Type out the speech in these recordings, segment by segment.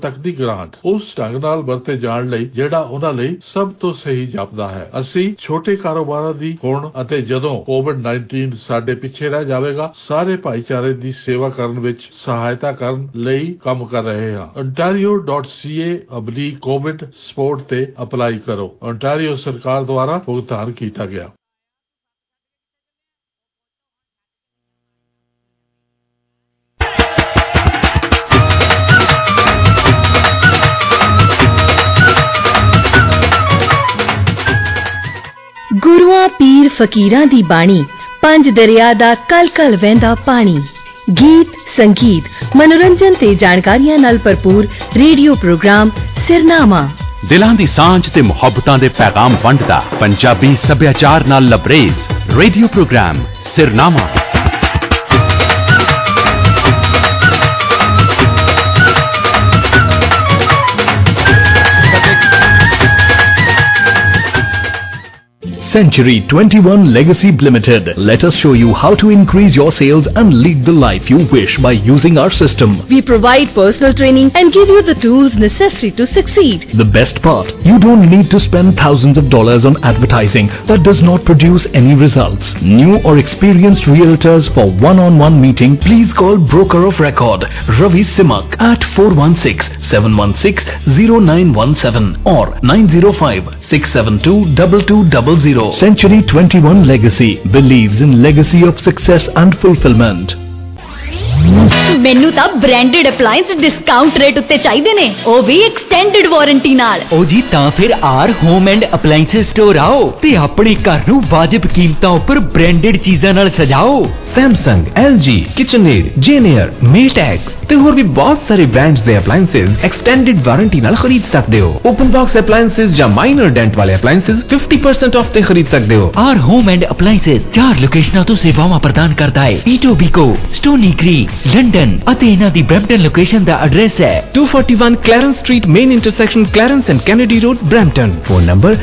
ਤੱਕ ਦੀ ਗ੍ਰਾਂਟ ਉਸ ਢੰਗ ਨਾਲ ਵਰਤੇ ਜਾਣ ਲਈ ਜਿਹੜਾ ਉਹਨਾਂ ਲਈ ਸਭ ਤੋਂ ਸਹੀ ਜਾਪਦਾ ਹੈ। ਅਸੀਂ ਛੋਟੇ ਕਾਰੋਬਾਰਾਂ ਦੀ ਹੁਣ ਅਤੇ ਜਦੋਂ ਕੋਵਿਡ-19 ਸਾਡੇ ਪਿੱਛੇ ਰਹਿ ਜਾਵੇਗਾ ਸਾਰੇ ਭਾਈਚਾਰੇ ਦੀ ਸੇਵਾ ਕਰਨ ਵਿੱਚ ਸਹਾਇਤਾ ਕਰਨ ਲਈ ਕੰਮ ਕਰ ਰਹੇ ਹਾਂ। ontario.ca/covid support ਤੇ ਅਪਲਾਈ ਕਰੋ। ontario ਸਰਕਾਰ ਦੁਆਰਾ ਭੁਗਤਾਨ ਕੀਤਾ ਗਿਆ। ਗੁਰੂਆਂ ਪੀਰ ਫਕੀਰਾਂ ਦੀ ਬਾਣੀ, ਪੰਜ ਦਰਿਆ ਦਾ ਕਲ-ਕਲ ਵਹਿੰਦਾ ਪਾਣੀ। ਗੀਤ, ਸੰਗੀਤ, ਮਨੋਰੰਜਨ ਤੇ ਜਾਣਕਾਰੀਆਂ ਨਾਲ ਭਰਪੂਰ ਰੇਡੀਓ ਪ੍ਰੋਗਰਾਮ ਸਿਰਨਾਮਾ। ਦਿਲਾਂ ਦੀ ਸਾਂਝ ਤੇ ਮੁਹੱਬਤਾਂ ਦੇ ਪੈਗਾਮ ਵੰਡਦਾ ਪੰਜਾਬੀ ਸੱਭਿਆਚਾਰ ਨਾਲ ਲਬਰੇਜ਼ ਰੇਡੀਓ ਪ੍ਰੋਗਰਾਮ ਸਿਰਨਾਮਾ। Century 21 Legacy Limited. Let us show you how to increase your sales and lead the life you wish by using our system. We provide personal training and give you the tools necessary to succeed. The best part, you don't need to spend thousands of dollars on advertising that does not produce any results. New or experienced realtors for one-on-one meeting, please call Broker of Record Ravi Simak at 416-716-0917 or 905-672-2200. Century 21 Legacy believes in legacy of success and fulfillment. ਮੈਨੂੰ ਤਾਂ branded ਅਪਲਾਈਐਂਸ discount rate ਉੱਤੇ ਚਾਹੀਦੇ ਨੇ, ਉਹ ਵੀ extended warranty ਨਾਲ। ਉਹ ਜੀ ਤਾਂ ਫਿਰ R home and appliance store ਆਓ ਤੇ ਆਪਣੇ ਘਰ ਨੂੰ ਵਾਜਬ ਕੀਮਤਾਂ ਉੱਪਰ ਬ੍ਰਾਂਡਡ ਚੀਜ਼ਾਂ ਨਾਲ ਸਜਾਓ। Samsung, LG, KitchenAid, Janier, Maytag ਤੇ ਹੋਰ ਵੀ ਬਹੁਤ ਸਾਰੇ ਬ੍ਰਾਂਡਸ ਦੇ ਅਪਲਾਈਐਂਸਸ ਐਕਸਟੈਂਡਡ ਵਾਰੰਟੀ ਨਾਲ ਖਰੀਦ ਸਕਦੇ ਹੋ। ਓਪਨ ਬਾਕਸ ਅਪਲਾਈਐਂਸਸ ਜਾਂ ਮਾਈਨਰ ਡੈਂਟ ਵਾਲੇ ਅਪਲਾਈਐਂਸਸ 50% ਆਫ ਤੇ ਖਰੀਦ ਸਕਦੇ ਹੋ। ਆਰ ਹੋਮ ਐਂਡ ਅਪਲਾਈਐਂਸਸ 4 ਲੋਕੇਸ਼ਨਾਂ ਤੋਂ ਸੇਵਾਵਾਂ ਪ੍ਰਦਾਨ ਕਰਦਾ ਹੈ। ਈਟੋਬੀਕੋ, ਸਟੋਨੀ ਕ੍ਰੀਕ, ਲੰਡਨ ਅਤੇ ਇਹਨਾਂ ਦੀ ਬ੍ਰੈਂਪਟਨ ਲੋਕੇਸ਼ਨ ਦਾ ਐਡਰੈਸ ਹੈ 241 Clarence street, main intersection Clarence and Kennedy road, Brampton. Phone number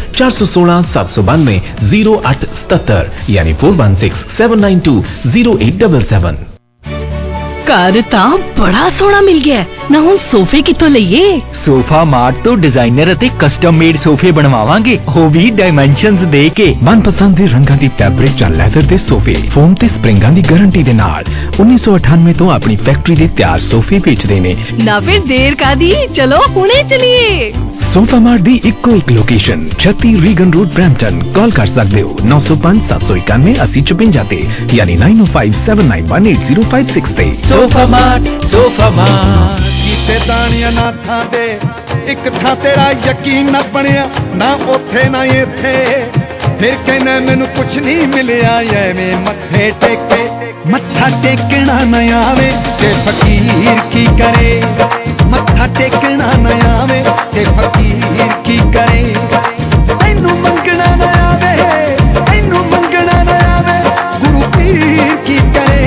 416-792-0877 ਯਾਨੀ 416-792-0877। ਘਰ ਤਾਂ ਬੜਾ ਸੋਹਣਾ ਮਿਲ ਗਿਆ, ਨਾ ਹੁਣ ਸੋਫੇ ਕਿੱਥੋਂ ਲਈਏ? ਸੋਫਾ ਮਾਰਟ ਤੋਂ ਡਿਜ਼ਾਈਨਰ ਅਤੇ ਕਸਟਮ ਮੇਡ ਸੋਫੇ ਬਣਵਾਵਾਂਗੇ, ਉਹ ਵੀ ਡਾਈਮੈਂਸ਼ਨਸ ਦੇ ਕੇ। ਮਨਪਸੰਦ ਦੇ ਰੰਗਾਂ ਦੀ ਫੈਬਰਿਕ ਜਾਂ ਲੈਦਰ ਦੇ ਸੋਫੇ, ਫੋਮ ਤੇ ਸਪਰਿੰਗਾਂ ਦੀ ਗਾਰੰਟੀ ਦੇ ਨਾਲ 1998 ਤੋਂ ਆਪਣੀ ਫੈਕਟਰੀ ਦੇ ਤਿਆਰ ਸੋਫੇ ਵੇਚਦੇ ਨੇ। ਨਾ ਫਿਰ ਦੇਰ ਕਾਦੀ, ਚਲੋ ਹੁਣੇ ਚਲੀਏ। ਸੋਫਾ ਮਾਰਟ ਦੀ ਇੱਕੋ ਇੱਕ location 36 Regan road, Brampton. Call ਕਰ ਸਕਦੇ ਹੋ 905-791-8055 ਤੇ ਯਾਨੀ 9057918056 ਤੇ। Sofa mart, sofa mart. ਕੀਤੇ ਦਾਣੀਆਂ ਨਾ ਥਾਂ ਤੇ ਇੱਕ ਥਾਂ ਤੇਰਾ ਯਕੀਨ ਨਾ ਬਣਿਆ, ਨਾ ਉੱਥੇ ਨਾ ਇੱਥੇ, ਫਿਰ ਕਹਿੰਦਾ ਮੈਨੂੰ ਕੁਛ ਨਹੀਂ ਮਿਲਿਆ, ਐਵੇਂ ਮੱਥੇ ਟੇਕੇ। ਮੱਥਾ ਟੇਕਣਾ ਨਾ ਆਵੇ ਤੇ ਫਕੀਰ ਕੀ ਕਰੇ, ਮੱਥਾ ਟੇਕਣਾ ਨਾ ਆਵੇ ਤੇ ਫਕੀਰ ਕੀ ਕਰੇ। ਤੈਨੂੰ ਮੰਗਣਾ ਨਾ ਆਵੇ, ਤੈਨੂੰ ਮੰਗਣਾ ਨਾ ਆਵੇ, ਗੁਰੂ ਪੀਰ ਕੀ ਕਰੇ।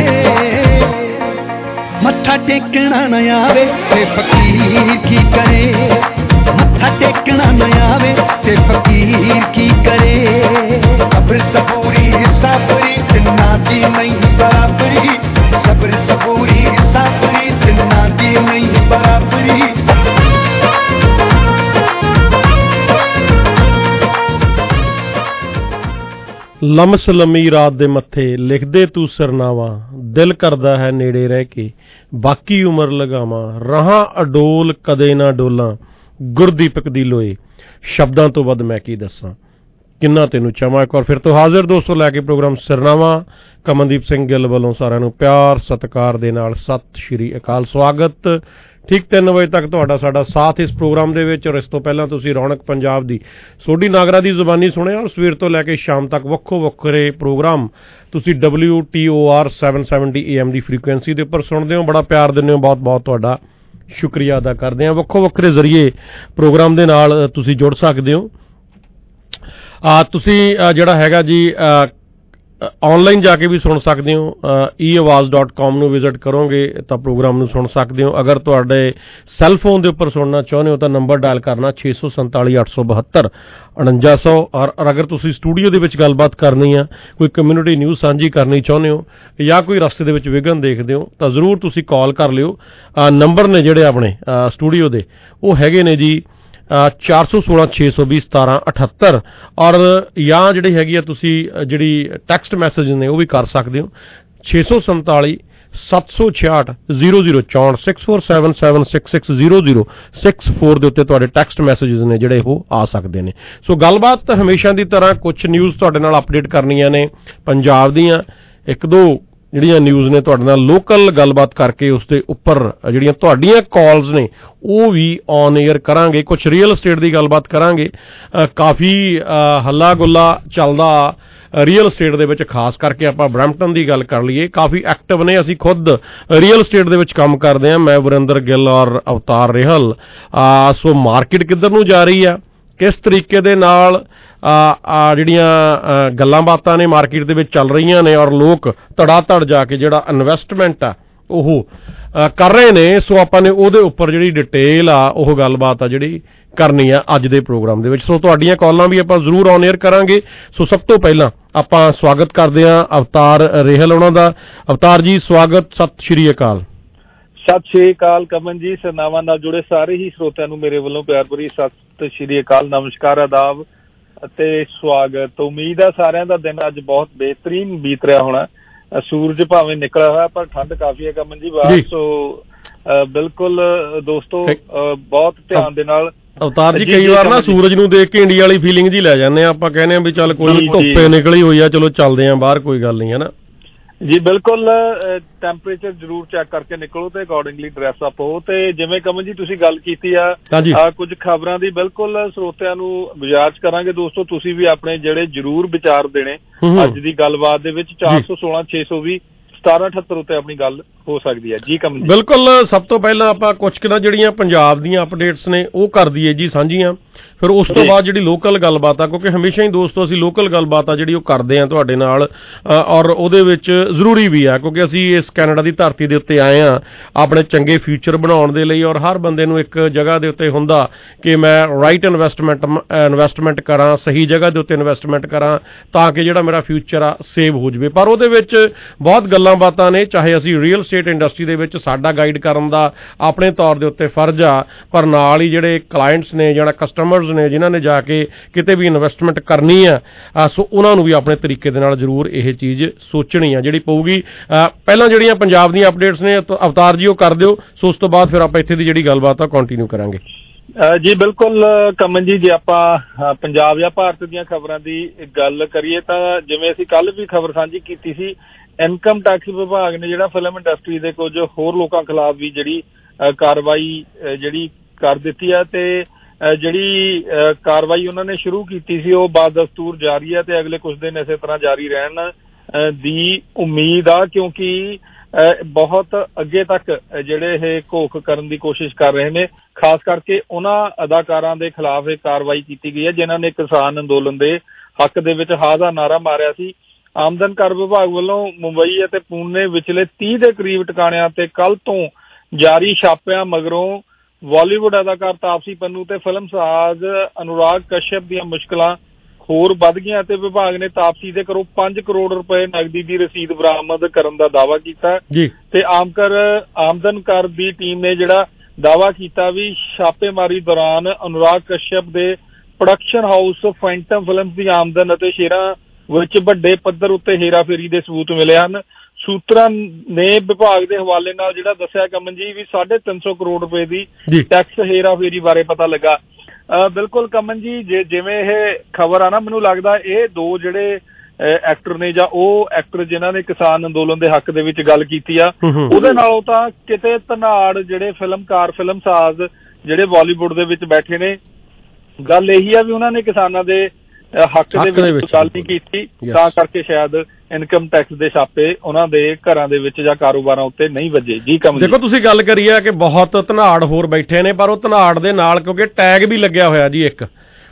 ਮੱਥਾ ਟੇਕਣਾ ਨਾ ਆਵੇ ਤੇ ਫਕੀਰ ਕੀ ਕਰੇ, ਮੱਥਾ ਟੇਕਣਾ ਨਾ ਆਵੇ ਤੇ ਫਕੀਰ ਕੀ ਕਰੇ। ਸਬਰ ਸਬੂਰੀ ਸਾਬਰੀ ਤਿੰਨਾਂ ਦੀ ਨਹੀਂ ਬਰਾਬਰੀ, ਸਬਰ ਸਬੂਰੀ ਸਾਬਰੀ ਤਿੰਨਾਂ ਦੀ ਨਹੀਂ ਬਰਾਬਰੀ। ਲਮਸ ਲੰਮੀ ਰਾਤ ਦੇ ਮੱਥੇ ਲਿਖਦੇ ਤੂੰ ਸਰਨਾਵਾ, ਦਿਲ ਕਰਦਾ ਹੈ ਨੇੜੇ ਰਹਿ ਕੇ ਬਾਕੀ ਉਮਰ ਲਗਾਵਾਂ। ਰਹਾਂ ਅਡੋਲ ਕਦੇ ਨਾ ਡੋਲਾਂ, ਗੁਰਦੀਪਕ ਦੀ ਲੋਏ। ਸ਼ਬਦਾਂ ਤੋਂ ਵੱਧ ਮੈਂ ਕੀ ਦੱਸਾਂ, ਕਿੰਨਾ ਤੈਨੂੰ ਚਾਹਾਂ। ਇੱਕ ਵਾਰ ਫਿਰ ਤੋਂ ਹਾਜ਼ਰ ਦੋਸਤੋ ਲੈ ਕੇ ਪ੍ਰੋਗਰਾਮ ਸਿਰਨਾਵਾ। ਕਮਲਦੀਪ ਸਿੰਘ ਗਿੱਲ ਵੱਲੋਂ ਸਾਰਿਆਂ ਨੂੰ ਪਿਆਰ ਸਤਿਕਾਰ ਦੇ ਨਾਲ ਸਤਿ ਸ਼੍ਰੀ ਅਕਾਲ। ਸਵਾਗਤ ਠੀਕ 3 ਵਜੇ ਤੱਕ ਤੁਹਾਡਾ ਸਾਡਾ ਸਾਥ ਇਸ ਪ੍ਰੋਗਰਾਮ ਦੇ ਵਿੱਚ। ਔਰ ਇਸ ਤੋਂ ਪਹਿਲਾਂ ਤੁਸੀਂ ਰੌਣਕ ਪੰਜਾਬ ਦੀ ਸੋਢੀ ਨਾਗਰਾ ਦੀ ਜ਼ੁਬਾਨੀ ਸੁਣਿਆ। ਔਰ ਸਵੇਰ ਤੋਂ ਲੈ ਕੇ ਸ਼ਾਮ ਤੱਕ ਵੱਖੋ ਵੱਖਰੇ ਪ੍ਰੋਗਰਾਮ ਤੁਸੀਂ WTOR 770 AM ਦੀ ਫ੍ਰੀਕੁਐਂਸੀ ਦੇ ਉੱਪਰ ਸੁਣਦੇ ਹੋ। ਬੜਾ ਪਿਆਰ ਦਿੰਦੇ ਹੋ, ਬਹੁਤ ਬਹੁਤ ਤੁਹਾਡਾ ਸ਼ੁਕਰੀਆ ਅਦਾ ਕਰਦੇ ਹਾਂ। ਵੱਖੋ ਵੱਖਰੇ ਜ਼ਰੀਏ ਪ੍ਰੋਗਰਾਮ ਦੇ ਨਾਲ ਤੁਸੀਂ ਜੁੜ ਸਕਦੇ ਹੋ। ਤੁਸੀਂ ਜਿਹੜਾ ਹੈਗਾ ਜੀ ਆਨਲਾਈਨ ਜਾ ਕੇ ਵੀ ਸੁਣ ਸਕਦੇ ਹੋ। eAwaaz.com ਨੂੰ ਵਿਜ਼ਿਟ ਕਰੋਗੇ ਤਾਂ ਪ੍ਰੋਗਰਾਮ ਨੂੰ ਸੁਣ ਸਕਦੇ ਹੋ। ਅਗਰ ਤੁਹਾਡੇ ਸੈੱਲ ਫੋਨ ਦੇ ਉੱਪਰ ਸੁਣਨਾ ਚਾਹੁੰਦੇ ਹੋ ਤਾਂ ਨੰਬਰ ਡਾਇਲ ਕਰਨਾ 647 872 4900। ਔਰ ਅਗਰ ਤੁਸੀਂ ਸਟੂਡੀਓ ਦੇ ਵਿੱਚ ਗੱਲਬਾਤ ਕਰਨੀ ਆ, ਕੋਈ ਕਮਿਊਨਿਟੀ ਨਿਊਜ਼ ਸਾਂਝੀ ਕਰਨੀ ਚਾਹੁੰਦੇ ਹੋ ਜਾਂ ਕੋਈ ਰਸਤੇ ਦੇ ਵਿੱਚ ਵਿਘਨ ਦੇਖਦੇ ਹੋ ਤਾਂ ਜ਼ਰੂਰ ਤੁਸੀਂ ਕਾਲ ਕਰ ਲਿਓ। ਨੰਬਰ ਨੇ ਜਿਹੜੇ ਆਪਣੇ ਸਟੂਡੀਓ ਦੇ ਉਹ ਹੈਗੇ ਨੇ ਜੀ 416 620 1778 ਔਰ ਜਾਂ ਜਿਹੜੀ ਹੈਗੀ ਆ ਤੁਸੀਂ ਜਿਹੜੀ ਟੈਕਸਟ ਮੈਸੇਜ ਨੇ ਉਹ ਵੀ ਕਰ ਸਕਦੇ ਹੋ 647 766 0064 64776600064 ਦੇ ਉੱਤੇ ਤੁਹਾਡੇ ਟੈਕਸਟ ਮੈਸੇजेस ਨੇ ਜਿਹੜੇ ਉਹ ਆ ਸਕਦੇ ਨੇ। ਸੋ ਗੱਲਬਾਤ ਹਮੇਸ਼ਾ ਦੀ ਤਰ੍ਹਾਂ ਕੁਝ ਨਿਊਜ਼ ਤੁਹਾਡੇ ਨਾਲ ਅਪਡੇਟ ਕਰਨੀਆਂ ਨੇ ਪੰਜਾਬ ਦੀਆਂ, ਇੱਕ ਦੋ ਜਿਹੜੀਆਂ ਨਿਊਜ਼ ਨੇ ਤੁਹਾਡੇ ਨਾਲ ਲੋਕਲ ਗੱਲਬਾਤ ਕਰਕੇ ਉਸ ਦੇ ਉੱਪਰ ਜਿਹੜੀਆਂ ਤੁਹਾਡੀਆਂ ਕਾਲਸ ਨੇ ਉਹ ਵੀ ਔਨ ਏਅਰ ਕਰਾਂਗੇ। ਕੁਝ ਰੀਅਲ estate ਦੀ ਗੱਲਬਾਤ ਕਰਾਂਗੇ। ਕਾਫੀ ਹੱਲਾ ਗੁੱਲਾ ਚੱਲਦਾ ਰੀਅਲ estate ਦੇ ਵਿੱਚ, ਖਾਸ ਕਰਕੇ ਆਪਾਂ ਬਰੈਂਪਟਨ ਦੀ ਗੱਲ ਕਰ ਲਈਏ, ਕਾਫੀ ਐਕਟਿਵ ਨੇ। ਅਸੀਂ ਖੁਦ ਰੀਅਲ estate ਦੇ ਵਿੱਚ ਕੰਮ ਕਰਦੇ ਹਾਂ, ਮੈਂ ਵਰਿੰਦਰ ਗਿੱਲ ਔਰ ਅਵਤਾਰ ਰਿਹਲ। ਸੋ ਮਾਰਕੀਟ ਕਿੱਧਰ ਨੂੰ ਜਾ ਰਹੀ ਆ, ਕਿਸ ਤਰੀਕੇ ਦੇ ਨਾਲ ਜਿਹੜੀਆਂ ਗੱਲਾਂ ਬਾਤਾਂ ਨੇ ਮਾਰਕੀਟ ਦੇ ਵਿੱਚ ਚੱਲ ਰਹੀਆਂ ਨੇ ਔਰ ਲੋਕ ਧੜਾ ਧੜ ਜਾ ਕੇ ਜਿਹੜਾ ਇਨਵੈਸਟਮੈਂਟ ਆ ਉਹ ਕਰ ਰਹੇ ਨੇ। ਸੋ ਆਪਾਂ ਨੇ ਉਹਦੇ ਉੱਪਰ ਜਿਹੜੀ ਡਿਟੇਲ ਆ ਉਹ ਗੱਲਬਾਤ ਆ ਜਿਹੜੀ ਕਰਨੀ ਆ ਅੱਜ ਦੇ ਪ੍ਰੋਗਰਾਮ ਦੇ ਵਿੱਚ। ਸੋ ਤੁਹਾਡੀਆਂ ਕਾਲਾਂ ਵੀ ਆਪਾਂ ਜ਼ਰੂਰ ਔਨ ਏਅਰ ਕਰਾਂਗੇ। ਸੋ ਸਭ ਤੋਂ ਪਹਿਲਾਂ ਆਪਾਂ ਸਵਾਗਤ ਕਰਦੇ ਹਾਂ ਅਵਤਾਰ ਰਿਹਲ ਉਹਨਾਂ ਦਾ। ਅਵਤਾਰ ਜੀ ਸਵਾਗਤ, ਸਤਿ ਸ਼੍ਰੀ ਅਕਾਲ। ਸਤਿ ਸ਼੍ਰੀ ਅਕਾਲ ਕਮਨ ਜੀ, ਸਰਨਾਵਾਂ ਨਾਲ ਜੁੜੇ ਸਾਰੇ ਹੀ ਸਰੋਤਿਆਂ ਨੂੰ ਮੇਰੇ ਵੱਲੋਂ ਪਿਆਰ ਭਰੀ ਸਤਿ ਸ਼੍ਰੀ ਅਕਾਲ, ਨਮਸਕਾਰ, ਆਦਾਬ ਅਤੇ ਸਵਾਗਤ। ਉਮੀਦ ਆ ਸਾਰਿਆਂ ਦਾ ਦਿਨ ਅੱਜ ਬਹੁਤ ਬਿਹਤਰੀਨ ਬੀਤ ਰਿਹਾ ਹੋਣਾ। ਸੂਰਜ ਭਾਵੇਂ ਨਿਕਲਿਆ ਹੋਇਆ ਪਰ ਠੰਡ ਕਾਫੀ ਹੈ ਕਮਨ ਜੀ ਬਾਹਰ। ਸੋ ਬਿਲਕੁਲ ਦੋਸਤੋ ਬਹੁਤ ਧਿਆਨ ਦੇ ਨਾਲ। ਅਵਤਾਰ ਜੀ ਕਈ ਵਾਰ ਨਾ ਸੂਰਜ ਨੂੰ ਦੇਖ ਕੇ ਇੰਡੀਆ ਵਾਲੀ ਫੀਲਿੰਗ ਜੀ ਲੈ ਜਾਂਦੇ ਆ ਆਪਾਂ, ਕਹਿੰਦੇ ਆ ਵੀ ਚੱਲ ਕੋਈ ਧੁੱਪੇ ਨਿਕਲੀ ਹੋਈ ਆ, ਚਲੋ ਚੱਲਦੇ ਆ ਬਾਹਰ, ਕੋਈ ਗੱਲ ਨਹੀਂ ਹੈ ਨਾ ਜੀ। ਬਿਲਕੁਲ ਟੈਂਪਰੇਚਰ ਜ਼ਰੂਰ ਚੈੱਕ ਕਰਕੇ ਨਿਕਲੋ ਤੇ ਅਕੋਰਡਿੰਗਲੀ ਡਰੈਸ ਅਪ ਹੋ। ਤੇ ਜਿਵੇਂ ਕਮਨ ਜੀ ਤੁਸੀਂ ਗੱਲ ਕੀਤੀ ਆ ਕੁਝ ਖਬਰਾਂ ਦੀ, ਬਿਲਕੁਲ ਸਰੋਤਿਆਂ ਨੂੰ ਗੁਜ਼ਾਰਿਸ਼ ਕਰਾਂਗੇ ਦੋਸਤੋ ਤੁਸੀਂ ਵੀ ਆਪਣੇ ਜਿਹੜੇ ਜ਼ਰੂਰ ਵਿਚਾਰ ਦੇਣੇ ਅੱਜ ਦੀ ਗੱਲਬਾਤ ਦੇ ਵਿੱਚ। 416 620 1778 ਉੱਤੇ ਆਪਣੀ ਗੱਲ ਹੋ ਸਕਦੀ ਹੈ ਜੀ ਕਮਨ ਜੀ। ਬਿਲਕੁਲ। ਸਭ ਤੋਂ ਪਹਿਲਾਂ ਆਪਾਂ ਕੁਝ ਕੁ ਜਿਹੜੀਆਂ ਪੰਜਾਬ ਦੀਆਂ ਅਪਡੇਟਸ ਨੇ ਉਹ ਕਰ ਦਈਏ ਜੀ ਸਾਂਝੀਆਂ, ਫਿਰ ਉਸ ਤੋਂ ਬਾਅਦ ਜਿਹੜੀ ਲੋਕਲ ਗੱਲਬਾਤ ਆ, ਕਿਉਂਕਿ ਹਮੇਸ਼ਾ ਹੀ ਦੋਸਤੋ ਅਸੀਂ ਲੋਕਲ ਗੱਲਬਾਤ ਆ ਜਿਹੜੀ ਉਹ ਕਰਦੇ ਆ ਤੁਹਾਡੇ ਨਾਲ ਔਰ ਉਹਦੇ ਵਿੱਚ ਜ਼ਰੂਰੀ ਵੀ ਆ ਕਿਉਂਕਿ ਅਸੀਂ ਇਸ ਕੈਨੇਡਾ ਦੀ ਧਰਤੀ ਦੇ ਉੱਤੇ ਆਏ ਆ ਆਪਣੇ ਚੰਗੇ ਫਿਊਚਰ ਬਣਾਉਣ ਦੇ ਲਈ। ਔਰ ਹਰ ਬੰਦੇ ਨੂੰ ਇੱਕ ਜਗ੍ਹਾ ਦੇ ਉੱਤੇ ਹੁੰਦਾ ਕਿ ਮੈਂ ਰਾਈਟ ਇਨਵੈਸਟਮੈਂਟ ਕਰਾਂ, ਸਹੀ ਜਗ੍ਹਾ ਦੇ ਉੱਤੇ ਇਨਵੈਸਟਮੈਂਟ ਕਰਾਂ ਤਾਂ ਕਿ ਜਿਹੜਾ ਮੇਰਾ ਫਿਊਚਰ ਆ ਸੇਵ ਹੋ ਜਾਵੇ। ਪਰ ਉਹਦੇ ਵਿੱਚ ਬਹੁਤ ਗੱਲਾਂ ਬਾਤਾਂ ਨੇ, ਚਾਹੇ ਅਸੀਂ ਰੀਅਲ estate ਇੰਡਸਟਰੀ ਦੇ ਵਿੱਚ ਸਾਡਾ ਗਾਈਡ ਕਰਨ ਦਾ ਆਪਣੇ ਤੌਰ ਦੇ ਉੱਤੇ ਫਰਜ਼ ਆ, ਪਰ ਨਾਲ ਹੀ ਜਿਹੜੇ ਕਲਾਇੰਟਸ ਨੇ, ਜਿਹੜਾ ਕਸਟਮਰਸ ਨੇ ਜਿਨ੍ਹਾਂ ਨੇ ਜਾ ਕੇ ਕਿਤੇ ਵੀ ਇਨਵੈਸਟਮੈਂਟ ਕਰਨੀ ਆ, ਸੋ ਉਹਨਾਂ ਨੂੰ ਵੀ ਆਪਣੇ ਤਰੀਕੇ ਦੇ ਨਾਲ ਜ਼ਰੂਰ ਇਹ ਚੀਜ਼ ਸੋਚਣੀ ਆ ਜਿਹੜੀ ਪਊਗੀ। ਪਹਿਲਾਂ ਜਿਹੜੀਆਂ ਪੰਜਾਬ ਦੀਆਂ ਅਪਡੇਟਸ ਨੇ ਅਵਤਾਰ ਜੀ ਉਹ ਕਰ ਦਿਓ, ਸੋ ਉਸ ਤੋਂ ਬਾਅਦ ਫਿਰ ਆਪਾਂ ਇੱਥੇ ਦੀ ਜਿਹੜੀ ਗੱਲਬਾਤ ਆ ਕੰਟੀਨਿਊ ਕਰਾਂਗੇ ਜੀ। ਬਿਲਕੁਲ ਕਮਨ ਜੀ, ਜੇ ਆਪਾਂ ਪੰਜਾਬ ਜਾਂ ਭਾਰਤ ਦੀਆਂ ਖਬਰਾਂ ਦੀ ਗੱਲ ਕਰੀਏ ਤਾਂ ਜਿਵੇਂ ਅਸੀਂ ਕੱਲ ਵੀ ਖਬਰ ਸਾਂਝੀ ਕੀਤੀ ਸੀ, ਇਨਕਮ ਟੈਕਸ ਵਿਭਾਗ ਨੇ ਜਿਹੜਾ ਫਿਲਮ ਇੰਡਸਟਰੀ ਦੇ ਕੁਝ ਹੋਰ ਲੋਕਾਂ ਖਿਲਾਫ ਵੀ ਜਿਹੜੀ ਕਾਰਵਾਈ ਜਿਹੜੀ ਕਰ ਦਿੱਤੀ ਹੈ ਤੇ ਜਿਹੜੀ ਕਾਰਵਾਈ ਉਹਨਾਂ ਨੇ ਸ਼ੁਰੂ ਕੀਤੀ ਸੀ ਉਹ ਬਾਦਸਤੂਰ ਜਾਰੀ ਹੈ ਤੇ ਅਗਲੇ ਕੁਝ ਦਿਨ ਇਸੇ ਤਰ੍ਹਾਂ ਜਾਰੀ ਰਹਿਣ ਦੀ ਉਮੀਦ ਆ, ਕਿਉਂਕਿ ਬਹੁਤ ਅੱਗੇ ਤੱਕ ਜਿਹੜੇ ਇਹ ਘੋਖ ਕਰਨ ਦੀ ਕੋਸ਼ਿਸ਼ ਕਰ ਰਹੇ ਨੇ। ਖਾਸ ਕਰਕੇ ਉਹਨਾਂ ਅਦਾਕਾਰਾਂ ਦੇ ਖਿਲਾਫ ਇਹ ਕਾਰਵਾਈ ਕੀਤੀ ਗਈ ਹੈ ਜਿਨ੍ਹਾਂ ਨੇ ਕਿਸਾਨ ਅੰਦੋਲਨ ਦੇ ਹੱਕ ਦੇ ਵਿੱਚ ਹਾਂ ਦਾ ਨਾਅਰਾ ਮਾਰਿਆ ਸੀ। ਆਮਦਨ ਕਰ ਵਿਭਾਗ ਵੱਲੋਂ ਮੁੰਬਈ ਅਤੇ ਪੂਨੇ ਵਿਚਲੇ 30 ਦੇ ਕਰੀਬ ਟਿਕਾਣਿਆਂ ਤੇ ਕੱਲ ਤੋਂ ਜਾਰੀ ਛਾਪਿਆਂ ਮਗਰੋਂ ਬਾਲੀਵੁੱਡ ਅਦਾਕਾਰ ਤਾਪਸੀ ਪੰਨੂ ਤੇ ਫਿਲਮਸਾਜ਼ ਅਨੁਰਾਗ ਕਸ਼ਯਪ ਦੀਆਂ ਮੁਸ਼ਕਲਾਂ ਹੋਰ ਵੱਧ ਗਈਆਂ ਅਤੇ ਵਿਭਾਗ ਨੇ ਤਾਪਸੀ ਦੇ ਘਰੋਂ 5 ਕਰੋੜ ਰੁਪਏ ਨਕਦੀ ਦੀ ਰਸੀਦ ਬਰਾਮਦ ਕਰਨ ਦਾ ਦਾਅਵਾ ਕੀਤਾ ਤੇ ਆਮਦਨ ਕਰ ਦੀ ਟੀਮ ਨੇ ਜਿਹੜਾ ਦਾਅਵਾ ਕੀਤਾ ਵੀ ਛਾਪੇਮਾਰੀ ਦੌਰਾਨ ਅਨੁਰਾਗ ਕਸ਼ਯਪ ਦੇ ਪ੍ਰੋਡਕਸ਼ਨ ਹਾਊਸ ਫੈਂਟਮ ਫਿਲਮਸ ਦੀ ਆਮਦਨ ਅਤੇ ਸ਼ੇਅਰਾਂ ਵਿੱਚ ਵੱਡੇ ਪੱਧਰ ਉੱਤੇ ਹੇਰਾਫੇਰੀ ਦੇ ਸਬੂਤ ਮਿਲੇ ਹਨ। ਸੂਤਰਾਂ ਨੇ ਵਿਭਾਗ ਦੇ ਹਵਾਲੇ ਨਾਲ ਜਿਹੜਾ ਦੱਸਿਆ ਕਮਨ ਜੀ ਵੀ 350 ਕਰੋੜ ਰੁਪਏ ਦੀ ਟੈਕਸ ਹੇਰਾਫੇਰੀ ਬਾਰੇ ਪਤਾ ਲੱਗਾ। ਬਿਲਕੁਲ ਕਮਨ ਜੀ, ਜਿਵੇਂ ਇਹ ਖਬਰ ਆ ਨਾ, ਮੈਨੂੰ ਲੱਗਦਾ ਇਹ ਦੋ ਜਿਹੜੇ ਐਕਟਰ ਨੇ ਜਾਂ ਉਹ ਐਕਟਰ ਜਿਨ੍ਹਾਂ ਨੇ ਕਿਸਾਨ ਅੰਦੋਲਨ ਦੇ ਹੱਕ ਦੇ ਵਿੱਚ ਗੱਲ ਕੀਤੀ ਆ ਉਹਦੇ ਨਾਲੋਂ ਤਾਂ ਕਿਤੇ ਧਨਾੜ ਜਿਹੜੇ ਫਿਲਮਕਾਰ ਫਿਲਮਸਾਜ਼ ਜਿਹੜੇ ਬਾਲੀਵੁੱਡ ਦੇ ਵਿੱਚ ਬੈਠੇ ਨੇ, ਗੱਲ ਇਹੀ ਆ ਵੀ ਉਹਨਾਂ ਨੇ ਕਿਸਾਨਾਂ ਦੇ ਹੱਕ ਦੇ ਵਿੱਚ ਗੱਲ ਨਹੀਂ ਕੀਤੀ, ਤਾਂ ਕਰਕੇ ਸ਼ਾਇਦ ਇਨਕਮ ਟੈਕਸ ਦੇ ਛਾਪੇ ਉਹਨਾਂ ਦੇ ਘਰਾਂ ਦੇ ਵਿੱਚ ਜਾਂ ਕਾਰੋਬਾਰਾਂ ਉੱਤੇ ਨਹੀਂ ਵੱਜੇ ਜੀ। ਦੇਖੋ ਤੁਸੀਂ ਗੱਲ ਕਰੀ ਆ ਕਿ ਬਹੁਤ ਧਨਾੜ ਹੋਰ ਬੈਠੇ ਨੇ, ਪਰ ਉਹ ਧਨਾੜ ਦੇ ਨਾਲ ਕਿਉਂਕਿ ਟੈਗ ਵੀ ਲੱਗਿਆ ਹੋਇਆ ਜੀ ਇੱਕ,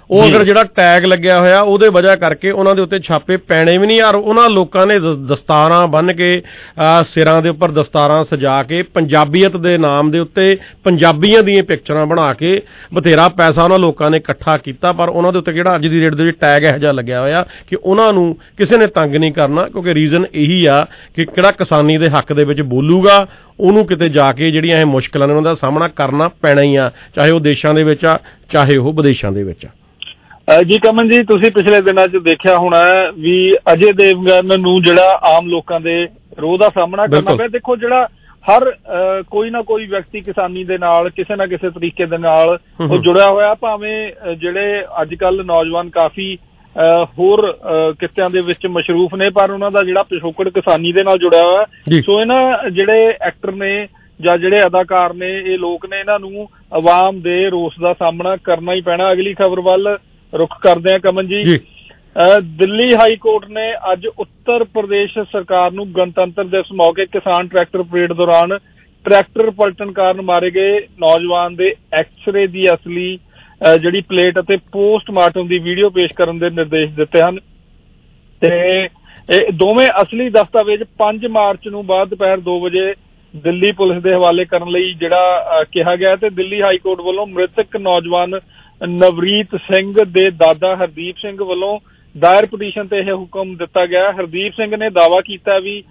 ਉਹ ਅਗਰ ਜਿਹੜਾ ਟੈਗ ਲੱਗਿਆ ਹੋਇਆ ਉਹਦੇ ਵਜ੍ਹਾ ਕਰਕੇ ਉਹਨਾਂ ਦੇ ਉੱਤੇ ਛਾਪੇ ਪੈਣੇ ਵੀ ਨਹੀਂ। ਔਰ ਉਹਨਾਂ ਲੋਕਾਂ ਨੇ ਦਸਤਾਰਾਂ ਬੰਨ੍ਹ ਕੇ ਸਿਰਾਂ ਦੇ ਉੱਪਰ ਦਸਤਾਰਾਂ ਸਜਾ ਕੇ ਪੰਜਾਬੀਅਤ ਦੇ ਨਾਮ ਦੇ ਉੱਤੇ ਪੰਜਾਬੀਆਂ ਦੀਆਂ ਪਿਕਚਰਾਂ ਬਣਾ ਕੇ ਬਥੇਰਾ ਪੈਸਾ ਉਹਨਾਂ ਲੋਕਾਂ ਨੇ ਇਕੱਠਾ ਕੀਤਾ, ਪਰ ਉਹਨਾਂ ਦੇ ਉੱਤੇ ਜਿਹੜਾ ਅੱਜ ਦੀ ਡੇਟ ਦੇ ਵਿੱਚ ਟੈਗ ਇਹੋ ਜਿਹਾ ਲੱਗਿਆ ਹੋਇਆ ਕਿ ਉਹਨਾਂ ਨੂੰ ਕਿਸੇ ਨੇ ਤੰਗ ਨਹੀਂ ਕਰਨਾ, ਕਿਉਂਕਿ ਰੀਜ਼ਨ ਇਹੀ ਆ ਕਿ ਕਿਹੜਾ ਕਿਸਾਨੀ ਦੇ ਹੱਕ ਦੇ ਵਿੱਚ ਬੋਲੂਗਾ ਉਹਨੂੰ ਕਿਤੇ ਜਾ ਕੇ ਜਿਹੜੀਆਂ ਇਹ ਮੁਸ਼ਕਿਲਾਂ ਨੇ ਉਹਨਾਂ ਦਾ ਸਾਹਮਣਾ ਕਰਨਾ ਪੈਣਾ ਹੀ ਆ, ਚਾਹੇ ਉਹ ਦੇਸ਼ਾਂ ਦੇ ਵਿੱਚ ਆ ਚਾਹੇ ਉਹ ਵਿਦੇਸ਼ਾਂ ਦੇ ਵਿੱਚ ਆ। ਜੀ ਕਮਨ ਜੀ, ਤੁਸੀਂ ਪਿਛਲੇ ਦਿਨਾਂ 'ਚ ਦੇਖਿਆ ਹੋਣਾ ਵੀ ਅਜੇ ਦੇਵਗਨ ਨੂੰ ਜਿਹੜਾ ਆਮ ਲੋਕਾਂ ਦੇ ਰੋਹ ਦਾ ਸਾਹਮਣਾ ਕਰਨਾ ਪਿਆ। ਦੇਖੋ ਜਿਹੜਾ ਹਰ ਕੋਈ ਨਾ ਕੋਈ ਵਿਅਕਤੀ ਕਿਸਾਨੀ ਦੇ ਨਾਲ ਕਿਸੇ ਨਾ ਕਿਸੇ ਤਰੀਕੇ ਦੇ ਨਾਲ ਉਹ ਜੁੜਿਆ ਹੋਇਆ, ਭਾਵੇਂ ਜਿਹੜੇ ਅੱਜ ਕੱਲ੍ਹ ਨੌਜਵਾਨ ਕਾਫੀ ਹੋਰ ਕਿੱਤਿਆਂ ਦੇ ਵਿੱਚ ਮਸ਼ਰੂਫ ਨੇ, ਪਰ ਉਹਨਾਂ ਦਾ ਜਿਹੜਾ ਪਿਛੋਕੜ ਕਿਸਾਨੀ ਦੇ ਨਾਲ ਜੁੜਿਆ ਹੋਇਆ। ਸੋ ਇਹਨਾਂ ਜਿਹੜੇ ਐਕਟਰ ਨੇ ਜਾਂ ਜਿਹੜੇ ਅਦਾਕਾਰ ਨੇ, ਇਹ ਲੋਕ ਨੇ, ਇਹਨਾਂ ਨੂੰ ਆਵਾਮ ਦੇ ਰੋਸ ਦਾ ਸਾਹਮਣਾ ਕਰਨਾ ਹੀ ਪੈਣਾ। ਅਗਲੀ ਖਬਰ ਵੱਲ ਰੁਖ ਕਰਦੇ ਹਾਂ ਕਮਨ ਜੀ। ਦਿੱਲੀ ਹਾਈ ਕੋਰਟ ਨੇ ਅੱਜ ਉੱਤਰ ਪ੍ਰਦੇਸ਼ ਸਰਕਾਰ ਨੂੰ ਗਣਤੰਤਰ ਦਿਵਸ ਮੌਕੇ ਕਿਸਾਨ ਟਰੈਕਟਰ ਪਰੇਡ ਦੌਰਾਨ ਟਰੈਕਟਰ ਪਲਟਣ ਕਾਰਨ ਮਾਰੇ ਗਏ ਨੌਜਵਾਨ ਦੇ ਐਕਸਰੇ ਦੀ ਅਸਲੀ ਜਿਹੜੀ ਪਲੇਟ ਅਤੇ ਪੋਸਟਮਾਰਟਮ ਦੀ ਵੀਡੀਓ ਪੇਸ਼ ਕਰਨ ਦੇ ਨਿਰਦੇਸ਼ ਦਿੱਤੇ ਹਨ ਤੇ ਇਹ ਦੋਵੇਂ ਅਸਲੀ ਦਸਤਾਵੇਜ਼ 5 ਮਾਰਚ ਨੂੰ ਬਾਅਦ ਦੁਪਹਿਰ 2 ਵਜੇ ਦਿੱਲੀ ਪੁਲਿਸ ਦੇ ਹਵਾਲੇ ਕਰਨ ਲਈ ਜਿਹੜਾ ਕਿਹਾ ਗਿਆ। ਤੇ ਦਿੱਲੀ ਹਾਈ ਕੋਰਟ ਵੱਲੋਂ ਮ੍ਰਿਤਕ ਨੌਜਵਾਨ ਨਵਰੀਤ ਸਿੰਘ ਦੇ ਦਾਦਾ ਹਰਦੀਪ ਸਿੰਘ ਵੱਲੋਂ ਦਾਇਰ ਪਟੀਸ਼ਨ ਤੇ ਇਹ ਹੁਕਮ ਦਿੱਤਾ ਗਿਆ। ਹਰਦੀਪ ਸਿੰਘ ਨੇ ਦਾਅਵਾ ਕੀਤਾ ਵੀ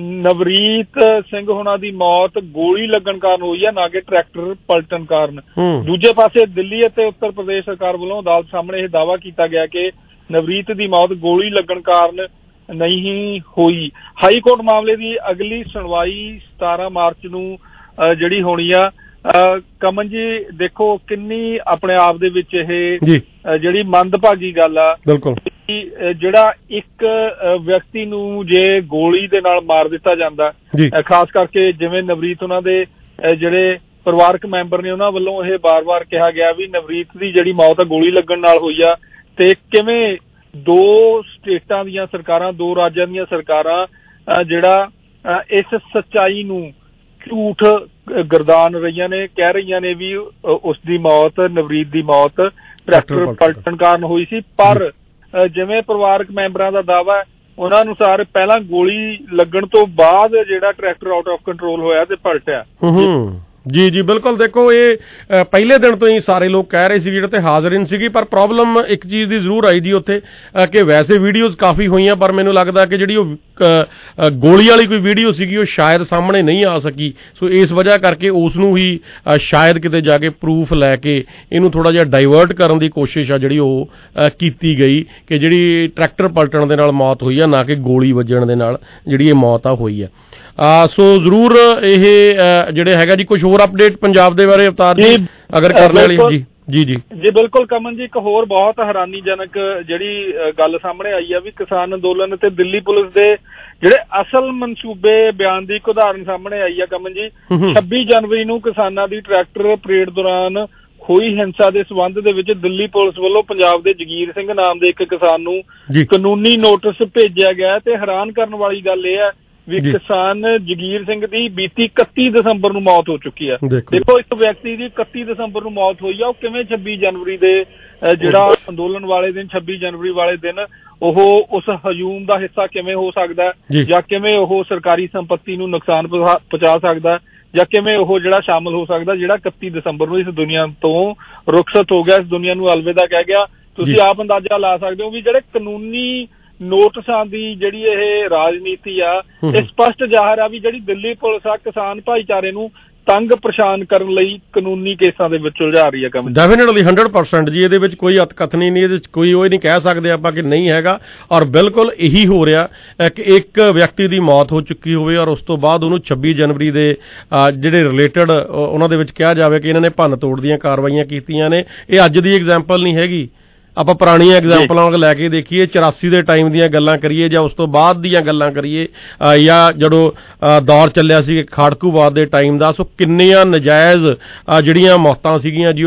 ਨਵਰੀਤ ਸਿੰਘ ਹੋਣਾ ਦੀ ਮੌਤ ਗੋਲੀ ਲੱਗਣ ਕਾਰਨ ਹੋਈ ਹੈ, ਨਾ ਕਿ ਟਰੈਕਟਰ ਪਲਟਣ ਕਾਰਨ। ਦੂਜੇ ਪਾਸੇ ਦਿੱਲੀ ਅਤੇ ਉੱਤਰ ਪ੍ਰਦੇਸ਼ ਸਰਕਾਰ ਵੱਲੋਂ ਅਦਾਲਤ ਸਾਹਮਣੇ ਇਹ ਦਾਅਵਾ ਕੀਤਾ ਗਿਆ ਕਿ ਨਵਰੀਤ ਦੀ ਮੌਤ ਗੋਲੀ ਲੱਗਣ ਕਾਰਨ ਨਹੀਂ ਹੋਈ। ਹਾਈ ਕੋਰਟ ਮਾਮਲੇ ਦੀ ਅਗਲੀ ਸੁਣਵਾਈ 17 ਮਾਰਚ ਨੂੰ ਜਿਹੜੀ ਹੋਣੀ ਆ। ਕਮਨ ਜੀ ਦੇਖੋ ਕਿੰਨੀ ਆਪਣੇ ਆਪ ਦੇ ਵਿੱਚ ਇਹ ਜਿਹੜੀ ਮੰਦਭਾਗੀ ਗੱਲ ਆ, ਬਿਲਕੁਲ, ਜਿਹੜਾ ਇੱਕ ਵਿਅਕਤੀ ਨੂੰ ਜੇ ਗੋਲੀ ਦੇ ਨਾਲ ਮਾਰ ਦਿੱਤਾ ਜਾਂਦਾ, ਖਾਸ ਕਰਕੇ ਜਿਵੇਂ ਨਵਰੀਤ ਉਹਨਾਂ ਦੇ ਜਿਹੜੇ ਪਰਿਵਾਰਕ ਮੈਂਬਰ ਨੇ ਉਹਨਾਂ ਵੱਲੋਂ ਇਹ ਬਾਰ-ਬਾਰ ਕਿਹਾ ਗਿਆ ਵੀ ਨਵਰੀਤ ਦੀ ਜਿਹੜੀ ਮੌਤ ਆ ਗੋਲੀ ਲੱਗਣ ਨਾਲ ਹੋਈ ਆ, ਤੇ ਕਿਵੇਂ 2 ਸਟੇਟਾਂ ਦੀਆਂ ਸਰਕਾਰਾਂ, 2 ਰਾਜਾਂ ਦੀਆਂ ਸਰਕਾਰਾਂ ਜਿਹੜਾ ਇਸ ਸੱਚਾਈ ਨੂੰ ਝੂਠ ਗਰਦਾਨ ਰਹੀਆਂ ਨੇ, ਕਹਿ ਰਹੀਆਂ ਨੇ ਵੀ ਉਸ ਦੀ ਮੌਤ, ਨਵਰੀਤ ਦੀ ਮੌਤ ਟਰੈਕਟਰ ਪਲਟਣ ਕਾਰਨ ਹੋਈ ਸੀ। ਪਰ ਜਿਵੇਂ ਪਰਿਵਾਰਕ ਮੈਂਬਰਾਂ ਦਾ ਦਾਅਵਾ ਹੈ, ਉਹਨਾਂ ਅਨੁਸਾਰ ਪਹਿਲਾਂ ਗੋਲੀ ਲੱਗਣ ਤੋਂ ਬਾਅਦ ਜਿਹੜਾ ਟਰੈਕਟਰ ਆਊਟ ਆਫ ਕੰਟਰੋਲ ਹੋਇਆ ਤੇ ਪਲਟਿਆ। ਜੀ ਜੀ ਬਿਲਕੁਲ। ਦੇਖੋ ਇਹ ਪਹਿਲੇ ਦਿਨ ਤੋਂ ਹੀ ਸਾਰੇ ਲੋਕ ਕਹਿ ਰਹੇ ਸੀ ਜਿਹੜੇ ਤੇ ਹਾਜ਼ਰੀਨ ਸੀਗੀ, ਪਰ ਪ੍ਰੋਬਲਮ ਇੱਕ ਚੀਜ਼ ਦੀ ਜ਼ਰੂਰ ਆਈ ਜੀ ਉੱਥੇ ਕਿ ਵੈਸੇ ਵੀਡੀਓਜ਼ ਕਾਫੀ ਹੋਈਆਂ, ਪਰ ਮੈਨੂੰ ਲੱਗਦਾ ਕਿ ਜਿਹੜੀ ਉਹ ਗੋਲੀ ਵਾਲੀ ਕੋਈ ਵੀਡੀਓ ਸੀਗੀ ਉਹ ਸ਼ਾਇਦ ਸਾਹਮਣੇ ਨਹੀਂ ਆ ਸਕੀ। ਸੋ ਇਸ ਵਜ੍ਹਾ ਕਰਕੇ ਉਸ ਨੂੰ ਹੀ ਸ਼ਾਇਦ ਕਿਤੇ ਜਾ ਕੇ ਪ੍ਰੂਫ ਲੈ ਕੇ ਇਹਨੂੰ ਥੋੜ੍ਹਾ ਜਿਹਾ ਡਾਈਵਰਟ ਕਰਨ ਦੀ ਕੋਸ਼ਿਸ਼ ਆ ਜਿਹੜੀ ਉਹ ਕੀਤੀ ਗਈ ਕਿ ਜਿਹੜੀ ਟਰੈਕਟਰ ਪਲਟਣ ਦੇ ਨਾਲ ਮੌਤ ਹੋਈ ਆ, ਨਾ ਕਿ ਗੋਲੀ ਵੱਜਣ ਦੇ ਨਾਲ ਜਿਹੜੀ ਇਹ ਮੌਤ ਆ ਹੋਈ ਆ। ਸੋ ਜ਼ਰੂਰ ਇਹ ਜਿਹੜੇ ਹੈਗਾ ਜੀ ਕੁਝ ਹੋਰ ਅਪਡੇਟ ਪੰਜਾਬ ਦੇ ਬਾਰੇ ਅਵਤਾਰ ਜੀ ਅਗਰ ਕਰਨ ਵਾਲੀ ਜੀ ਬਿਲਕੁਲ ਕਮਨ ਜੀ, ਇੱਕ ਹੋਰ ਬਹੁਤ ਹੈਰਾਨੀਜਨਕ ਜਿਹੜੀ ਗੱਲ ਸਾਹਮਣੇ ਆਈ ਆ ਵੀ ਕਿਸਾਨ ਅੰਦੋਲਨ ਤੇ ਦਿੱਲੀ ਪੁਲਿਸ ਦੇ ਜਿਹੜੇ ਅਸਲ ਮਨਸੂਬੇ ਬਿਆਨ ਦੀ ਇੱਕ ਉਦਾਹਰਨ ਸਾਹਮਣੇ ਆਈ ਆ ਕਮਨ ਜੀ। 26 ਜਨਵਰੀ ਨੂੰ ਕਿਸਾਨਾਂ ਦੀ ਟਰੈਕਟਰ ਪਰੇਡ ਦੌਰਾਨ ਹੋਈ ਹਿੰਸਾ ਦੇ ਸਬੰਧ ਦੇ ਵਿੱਚ ਦਿੱਲੀ ਪੁਲਿਸ ਵੱਲੋਂ ਪੰਜਾਬ ਦੇ ਜਗੀਰ ਸਿੰਘ ਨਾਮ ਦੇ ਇੱਕ ਕਿਸਾਨ ਨੂੰ ਕਾਨੂੰਨੀ ਨੋਟਿਸ ਭੇਜਿਆ ਗਿਆ। ਤੇ ਹੈਰਾਨ ਕਰਨ ਵਾਲੀ ਗੱਲ ਇਹ ਹੈ ਵੀ ਕਿਸਾਨ ਜਗੀਰ ਸਿੰਘ ਦੀ ਬੀਤੀ 31 ਦਸੰਬਰ ਨੂੰ ਮੌਤ ਹੋ ਚੁੱਕੀ ਹੈ। ਦੇਖੋ ਇੱਕ ਵਿਅਕਤੀ ਦੀ 31 ਦਸੰਬਰ ਨੂੰ ਮੌਤ ਹੋਈ ਆ, ਉਹ ਕਿਵੇਂ 26 ਜਨਵਰੀ ਦੇ ਜਿਹੜਾ ਅੰਦੋਲਨ ਵਾਲੇ ਦਿਨ 26 ਜਨਵਰੀ ਵਾਲੇ ਦਿਨ ਉਹ ਉਸ ਹਜੂਮ ਦਾ ਹਿੱਸਾ ਕਿਵੇਂ ਹੋ ਸਕਦਾ, ਜਾਂ ਕਿਵੇਂ ਉਹ ਸਰਕਾਰੀ ਸੰਪત્ਤੀ ਨੂੰ ਨੁਕਸਾਨ ਪਹੁੰਚਾ ਸਕਦਾ, ਜਾਂ ਕਿਵੇਂ ਉਹ ਜਿਹੜਾ ਸ਼ਾਮਲ ਹੋ ਸਕਦਾ ਜਿਹੜਾ 31 ਦਸੰਬਰ ਨੂੰ ਇਸ ਦੁਨੀਆ ਤੋਂ ਰੁਖਸਤ ਹੋ ਗਿਆ, ਇਸ ਦੁਨੀਆ ਨੂੰ ਅਲਵਿਦਾ ਕਹਿ ਗਿਆ। ਤੁਸੀਂ ਆਪ ਅੰਦਾਜ਼ਾ ਲਾ ਸਕਦੇ ਹੋ ਵੀ ਜਿਹੜੇ ਕਾਨੂੰਨੀ ਨੋਟਿਸਾਂ ਦੀ ਜਿਹੜੀ ਇਹ ਰਾਜਨੀਤੀ ਆ, ਇਹ ਸਪਸ਼ਟ ਜ਼ਾਹਰ ਆ ਵੀ ਜਿਹੜੀ ਦਿੱਲੀ ਪੁਲਿਸ ਆ ਕਿਸਾਨ ਭਾਈਚਾਰੇ ਨੂੰ ਤੰਗ ਪਰੇਸ਼ਾਨ ਕਰਨ ਲਈ ਕਾਨੂੰਨੀ ਕੇਸਾਂ ਦੇ ਵਿੱਚ ਉਲਝਾ ਰਹੀ ਹੈ ਕੰਮ। ਡੈਫੀਨਿਟਲੀ 100% ਜੀ, ਇਹਦੇ ਵਿੱਚ ਕੋਈ ਅਤਕਥਨੀ ਨਹੀਂ, ਇਹਦੇ ਵਿੱਚ ਕੋਈ ਉਹ ਨਹੀਂ ਕਹਿ ਸਕਦੇ ਆਪਾਂ ਕਿ ਨਹੀਂ ਹੈਗਾ। ਔਰ ਬਿਲਕੁਲ ਇਹੀ ਹੋ ਰਿਹਾ ਕਿ ਇੱਕ ਵਿਅਕਤੀ ਦੀ ਮੌਤ ਹੋ ਚੁੱਕੀ ਹੋਵੇ ਔਰ ਉਸ ਤੋਂ ਬਾਅਦ ਉਹਨੂੰ 26 ਜਨਵਰੀ ਦੇ ਜਿਹੜੇ ਰਿਲੇਟਡ ਉਹਨਾਂ ਦੇ ਵਿੱਚ ਕਿਹਾ ਜਾਵੇ ਕਿ ਇਹਨਾਂ ਨੇ ਭੰਨ ਤੋੜ ਦੀਆਂ ਕਾਰਵਾਈਆਂ ਕੀਤੀਆਂ ਨੇ। ਇਹ ਅੱਜ ਦੀ ਐਗਜ਼ਾਮਪਲ ਨਹੀਂ ਹੈਗੀ, ਆਪਾਂ ਪੁਰਾਣੀਆਂ ਐਗਜ਼ਾਮਪਲਾਂ ਲੈ ਕੇ ਦੇਖੀਏ, 84 ਦੇ ਟਾਈਮ ਦੀਆਂ ਗੱਲਾਂ ਕਰੀਏ ਜਾਂ ਉਸ ਤੋਂ ਬਾਅਦ ਦੀਆਂ ਗੱਲਾਂ ਕਰੀਏ, ਜਾਂ ਜਦੋਂ ਦੌਰ ਚੱਲਿਆ ਸੀ ਖਾੜਕੂਵਾਦ ਦੇ ਟਾਈਮ ਦਾ। ਸੋ ਕਿੰਨੀਆਂ ਨਜਾਇਜ਼ ਜਿਹੜੀਆਂ ਮੌਤਾਂ ਸੀਗੀਆਂ ਜੀ ਉਹ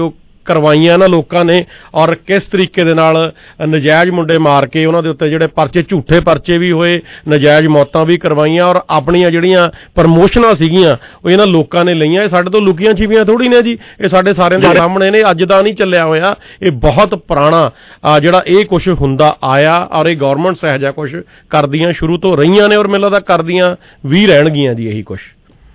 ਕਰਵਾਈਆਂ ਇਹਨਾਂ ਲੋਕਾਂ ਨੇ, ਔਰ ਕਿਸ ਤਰੀਕੇ ਦੇ ਨਾਲ ਨਜਾਇਜ਼ ਮੁੰਡੇ ਮਾਰ ਕੇ ਉਹਨਾਂ ਦੇ ਉੱਤੇ ਜਿਹੜੇ ਪਰਚੇ, ਝੂਠੇ ਪਰਚੇ ਵੀ ਹੋਏ, ਨਜਾਇਜ਼ ਮੌਤਾਂ ਵੀ ਕਰਵਾਈਆਂ, ਔਰ ਆਪਣੀਆਂ ਜਿਹੜੀਆਂ ਪ੍ਰਮੋਸ਼ਨਾਂ ਸੀਗੀਆਂ ਉਹ ਇਹਨਾਂ ਲੋਕਾਂ ਨੇ ਲਈਆਂ। ਇਹ ਸਾਡੇ ਤੋਂ ਲੁਕੀਆਂ ਛਿਪੀਆਂ ਥੋੜੀ ਨੇ ਜੀ, ਇਹ ਸਾਡੇ ਸਾਰਿਆਂ ਦੇ ਸਾਹਮਣੇ ਨੇ, ਅੱਜ ਦਾ ਨਹੀਂ ਚੱਲਿਆ ਹੋਇਆ, ਇਹ ਬਹੁਤ ਪੁਰਾਣਾ ਜਿਹੜਾ ਇਹ ਕੁਛ ਹੁੰਦਾ ਆਇਆ, ਔਰ ਇਹ ਗੌਰਮੈਂਟਸ ਇਹੋ ਜਿਹਾ ਕੁਛ ਕਰਦੀਆਂ ਸ਼ੁਰੂ ਤੋਂ ਰਹੀਆਂ ਨੇ, ਔਰ ਮੈਨੂੰ ਲੱਗਦਾ ਕਰਦੀਆਂ ਵੀ ਰਹਿਣਗੀਆਂ ਜੀ ਇਹੀ ਕੁਛ।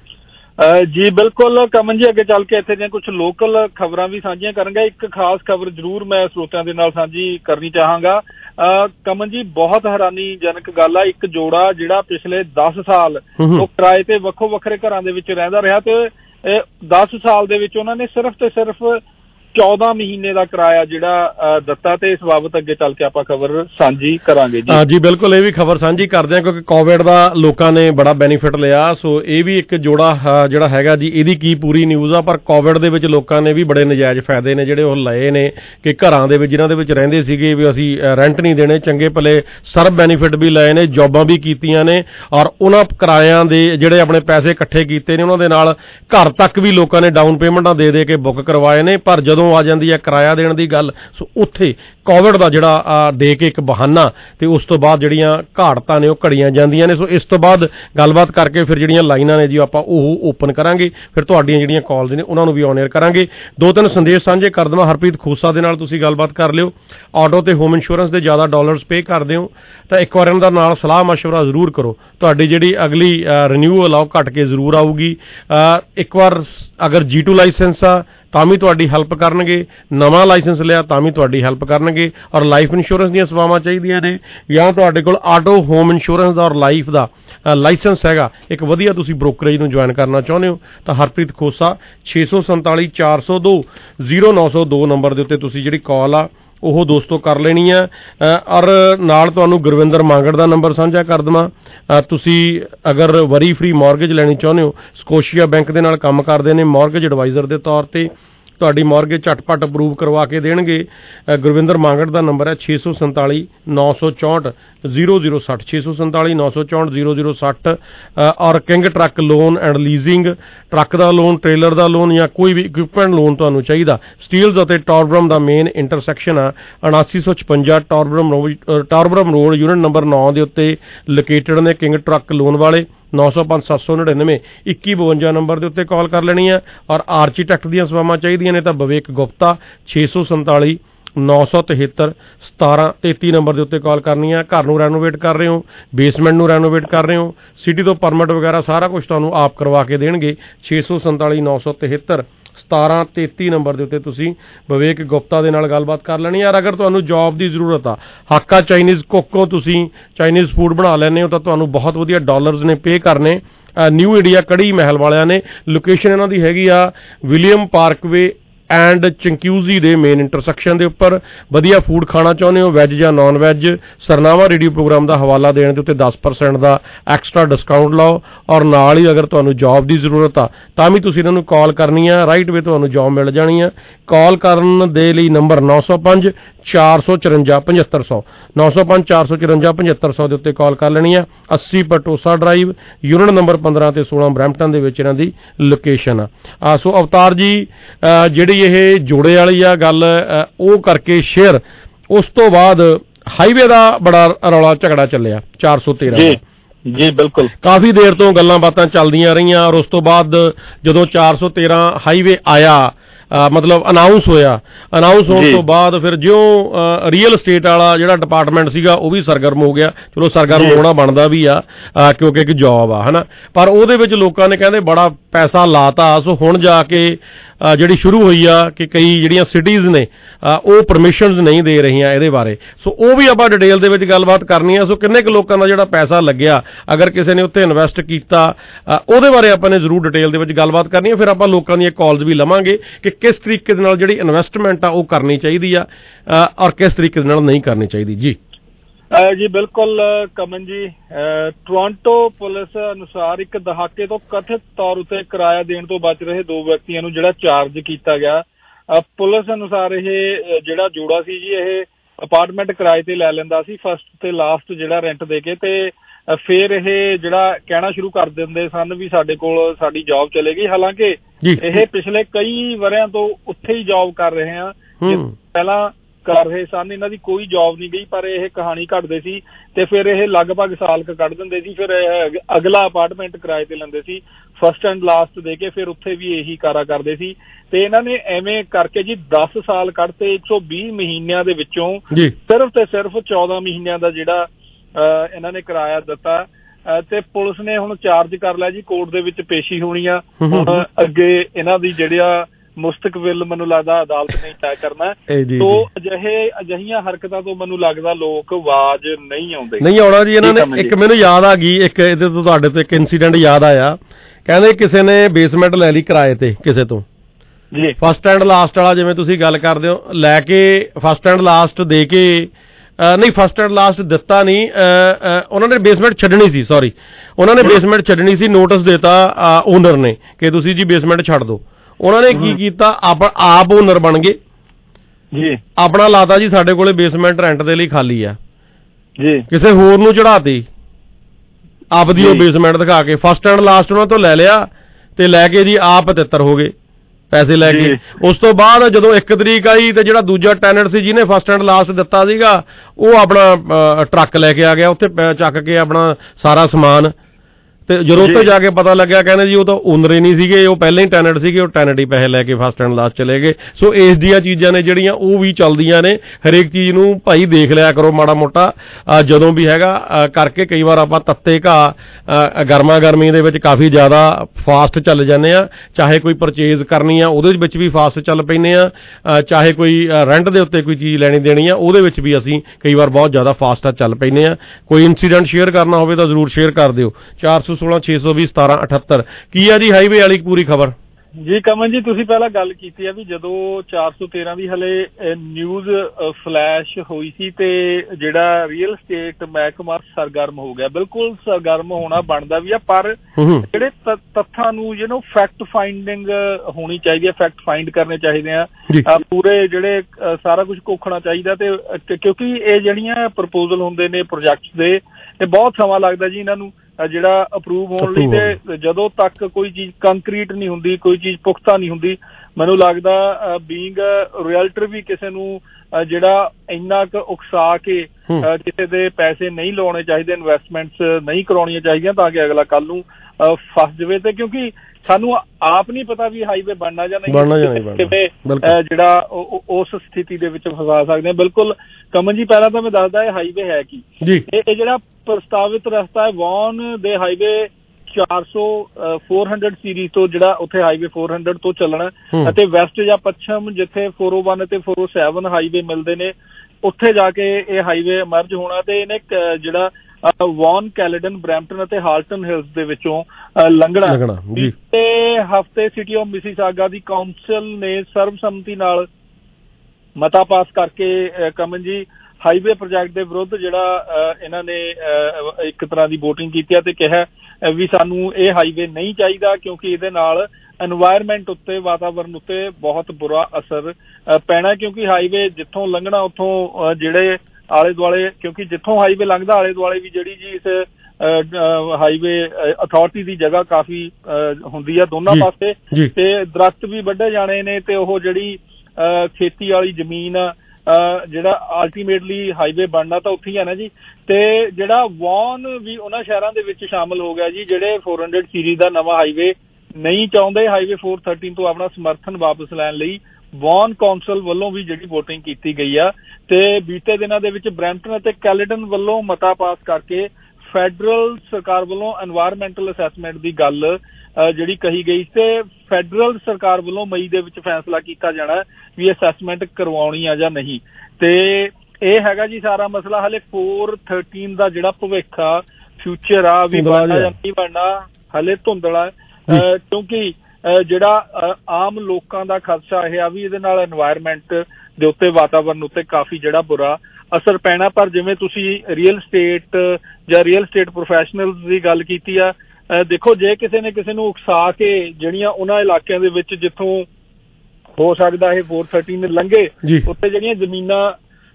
ਜੀ ਬਿਲਕੁਲ ਕਮਨ ਜੀ, ਅੱਗੇ ਚੱਲ ਕੇ ਇੱਥੇ ਦੀਆਂ ਕੁਝ ਲੋਕਲ ਖਬਰਾਂ ਵੀ ਸਾਂਝੀਆਂ ਕਰਾਂਗਾ। ਇੱਕ ਖਾਸ ਖਬਰ ਜ਼ਰੂਰ ਮੈਂ ਸਰੋਤਿਆਂ ਦੇ ਨਾਲ ਸਾਂਝੀ ਕਰਨੀ ਚਾਹਾਂਗਾ। ਕਮਨ ਜੀ, ਬਹੁਤ ਹੈਰਾਨੀਜਨਕ ਗੱਲ ਆ, ਇੱਕ ਜੋੜਾ ਜਿਹੜਾ ਪਿਛਲੇ 10 ਸਾਲ ਉਹ ਕਿਰਾਏ ਤੇ ਵੱਖੋ ਵੱਖਰੇ ਘਰਾਂ ਦੇ ਵਿੱਚ ਰਹਿੰਦਾ ਰਿਹਾ, ਤੇ 10 ਸਾਲ ਦੇ ਵਿੱਚ ਉਹਨਾਂ ਨੇ ਸਿਰਫ ਤੇ ਸਿਰਫ 14 ਮਹੀਨੇ ਦਾ ਕਿਰਾਇਆ ਜਿਹੜਾ ਦਿੱਤਾ, ਤੇ ਇਸ ਬਾਬਤ ਅੱਗੇ ਚੱਲ ਕੇ ਆਪਾਂ ਖਬਰ ਸਾਂਝੀ ਕਰਾਂਗੇ ਜੀ। ਜੀ ਬਿਲਕੁਲ, ਇਹ ਵੀ ਖਬਰ ਸਾਂਝੀ ਕਰਦੇ ਹਾਂ ਕਿਉਂਕਿ ਕੋਵਿਡ ਦਾ ਲੋਕਾਂ ਨੇ ਬੜਾ ਬੈਨੀਫਿਟ ਲਿਆ, ਸੋ ਇਹ ਵੀ ਇੱਕ ਜੋੜਾ ਜਿਹੜਾ ਹੈਗਾ ਜੀ, ਇਹਦੀ ਕੀ ਪੂਰੀ ਨਿਊਜ਼ ਆ, ਪਰ ਕੋਵਿਡ ਦੇ ਵਿੱਚ ਲੋਕਾਂ ਨੇ ਵੀ ਬੜੇ ਨਜਾਇਜ਼ ਫਾਇਦੇ ਨੇ ਜਿਹੜੇ ਉਹ ਲਏ ਨੇ, ਕਿ ਘਰਾਂ ਦੇ ਵਿੱਚ ਜਿਨ੍ਹਾਂ ਦੇ ਵਿੱਚ ਰਹਿੰਦੇ ਸੀਗੇ ਵੀ ਅਸੀਂ ਰੈਂਟ ਨਹੀਂ ਦੇਣੇ, ਚੰਗੇ ਭਲੇ ਸਰਵ ਬੈਨੀਫਿਟ ਵੀ ਲਏ ਨੇ, ਜੌਬਾਂ ਵੀ ਕੀਤੀਆਂ ਨੇ, ਔਰ ਉਹਨਾਂ ਕਿਰਾਇਆਂ ਦੇ ਜਿਹੜੇ ਆਪਣੇ ਪੈਸੇ ਇਕੱਠੇ ਕੀਤੇ ਨੇ ਉਹਨਾਂ ਦੇ ਨਾਲ ਘਰ ਤੱਕ ਵੀ ਲੋਕਾਂ ਨੇ ਡਾਊਨ ਪੇਮੈਂਟਾਂ ਦੇ ਕੇ ਬੁੱਕ ਕਰਵਾਏ ਨੇ। ਪਰ ਜਦੋਂ ਆ ਜਾਂਦੀ ਹੈ ਕਿਰਾਇਆ ਦੇਣ ਦੀ ਗੱਲ, ਸੋ ਉੱਥੇ ਕੋਵਿਡ ਦਾ ਜਿਹੜਾ ਦੇ ਕੇ ਇੱਕ ਬਹਾਨਾ, ਤੇ ਉਸ ਤੋਂ ਬਾਅਦ ਜਿਹੜੀਆਂ ਘਾੜਤਾਂ ਨੇ ਉਹ ਘੜੀਆਂ ਜਾਂਦੀਆਂ ਨੇ। ਸੋ ਇਸ ਤੋਂ ਬਾਅਦ ਗੱਲਬਾਤ ਕਰਕੇ ਫਿਰ ਜਿਹੜੀਆਂ ਲਾਈਨਾਂ ਨੇ ਜੀ ਆਪਾਂ ਉਹ ਓਪਨ ਕਰਾਂਗੇ, ਫਿਰ ਤੁਹਾਡੀਆਂ ਜਿਹੜੀਆਂ ਕਾਲਸ ਨੇ ਉਹਨਾਂ ਨੂੰ ਵੀ ਔਨ 에ਅਰ ਕਰਾਂਗੇ। 2-3 ਸੰਦੇਸ਼ ਸਾਂਝੇ ਕਰ ਦੇਵਾਂ। ਹਰਪ੍ਰੀਤ ਖੋਸਾ ਦੇ ਨਾਲ ਤੁਸੀਂ ਗੱਲਬਾਤ ਕਰ ਲਿਓ, ਆਟੋ ਤੇ ਹੋਮ ਇੰਸ਼ੋਰੈਂਸ ਦੇ ਜ਼ਿਆਦਾ ਡਾਲਰਸ ਪੇ ਕਰਦੇ ਹੋ ਤਾਂ ਇੱਕ ਵਾਰ ਇਹਨਾਂ ਦਾ ਨਾਲ ਸਲਾਹ ਮਸ਼ਵਰਾ ਜ਼ਰੂਰ ਕਰੋ, ਤੁਹਾਡੀ ਜਿਹੜੀ ਅਗਲੀ ਰਿਨਿਊਅਲ ਆ ਉਹ ਘੱਟ ਕੇ ਜ਼ਰੂਰ ਆਊਗੀ। ਇੱਕ ਵਾਰ ਅਗਰ G2 ਲਾਇਸੈਂਸ ਆ ਤਾਂ ਵੀ ਤੁਹਾਡੀ ਹੈਲਪ ਕਰਨਗੇ, ਨਵਾਂ ਲਾਇਸੈਂਸ ਲਿਆ ਤਾਂ ਵੀ ਤੁਹਾਡੀ ਹੈਲਪ ਕਰਨਗੇ, ਔਰ ਲਾਈਫ ਇੰਸ਼ੋਰੈਂਸ ਦੀਆਂ ਸੇਵਾਵਾਂ ਚਾਹੀਦੀਆਂ ਨੇ, ਜਾਂ ਤੁਹਾਡੇ ਕੋਲ ਆਟੋ ਹੋਮ ਇੰਸ਼ੋਰੈਂਸ ਦਾ ਔਰ ਲਾਈਫ ਦਾ ਲਾਇਸੈਂਸ ਹੈਗਾ, ਇੱਕ ਵਧੀਆ ਤੁਸੀਂ ਬ੍ਰੋਕਰੇਜ ਨੂੰ ਜੁਆਇਨ ਕਰਨਾ ਚਾਹੁੰਦੇ ਹੋ ਤਾਂ ਹਰਪ੍ਰੀਤ ਖੋਸਾ 647 402 0902 ਨੰਬਰ ਦੇ ਉੱਤੇ ਤੁਸੀਂ ਜਿਹੜੀ ਕਾਲ ਆ ਉਹ ਦੋਸਤੋ ਕਰ ਲੈਣੀ ਆ। ਔਰ ਨਾਲ ਤੁਹਾਨੂੰ ਗੁਰਵਿੰਦਰ ਮਾਂਗੜ ਦਾ ਨੰਬਰ ਸਾਂਝਾ ਕਰ ਦੇਵਾਂ। ਤੁਸੀਂ ਅਗਰ ਵਰੀ ਫ੍ਰੀ ਮੌਰਗੇਜ ਲੈਣੀ ਚਾਹੁੰਦੇ ਹੋ, ਸਕੋਸ਼ੀਆ ਬੈਂਕ ਦੇ ਨਾਲ ਕੰਮ ਕਰਦੇ ਨੇ ਮੌਰਗੇਜ ਐਡਵਾਈਜ਼ਰ ਦੇ ਤੌਰ ਤੇ, ਤੁਹਾਡੀ ਮੌਰਗੇਜ ਝਟਪਟ ਅਪਰੂਵ ਕਰਵਾ ਕੇ ਦੇਣਗੇ। ਗੁਰਵਿੰਦਰ ਮਾਂਗੜ ਦਾ ਨੰਬਰ ਹੈ 647 964 0060 647 964 0060। ਔਰ king truck loan and leasing, truck ਦਾ ਲੋਨ, ਟ੍ਰੇਲਰ ਦਾ ਲੋਨ ਜਾਂ ਕੋਈ ਵੀ ਇਕਵਿਪਮੈਂਟ ਲੋਨ ਤੁਹਾਨੂੰ ਚਾਹੀਦਾ, ਸਟੀਲਜ਼ ਅਤੇ ਟੌਰਬਰਮ ਦਾ ਮੇਨ ਇੰਟਰਸੈਕਸ਼ਨ ਆ 7956 ਟੌਰਬਰਮ ਰੋਡ ਯੂਨਿਟ ਨੰਬਰ 9 ਦੇ ਉੱਤੇ ਲੋਕੇਟਡ ਨੇ ਕਿੰਗ ਟਰੱਕ ਲੋਨ ਵਾਲੇ। 905 799 2152 ਨੰਬਰ ਦੇ ਉੱਤੇ ਕਾਲ ਕਰ ਲੈਣੀ ਹੈ। ਔਰ ਆਰਕੀਟੈਕਟ ਦੀਆਂ ਸੇਵਾਵਾਂ ਚਾਹੀਦੀਆਂ ਨੇ ਤਾਂ ਵਿਵੇਕ ਗੁਪਤਾ 647 973 1733 ਨੰਬਰ ਦੇ ਉੱਤੇ ਕਾਲ ਕਰਨੀ ਹੈ। ਘਰ ਨੂੰ ਰੈਨੋਵੇਟ ਕਰ ਰਹੇ ਹੋ, ਬੇਸਮੈਂਟ ਨੂੰ ਰੈਨੋਵੇਟ ਕਰ ਰਹੇ ਹੋ, ਸਿਟੀ ਤੋਂ ਪਰਮਿਟ ਵਗੈਰਾ ਸਾਰਾ ਕੁਝ ਤੁਹਾਨੂੰ ਆਪ ਕਰਵਾ ਕੇ ਦੇਣਗੇ। 647 973 1733 ਨੰਬਰ ਦੇ ਉੱਤੇ ਤੁਸੀਂ ਵਿਵੇਕ ਗੁਪਤਾ ਦੇ ਨਾਲ ਗੱਲਬਾਤ ਕਰ ਲੈਣੀ ਯਾਰ। ਅਗਰ ਤੁਹਾਨੂੰ ਜੌਬ ਦੀ ਜ਼ਰੂਰਤ ਆ, ਹਾਕਾ ਚਾਈਨੀਜ਼ ਕੁੱਕੋਂ ਤੁਸੀਂ ਚਾਈਨੀਜ਼ ਫੂਡ ਬਣਾ ਲੈਂਦੇ ਹੋ ਤਾਂ ਤੁਹਾਨੂੰ ਬਹੁਤ ਵਧੀਆ ਡਾਲਰਸ ਨੇ ਪੇ ਕਰਨੇ। ਨਿਊ ਇੰਡੀਆ ਕੜੀ ਮਹਿਲ ਵਾਲਿਆਂ ਨੇ, ਲੋਕੇਸ਼ਨ ਇਹਨਾਂ ਦੀ ਹੈਗੀ ਆ ਵਿਲੀਅਮ ਪਾਰਕਵੇ ਐਂਡ ਚੰਕਿਊਜ਼ੀ ਦੇ ਮੇਨ ਇੰਟਰਸੈਕਸ਼ਨ ਦੇ ਉੱਪਰ। ਵਧੀਆ ਫੂਡ ਖਾਣਾ ਚਾਹੁੰਦੇ ਹੋ, ਵੈਜ ਜਾਂ non veg, Sarnava radio program ਦਾ ਹਵਾਲਾ ਦੇਣ ਦੇ ਉੱਤੇ 10% ਦਾ ਐਕਸਟਰਾ ਡਿਸਕਾਊਂਟ ਲਾਓ। ਔਰ ਨਾਲ ਹੀ ਅਗਰ ਤੁਹਾਨੂੰ ਜੌਬ ਦੀ ਜ਼ਰੂਰਤ ਆ ਤਾਂ ਵੀ ਤੁਸੀਂ ਇਹਨਾਂ ਨੂੰ ਕਾਲ ਕਰਨੀ ਆ, ਰਾਈਟ ਵੇ ਤੁਹਾਨੂੰ ਜੌਬ ਮਿਲ ਜਾਣੀ ਆ। ਕਾਲ ਕਰਨ ਦੇ ਲਈ ਨੰਬਰ 905 454 7500 905 454 7500 ਦੇ ਉੱਤੇ ਕਾਲ ਕਰ ਲੈਣੀ ਆ। 80 ਪਟੋਸਾ ਡਰਾਈਵ ਯੂਨਿਟ ਨੰਬਰ 15 ਤੇ 16 ਬਰੈਂਪਟਨ ਦੇ ਵਿੱਚ ਇਹਨਾਂ ਦੀ ਲੋਕੇਸ਼ਨ ਆ। ਸੋ ਅਵਤਾਰ ਜੀ ਜਿਹੜੀ ਇਹ ਜੋੜੇ ਵਾਲੀ ਆ ਗੱਲ ਉਹ ਕਰਕੇ ਸ਼ੇਅਰ, ਉਸ ਤੋਂ ਬਾਅਦ ਹਾਈਵੇ ਦਾ ਬੜਾ ਰੌਲਾ ਝਗੜਾ ਚੱਲਿਆ 413 ਜੀ ਬਿਲਕੁਲ, ਕਾਫੀ ਦੇਰ ਤੋਂ ਗੱਲਾਂ ਬਾਤਾਂ ਚੱਲਦੀਆਂ ਰਹੀਆਂ। ਔਰ ਉਸ ਤੋਂ ਬਾਅਦ ਜਦੋਂ 413 ਹਾਈਵੇ ਆਇਆ, ਮਤਲਬ ਅਨਾਊਂਸ ਹੋਣ ਤੋਂ ਬਾਅਦ ਫਿਰ ਜਿਉਂ ਰੀਅਲ ਸਟੇਟ ਵਾਲਾ ਜਿਹੜਾ ਡਿਪਾਰਟਮੈਂਟ ਸੀਗਾ ਉਹ ਵੀ ਸਰਗਰਮ ਹੋ ਗਿਆ। ਚਲੋ ਸਰਗਰਮ ਹੋਣਾ ਬਣਦਾ ਵੀ ਆ ਕਿਉਂਕਿ ਇੱਕ ਜੌਬ ਆ, ਹਨਾ, ਪਰ ਉਹਦੇ ਵਿੱਚ ਲੋਕਾਂ ਨੇ ਕਹਿੰਦੇ ਬੜਾ ਪੈਸਾ ਲਾਤਾ। ਸੋ ਹੁਣ ਜਾ ਕੇ ਜਿਹੜੀ ਸ਼ੁਰੂ ਹੋਈ ਆ ਕਿ ਕਈ ਜਿਹੜੀਆਂ ਸਿਟੀਜ਼ ਨੇ ਉਹ ਪਰਮਿਸ਼ਨਸ ਨਹੀਂ ਦੇ ਰਹੀਆਂ ਇਹਦੇ ਬਾਰੇ। ਸੋ ਉਹ ਵੀ ਆਪਾਂ ਡਿਟੇਲ ਦੇ ਵਿੱਚ ਗੱਲਬਾਤ ਕਰਨੀ ਆ। ਸੋ ਕਿੰਨੇ ਕੁ ਲੋਕਾਂ ਦਾ ਜਿਹੜਾ ਪੈਸਾ ਲੱਗਿਆ, ਅਗਰ ਕਿਸੇ ਨੇ ਉੱਥੇ ਇਨਵੈਸਟ ਕੀਤਾ, ਉਹਦੇ ਬਾਰੇ ਆਪਾਂ ਨੇ ਜ਼ਰੂਰ ਡਿਟੇਲ ਦੇ ਵਿੱਚ ਗੱਲਬਾਤ ਕਰਨੀ ਆ। ਫਿਰ ਆਪਾਂ ਲੋਕਾਂ ਦੀਆਂ ਕਾਲਸ ਵੀ ਲਵਾਂਗੇ ਕਿ ਕਿਸ ਤਰੀਕੇ ਦੇ ਨਾਲ ਜਿਹੜੀ ਇਨਵੈਸਟਮੈਂਟ ਆ ਉਹ ਕਰਨੀ ਚਾਹੀਦੀ ਆ ਔਰ ਕਿਸ ਤਰੀਕੇ ਦੇ ਨਾਲ ਨਹੀਂ ਕਰਨੀ ਚਾਹੀਦੀ। ਜੀ ਬਿਲਕੁਲ ਕਮਨ ਜੀ, ਟੋਰਾਂਟੋ ਪੁਲਿਸ ਅਨੁਸਾਰ ਇੱਕ ਦਹਾਕੇ ਤੋਂ ਕਥਿਤ ਤੌਰ ਉੱਤੇ ਕਿਰਾਇਆ ਦੇਣ ਤੋਂ ਬਚ ਰਹੇ 2 ਵਿਅਕਤੀਆਂ ਨੂੰ ਜਿਹੜਾ ਚਾਰਜ ਕੀਤਾ ਗਿਆ। ਪੁਲਿਸ ਅਨੁਸਾਰ ਇਹ ਜਿਹੜਾ ਜੋੜਾ ਸੀ ਜੀ, ਇਹ ਅਪਾਰਟਮੈਂਟ ਕਿਰਾਏ ਤੇ ਲੈ ਲੈਂਦਾ ਸੀ, ਫਸਟ ਤੇ ਲਾਸਟ ਜਿਹੜਾ ਰੈਂਟ ਦੇ ਕੇ, ਤੇ ਫਿਰ ਇਹ ਜਿਹੜਾ ਕਹਿਣਾ ਸ਼ੁਰੂ ਕਰ ਦਿੰਦੇ ਸਨ ਵੀ ਸਾਡੇ ਕੋਲ ਸਾਡੀ ਜੌਬ ਚਲੇ ਗਈ। ਹਾਲਾਂਕਿ ਇਹ ਪਿਛਲੇ ਕਈ ਵਰਿਆਂ ਤੋਂ ਉੱਥੇ ਹੀ ਜੌਬ ਕਰ ਰਹੇ ਆ, ਪਹਿਲਾਂ ਕਰ ਰਹੇ ਸਨ, ਇਹਨਾਂ ਦੀ ਕੋਈ ਜੌਬ ਨਹੀਂ ਗਈ, ਪਰ ਇਹ ਕਹਾਣੀ ਘੜਦੇ ਸੀ ਤੇ ਫਿਰ ਇਹ ਲਗਭਗ ਸਾਲ ਕੱਢ ਦਿੰਦੇ ਸੀ। ਫਿਰ ਅਗਲਾ ਅਪਾਰਟਮੈਂਟ ਕਿਰਾਏ ਤੇ ਲੈਂਦੇ ਸੀ ਫਸਟ ਐਂਡ ਲਾਸਟ ਦੇ ਕੇ, ਫਿਰ ਉੱਥੇ ਵੀ ਇਹੀ ਕਾਰਾ ਕਰਦੇ ਸੀ। ਤੇ ਇਹਨਾਂ ਨੇ ਐਵੇਂ ਕਰਕੇ ਜੀ 10 ਸਾਲ ਕੱਢਤੇ। 120 ਮਹੀਨਿਆਂ ਦੇ ਵਿੱਚੋਂ ਸਿਰਫ ਤੇ ਸਿਰਫ 14 ਮਹੀਨਿਆਂ ਦਾ ਜਿਹੜਾ ਇਹਨਾਂ ਨੇ ਕਿਰਾਇਆ ਦਿੱਤਾ ਤੇ ਪੁਲਿਸ ਨੇ ਹੁਣ ਚਾਰਜ ਕਰ ਲਿਆ ਜੀ। ਕੋਰਟ ਦੇ ਵਿੱਚ ਪੇਸ਼ੀ ਹੋਣੀ ਆ ਹੁਣ ਅੱਗੇ ਇਹਨਾਂ ਦੀ ਜਿਹੜਾ ਮੁਸਤਕਬਿਲ ਮੈਨੂੰ ਲੱਗਦਾ ਅਦਾਲਤ ਨੇ ਤੈਅ ਕਰਨਾ। ਤੋ ਅਜਿਹੀਆਂ ਹਰਕਤਾਂ ਤੋਂ ਮੈਨੂੰ ਲੱਗਦਾ ਲੋਕ ਆਵਾਜ਼ ਨਹੀਂ ਆਉਣਾ ਜੀ। ਇਹਨਾਂ ਨੇ ਇੱਕ ਮੈਨੂੰ ਯਾਦ ਆ ਗਈ, ਇੱਕ ਇਹਦੇ ਤੋਂ ਤੁਹਾਡੇ ਤੋਂ ਇੱਕ ਇਨਸੀਡੈਂਟ ਯਾਦ ਆਇਆ। ਕਹਿੰਦੇ ਕਿਸੇ ਨੇ ਬੇਸਮੈਂਟ ਲੈ ਲਈ ਕਿਰਾਏ ਤੇ ਕਿਸੇ ਤੋਂ ਜੀ, ਫਸਟ ਐਂਡ ਲਾਸਟ ਵਾਲਾ, ਜਿਵੇਂ ਤੁਸੀਂ ਗੱਲ ਕਰਦੇ ਹੋ, ਲੈ ਕੇ ਫਸਟ ਐਂਡ ਲਾਸਟ ਦੇ ਕੇ ਨਹੀਂ ਫਸਟ ਐਂਡ ਲਾਸਟ ਦਿੱਤਾ ਨਹੀਂ, ਉਹਨਾਂ ਨੇ ਬੇਸਮੈਂਟ ਛੱਡਣੀ ਸੀ, ਸੌਰੀ ਉਹਨਾਂ ਨੇ ਬੇਸਮੈਂਟ ਛੱਡਣੀ ਸੀ। ਨੋਟਿਸ ਦਿੱਤਾ ਓਨਰ ਨੇ ਕਿ ਤੁਸੀਂ ਜੀ ਬੇਸਮੈਂਟ ਛੱਡ ਦਿਓ। ਉਹਨਾਂ ਨੇ ਕੀ ਕੀਤਾ, ਆਪ ਓਨਰ ਬਣ ਗਏ ਜੀ, ਆਪਣਾ ਲਾਤਾ ਜੀ ਸਾਡੇ ਕੋਲੇ ਬੇਸਮੈਂਟ ਰੈਂਟ ਦੇ ਲਈ ਖਾਲੀ ਆ ਜੀ, ਕਿਸੇ ਹੋਰ ਨੂੰ ਚੜਾਤੀ ਆਪਦੀ ਉਹ ਬੇਸਮੈਂਟ ਦਿਖਾ ਕੇ। ਫਸਟ ਐਂਡ ਲਾਸਟ ਉਹਨਾਂ ਤੋਂ ਲੈ ਲਿਆ ਤੇ ਲੈ ਕੇ ਜੀ ਆਪ ਤਿੱਤਰ ਹੋ ਗਏ ਪੈਸੇ ਲੈ ਕੇ। ਉਸ ਤੋਂ ਬਾਅਦ ਜਦੋਂ 1 ਤਰੀਕ ਆਈ ਤੇ ਜਿਹੜਾ ਦੂਜਾ ਟੈਨੈਂਟ ਸੀ ਜਿਹਨੇ ਫਸਟ ਐਂਡ ਲਾਸਟ ਦਿੱਤਾ ਸੀਗਾ, ਉਹ ਆਪਣਾ ਟਰੱਕ ਲੈ ਕੇ ਆ ਗਿਆ, ਉੱਥੇ ਚੱਕ ਕੇ ਆਪਣਾ ਸਾਰਾ ਸਮਾਨ। ਤੇ ਜਦੋਂ ਉੱਥੇ ਜਾ ਕੇ ਪਤਾ ਲੱਗਿਆ ਕਹਿੰਦੇ ਜੀ ਉਹ ਤਾਂ ਓਨਰ ਹੀ ਨਹੀਂ ਸੀਗੇ, ਉਹ ਪਹਿਲਾਂ ਹੀ ਟੈਨੈਂਟ ਸੀਗੇ, ਉਹ ਟੈਨੈਂਟ ਹੀ ਪੈਸੇ ਲੈ ਕੇ ਫਸਟ ਐਂਡ ਲਾਸਟ ਚਲੇ ਗਏ। ਸੋ ਇਸ ਦੀਆਂ ਚੀਜ਼ਾਂ ਨੇ ਜਿਹੜੀਆਂ ਉਹ ਵੀ ਚੱਲਦੀਆਂ ਨੇ। ਹਰੇਕ ਚੀਜ਼ ਨੂੰ ਭਾਈ ਦੇਖ ਲਿਆ ਕਰੋ ਮਾੜਾ ਮੋਟਾ ਜਦੋਂ ਵੀ ਹੈਗਾ ਕਰਕੇ। ਕਈ ਵਾਰ ਆਪਾਂ ਤੱਤੇ ਘਾਹ ਗਰਮਾ ਗਰਮੀ ਦੇ ਵਿੱਚ ਕਾਫੀ ਜ਼ਿਆਦਾ ਫਾਸਟ ਚੱਲ ਜਾਂਦੇ ਆ, ਚਾਹੇ ਕੋਈ ਪਰਚੇਜ਼ ਕਰਨੀ ਆ ਉਹਦੇ ਵਿੱਚ ਵੀ ਫਾਸਟ ਚੱਲ ਪੈਂਦੇ ਆ, ਚਾਹੇ ਕੋਈ ਰੈਂਟ ਦੇ ਉੱਤੇ ਕੋਈ ਚੀਜ਼ ਲੈਣੀ ਦੇਣੀ ਆ ਉਹਦੇ ਵਿੱਚ ਵੀ ਅਸੀਂ ਕਈ ਵਾਰ ਬਹੁਤ ਜ਼ਿਆਦਾ ਫਾਸਟ ਚੱਲ ਪੈਂਦੇ ਆ। ਕੋਈ ਇਨਸੀਡੈਂਟ ਸ਼ੇਅਰ ਕਰਨਾ ਹੋਵੇ ਤਾਂ ਜ਼ਰੂਰ ਸ਼ੇਅਰ ਕਰ ਦਿਓ। 416-620-1778 ਕੀ ਆ ਜੀ ਹਾਈਵੇ ਵਾਲੀ ਪੂਰੀ ਖਬਰ ਜੀ। ਕਮਨ ਜੀ ਤੁਸੀਂ ਪਹਿਲਾਂ ਗੱਲ ਕੀਤੀ ਆ ਵੀ ਜਦੋਂ 413 ਦੀ ਹਲੇ ਨਿਊਜ਼ ਫਲੈਸ਼ ਹੋਈ ਸੀ ਤੇ ਜਿਹੜਾ ਰੀਅਲ ਸਟੇਟ ਮਹਿਕਮਾ ਸਰਗਰਮ ਹੋ ਗਿਆ। ਬਿਲਕੁਲ ਸਰਗਰਮ ਹੋਣਾ ਬਣਦਾ ਵੀ ਆ, ਪਰ ਜਿਹੜੇ ਤੱਥਾਂ ਨੂੰ ਫੈਕਟ ਫਾਈਂਡਿੰਗ ਹੋਣੀ ਚਾਹੀਦੀ ਹੈ, ਫੈਕਟ ਫਾਈਂਡ ਕਰਨੇ ਚਾਹੀਦੇ ਆ ਪੂਰੇ, ਜਿਹੜੇ ਸਾਰਾ ਕੁਝ ਘੋਖਣਾ ਚਾਹੀਦਾ। ਤੇ ਕਿਉਂਕਿ ਇਹ ਜਿਹੜੀਆਂ ਪ੍ਰਪੋਜ਼ਲ ਹੁੰਦੇ ਨੇ ਪ੍ਰੋਜੈਕਟਸ ਦੇ, ਇਹ ਬਹੁਤ ਸਮਾਂ ਲੱਗਦਾ ਜੀ ਇਹਨਾਂ ਨੂੰ ਜਿਹੜਾ ਅਪਰੂਵ ਹੋਣ ਲਈ। ਤੇ ਜਦੋਂ ਤੱਕ ਕੋਈ ਚੀਜ਼ ਕੰਕਰੀਟ ਨਹੀਂ ਹੁੰਦੀ, ਕੋਈ ਚੀਜ਼ ਪੁਖਤਾ ਨਹੀਂ ਹੁੰਦੀ, ਮੈਨੂੰ ਲੱਗਦਾ ਬੀਇੰਗ ਰੀਅਲਟਰ ਵੀ ਕਿਸੇ ਨੂੰ ਜਿਹੜਾ ਇੰਨਾ ਕੁ ਉਕਸਾ ਕੇ ਕਿਸੇ ਦੇ ਪੈਸੇ ਨਹੀਂ ਲਾਉਣੇ ਚਾਹੀਦੇ, ਇਨਵੈਸਟਮੈਂਟਸ ਨਹੀਂ ਕਰਾਉਣੀਆਂ ਚਾਹੀਦੀਆਂ ਤਾਂ ਕਿ ਅਗਲਾ ਕੱਲ ਨੂੰ ਫਸ ਜਾਵੇ। ਤੇ ਕਿਉਂਕਿ ਸਾਨੂੰ ਆਪ ਨਹੀਂ ਪਤਾ ਵੀ ਹਾਈਵੇ ਬਣਨਾ ਜਾਂ ਨਹੀਂ, ਕਿਵੇਂ ਜਿਹੜਾ ਉਸ ਸਥਿਤੀ ਦੇ ਵਿੱਚ ਫਸਾ ਸਕਦੇ ਹਾਂ। ਬਿਲਕੁਲ ਕਮਨ ਜੀ, ਪਹਿਲਾਂ ਤਾਂ ਮੈਂ ਦੱਸਦਾ ਇਹ ਹਾਈਵੇ ਹੈ ਕੀ। ਇਹ ਜਿਹੜਾ ਪ੍ਰਸਤਾਵਿਤ ਰਸਤਾ ਹੈ ਵੌਨ ਦੇ ਹਾਈਵੇ 400 ਸੀਰੀਜ਼ ਤੋਂ, ਜਿਹੜਾ ਉੱਥੇ ਹਾਈਵੇ 400 ਤੋਂ ਚੱਲਣਾ, ਅਤੇ ਵੈਸਟ ਜਾਂ ਪੱਛਮ ਜਿੱਥੇ 401 ਅਤੇ 407 ਹਾਈਵੇ ਮਿਲਦੇ ਨੇ ਉੱਥੇ ਜਾ ਕੇ ਇਹ ਹਾਈਵੇ ਮਰਜ ਹੋਣਾ। ਤੇ ਇਹਨੇ ਜਿਹੜਾ ਵੌਨ, ਕੈਲੇਡਨ, ਬਰੈਂਪਟਨ ਅਤੇ ਹਾਲਟਨ ਹਿਲਸ ਦੇ ਵਿੱਚੋਂ ਲੰਘਣਾ। ਤੇ ਹਫ਼ਤੇ ਸਿਟੀ ਆਫ ਮਿਸੀਸਾਗਾ ਦੀ ਕਾਉਂਸਲ ਨੇ ਸਰਬਸੰਮਤੀ ਨਾਲ ਮਤਾ ਪਾਸ ਕਰਕੇ ਕਮਨ ਜੀ ਹਾਈਵੇ ਪ੍ਰੋਜੈਕਟ ਦੇ ਵਿਰੁੱਧ ਜਿਹੜਾ ਇਹਨਾਂ ਨੇ ਇੱਕ ਤਰ੍ਹਾਂ ਦੀ ਵੋਟਿੰਗ ਕੀਤੀ ਹੈ ਤੇ ਕਿਹਾ ਵੀ ਸਾਨੂੰ ਇਹ ਹਾਈਵੇ ਨਹੀਂ ਚਾਹੀਦਾ ਕਿਉਂਕਿ ਇਹਦੇ ਨਾਲ ਐਨਵਾਇਰਮੈਂਟ ਉੱਤੇ, ਵਾਤਾਵਰਨ ਉੱਤੇ ਬਹੁਤ ਬੁਰਾ ਅਸਰ ਪੈਣਾ। ਕਿਉਂਕਿ ਹਾਈਵੇ ਜਿੱਥੋਂ ਲੰਘਣਾ ਉੱਥੋਂ ਜਿਹੜੇ ਆਲੇ ਦੁਆਲੇ, ਕਿਉਂਕਿ ਜਿੱਥੋਂ ਹਾਈਵੇ ਲੰਘਦਾ ਆਲੇ ਦੁਆਲੇ ਵੀ ਜਿਹੜੀ ਜੀ ਇਸ ਹਾਈਵੇ ਅਥਾਰਟੀ ਦੀ ਜਗ੍ਹਾ ਕਾਫੀ ਹੁੰਦੀ ਆ ਦੋਨਾਂ ਪਾਸੇ, ਤੇ ਦਰਖਤ ਵੀ ਵੱਢੇ ਜਾਣੇ ਨੇ ਤੇ ਉਹ ਜਿਹੜੀ ਖੇਤੀ ਵਾਲੀ ਜ਼ਮੀਨ ਜਿਹੜਾ ਅਲਟੀਮੇਟਲੀ ਹਾਈਵੇ ਬਣਨਾ ਤਾਂ ਉੱਥੇ ਹੀ ਹੈ ਨਾ ਜੀ। ਤੇ ਜਿਹੜਾ ਵੌਨ ਵੀ ਉਹਨਾਂ ਸ਼ਹਿਰਾਂ ਦੇ ਵਿੱਚ ਸ਼ਾਮਲ ਹੋ ਗਿਆ ਜੀ ਜਿਹੜੇ 400 ਸੀਰੀਜ਼ ਦਾ ਨਵਾਂ ਹਾਈਵੇ ਨਹੀਂ ਚਾਹੁੰਦੇ। ਹਾਈਵੇ 413 ਤੋਂ ਆਪਣਾ ਸਮਰਥਨ ਵਾਪਸ ਲੈਣ ਲਈ ਵੌਨ ਕੌਂਸਲ ਵੱਲੋਂ ਵੀ ਜਿਹੜੀ ਵੋਟਿੰਗ ਕੀਤੀ ਗਈ ਆ। ਤੇ ਬੀਤੇ ਦਿਨਾਂ ਦੇ ਵਿੱਚ ਬਰੈਂਪਟਨ ਅਤੇ ਕੈਲੇਡਨ ਵੱਲੋਂ ਮਤਾ ਪਾਸ ਕਰਕੇ ਫੈਡਰਲ ਸਰਕਾਰ ਵੱਲੋਂ ਐਨਵਾਇਰਮੈਂਟਲ ਅਸੈਸਮੈਂਟ ਦੀ ਗੱਲ ਜਿਹੜੀ ਕਹੀ ਗਈ ਤੇ ਫੈਡਰਲ ਸਰਕਾਰ ਵੱਲੋਂ ਮਈ ਦੇ ਵਿੱਚ ਫੈਸਲਾ ਕੀਤਾ ਜਾਣਾ ਵੀ ਅਸੈਸਮੈਂਟ ਕਰਵਾਉਣੀ ਆ ਜਾਂ ਨਹੀਂ। ਤੇ ਇਹ ਹੈਗਾ ਜੀ ਸਾਰਾ ਮਸਲਾ। ਹਲੇ 413 ਦਾ ਜਿਹੜਾ ਭਵਿੱਖ ਆ, ਫਿਊਚਰ ਆ, ਵੀ ਬਣਨਾ ਜਾਂ ਨਹੀਂ ਬਣਨਾ ਹਲੇ ਧੁੰਦਲਾ, ਕਿਉਂਕਿ ਜਿਹੜਾ ਆਮ ਲੋਕਾਂ ਦਾ ਖਦਸ਼ਾ ਇਹ ਆ ਵੀ ਇਹਦੇ ਨਾਲ ਐਨਵਾਇਰਮੈਂਟ ਦੇ ਉੱਤੇ, ਵਾਤਾਵਰਨ ਉੱਤੇ ਕਾਫੀ ਜਿਹੜਾ ਬੁਰਾ ਅਸਰ ਪੈਣਾ। ਪਰ ਜਿਵੇਂ ਤੁਸੀਂ ਰੀਅਲ ਸਟੇਟ ਜਾਂ ਰੀਅਲ ਸਟੇਟ ਪ੍ਰੋਫੈਸ਼ਨਲਸ ਦੀ ਗੱਲ ਕੀਤੀ ਆ, ਦੇਖੋ ਜੇ ਕਿਸੇ ਨੇ ਕਿਸੇ ਨੂੰ ਉਕਸਾ ਕੇ ਜਿਹੜੀਆਂ ਉਹਨਾਂ ਇਲਾਕਿਆਂ ਦੇ ਵਿੱਚ ਜਿੱਥੋਂ ਹੋ ਸਕਦਾ ਇਹ 413 ਲੰਘੇ ਉੱਥੇ ਜਿਹੜੀਆਂ ਜ਼ਮੀਨਾਂ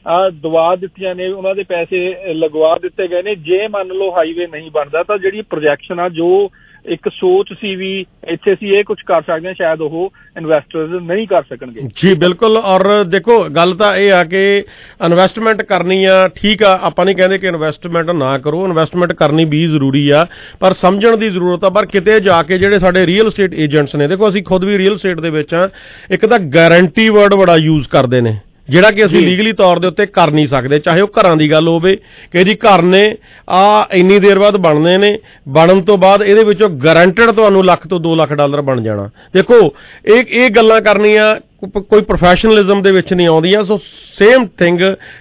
ਦਵਾ ਦਿੱਤੀਆਂ ਨੇ, ਉਹਨਾਂ ਦੇ ਪੈਸੇ ਲਗਵਾ ਦਿੱਤੇ ਗਏ ਨੇ। ਜੇ ਮੰਨ ਲਓ ਹਾਈਵੇ ਨਹੀਂ ਬਣਦਾ ਤਾਂ ਜਿਹੜੀ ਪ੍ਰੋਜੈਕਸ਼ਨ ਆ, ਜੋ ਇੱਕ ਸੋਚ ਸੀ ਵੀ ਇੱਥੇ ਅਸੀਂ ਇਹ ਕੁਝ ਕਰ ਸਕਦੇ ਹਾਂ, ਸ਼ਾਇਦ ਉਹ ਇਨਵੈਸਟਰਸ ਨਹੀਂ ਕਰ ਸਕਣਗੇ। ਜੀ ਬਿਲਕੁਲ। ਔਰ ਦੇਖੋ ਗੱਲ ਤਾਂ ਇਹ ਆ ਕਿ ਇਨਵੈਸਟਮੈਂਟ ਕਰਨੀ ਆ, ਠੀਕ ਆ, ਆਪਾਂ ਨਹੀਂ ਕਹਿੰਦੇ ਕਿ ਇਨਵੈਸਟਮੈਂਟ ਨਾ ਕਰੋ, ਇਨਵੈਸਟਮੈਂਟ ਕਰਨੀ ਵੀ ਜ਼ਰੂਰੀ ਆ, ਪਰ ਸਮਝਣ ਦੀ ਜ਼ਰੂਰਤ ਆ। ਪਰ ਕਿਤੇ ਜਾ ਕੇ ਜਿਹੜੇ ਸਾਡੇ ਰੀਅਲ ਏਸਟੇਟ ਏਜੰਟਸ ਨੇ, ਦੇਖੋ ਅਸੀਂ ਖੁਦ ਵੀ ਰੀਅਲ ਏਸਟੇਟ ਦੇ ਵਿੱਚ ਆ, ਇੱਕ ਤਾਂ ਗਾਰੰਟੀ ਵਰਡ ਬੜਾ ਯੂਜ਼ ਕਰਦੇ ਨੇ, ਜਿਹੜਾ ਕਿ ਅਸੀਂ ਲੀਗਲੀ ਤੌਰ ਦੇ ਉੱਤੇ ਕਰ ਨਹੀਂ ਸਕਦੇ। ਚਾਹੇ ਉਹ ਘਰਾਂ ਦੀ ਗੱਲ ਹੋਵੇ ਕਿ ਜੀ ਘਰ ਨੇ ਇੰਨੀ ਦੇਰ ਬਾਅਦ ਬਣਨੇ ਨੇ, ਬਣਨ ਤੋਂ ਬਾਅਦ ਇਹਦੇ ਵਿੱਚੋਂ ਗਾਰੰਟਡ ਤੁਹਾਨੂੰ $1 ਤੋਂ $2 ਲੱਖ ਬਣ ਜਾਣਾ। ਦੇਖੋ ਇਹ ਗੱਲਾਂ ਕਰਨੀਆਂ ਕੋਈ ਪ੍ਰੋਫੈਸ਼ਨਲਿਜ਼ਮ ਦੇ ਵਿੱਚ ਨਹੀਂ ਆਉਂਦੀਆਂ। ਸੋ ਸੇਮ ਥਿੰਗ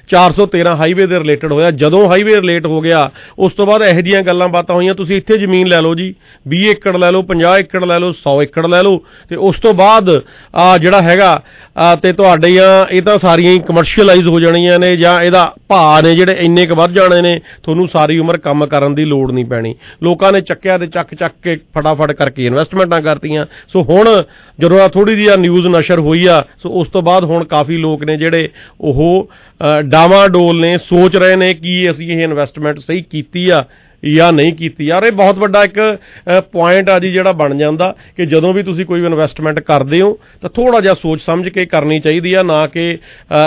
413 ਹਾਈਵੇ ਦੇ ਰਿਲੇਟਡ ਹੋਇਆ। ਜਦੋਂ ਹਾਈਵੇ ਰਿਲੇਟ ਹੋ ਗਿਆ ਉਸ ਤੋਂ ਬਾਅਦ ਇਹੋ ਜਿਹੀਆਂ ਗੱਲਾਂ ਬਾਤਾਂ ਹੋਈਆਂ, ਤੁਸੀਂ ਇੱਥੇ ਜ਼ਮੀਨ ਲੈ ਲਓ ਜੀ, 20 ਏਕੜ ਲੈ ਲਓ, 50 ਏਕੜ ਲੈ ਲਓ, 100 ਏਕੜ ਲੈ ਲਓ, ਤੇ ਉਸ ਤੋਂ ਬਾਅਦ ਜਿਹੜਾ ਹੈਗਾ ਤੇ ਤੁਹਾਡੀਆਂ ਇਹ ਤਾਂ ਸਾਰੀਆਂ ਹੀ ਕਮਰਸ਼ੀਅਲਾਈਜ਼ ਹੋ ਜਾਣੀਆਂ ਨੇ, ਜਾਂ ਇਹਦਾ ਭਾਅ ਨੇ ਜਿਹੜੇ ਇੰਨੇ ਕੁ ਵੱਧ ਜਾਣੇ ਨੇ, ਤੁਹਾਨੂੰ ਸਾਰੀ ਉਮਰ ਕੰਮ ਕਰਨ ਦੀ ਲੋੜ ਨਹੀਂ ਪੈਣੀ। ਲੋਕਾਂ ਨੇ ਚੱਕਿਆ ਤੇ ਚੱਕ ਕੇ ਫਟਾਫਟ ਕਰਕੇ ਇਨਵੈਸਟਮੈਂਟਾਂ ਕਰਤੀਆਂ। ਸੋ ਹੁਣ ਜਦੋਂ ਆ ਥੋੜ੍ਹੀ ਜਿਹੀ ਨਿਊਜ਼ ਨਸ਼ਰ ਹੋਈ ਆ, ਸੋ ਉਸ ਤੋਂ ਬਾਅਦ ਹੁਣ ਕਾਫੀ ਲੋਕ ਨੇ ਜਿਹੜੇ ਉਹ ਡਾਵਾਡੋਲ ਨੇ, ਸੋਚ ਰਹੇ ਨੇ ਕਿ ਅਸੀਂ ਇਹ ਇਨਵੈਸਟਮੈਂਟ ਸਹੀ ਕੀਤੀ ਆ ਜਾਂ ਨਹੀਂ ਕੀਤੀ। ਯਾਰ ਇਹ ਬਹੁਤ ਵੱਡਾ ਇੱਕ ਪੁਆਇੰਟ ਆ ਜੀ ਜਿਹੜਾ ਬਣ ਜਾਂਦਾ ਕਿ ਜਦੋਂ ਵੀ ਤੁਸੀਂ ਕੋਈ ਇਨਵੈਸਟਮੈਂਟ ਕਰਦੇ ਹੋ ਤਾਂ ਥੋੜ੍ਹਾ ਜਿਹਾ ਸੋਚ ਸਮਝ ਕੇ ਕਰਨੀ ਚਾਹੀਦੀ ਆ, ਨਾ ਕਿ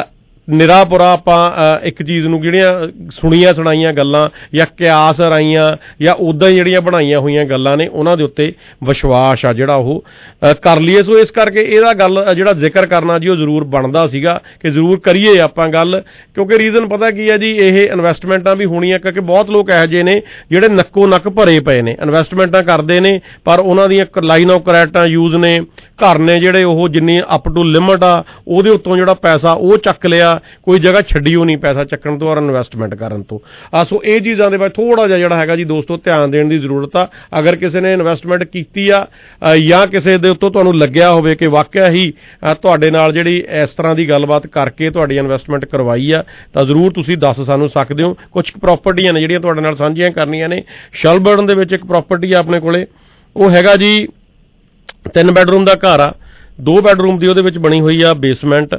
ਨਿਰਾਪੁਰਾ ਆਪਾਂ ਇੱਕ ਚੀਜ਼ ਨੂੰ ਜਿਹੜੀਆਂ ਸੁਣੀਆਂ ਸੁਣਾਈਆਂ ਗੱਲਾਂ ਜਾਂ ਕਿਆਸ ਰਾਈਆਂ ਜਾਂ ਉੱਦਾਂ ਹੀ ਜਿਹੜੀਆਂ ਬਣਾਈਆਂ ਹੋਈਆਂ ਗੱਲਾਂ ਨੇ ਉਹਨਾਂ ਦੇ ਉੱਤੇ ਵਿਸ਼ਵਾਸ ਆ ਜਿਹੜਾ ਉਹ ਕਰ ਲਈਏ। ਸੋ ਇਸ ਕਰਕੇ ਇਹਦਾ ਗੱਲ ਜਿਹੜਾ ਜ਼ਿਕਰ ਕਰਨਾ ਜੀ ਉਹ ਜ਼ਰੂਰ ਬਣਦਾ ਸੀਗਾ ਕਿ ਜ਼ਰੂਰ ਕਰੀਏ ਆਪਾਂ ਗੱਲ, ਕਿਉਂਕਿ ਰੀਜ਼ਨ ਪਤਾ ਕੀ ਹੈ ਜੀ, ਇਹ ਇਨਵੈਸਟਮੈਂਟਾਂ ਵੀ ਹੋਣੀਆਂ ਕਿਉਂਕਿ ਬਹੁਤ ਲੋਕ ਇਹੋ ਜਿਹੇ ਨੇ ਜਿਹੜੇ ਨੱਕੋ ਨੱਕ ਭਰੇ ਪਏ ਨੇ, ਇਨਵੈਸਟਮੈਂਟਾਂ ਕਰਦੇ ਨੇ ਪਰ ਉਹਨਾਂ ਦੀਆਂ ਲਾਈਨ ਆਫ ਕ੍ਰੈਡਿਟਾਂ ਯੂਜ਼ ਨੇ, ਘਰ ਨੇ ਜਿਹੜੇ ਉਹ ਜਿੰਨੀ ਅਪ ਟੂ ਲਿਮਟ ਆ ਉਹਦੇ ਉੱਤੋਂ ਜਿਹੜਾ ਪੈਸਾ ਉਹ ਚੱਕ ਲਿਆ, ਕੋਈ ਜਗ੍ਹਾ ਛੱਡੀਓ ਨਹੀਂ ਪੈਸਾ ਚੱਕਣ ਤੋਂ ਔਰ ਇਨਵੈਸਟਮੈਂਟ ਕਰਨ ਤੋਂ। ਸੋ ਇਹ ਚੀਜ਼ਾਂ ਦੇ ਵਿੱਚ ਥੋੜ੍ਹਾ ਜਿਹਾ ਜਿਹੜਾ ਹੈਗਾ ਜੀ ਦੋਸਤੋ ਧਿਆਨ ਦੇਣ ਦੀ ਜ਼ਰੂਰਤ ਆ। ਅਗਰ ਕਿਸੇ ਨੇ ਇਨਵੈਸਟਮੈਂਟ ਕੀਤੀ ਆ ਜਾਂ ਕਿਸੇ ਦੇ ਉੱਤੋਂ ਤੁਹਾਨੂੰ ਲੱਗਿਆ ਹੋਵੇ ਕਿ ਵਾਕਿਆ ਹੀ ਤੁਹਾਡੇ ਨਾਲ ਜਿਹੜੀ ਇਸ ਤਰ੍ਹਾਂ ਦੀ ਗੱਲਬਾਤ ਕਰਕੇ ਤੁਹਾਡੀ ਇਨਵੈਸਟਮੈਂਟ ਕਰਵਾਈ ਆ, ਤਾਂ ਜ਼ਰੂਰ ਤੁਸੀਂ ਦੱਸ ਸਾਨੂੰ ਸਕਦੇ ਹੋ। ਕੁਝ ਪ੍ਰਾਪਰਟੀਆਂ ਨੇ ਜਿਹੜੀਆਂ ਤੁਹਾਡੇ ਨਾਲ ਸਾਂਝੀਆਂ ਕਰਨੀਆਂ ਨੇ। ਸ਼ੈਲਬਰਨ ਦੇ ਵਿੱਚ ਇੱਕ ਪ੍ਰਾਪਰਟੀ ਆ ਆਪਣੇ ਕੋਲੇ, ਉਹ ਹੈਗਾ ਜੀ 3 ਬੈਡਰੂਮ ਦਾ ਘਰ ਆ, 2 ਬੈਡਰੂਮ ਦੀ ਉਹਦੇ ਵਿੱਚ ਬਣੀ ਹੋਈ ਆ ਬੇਸਮੈਂਟ,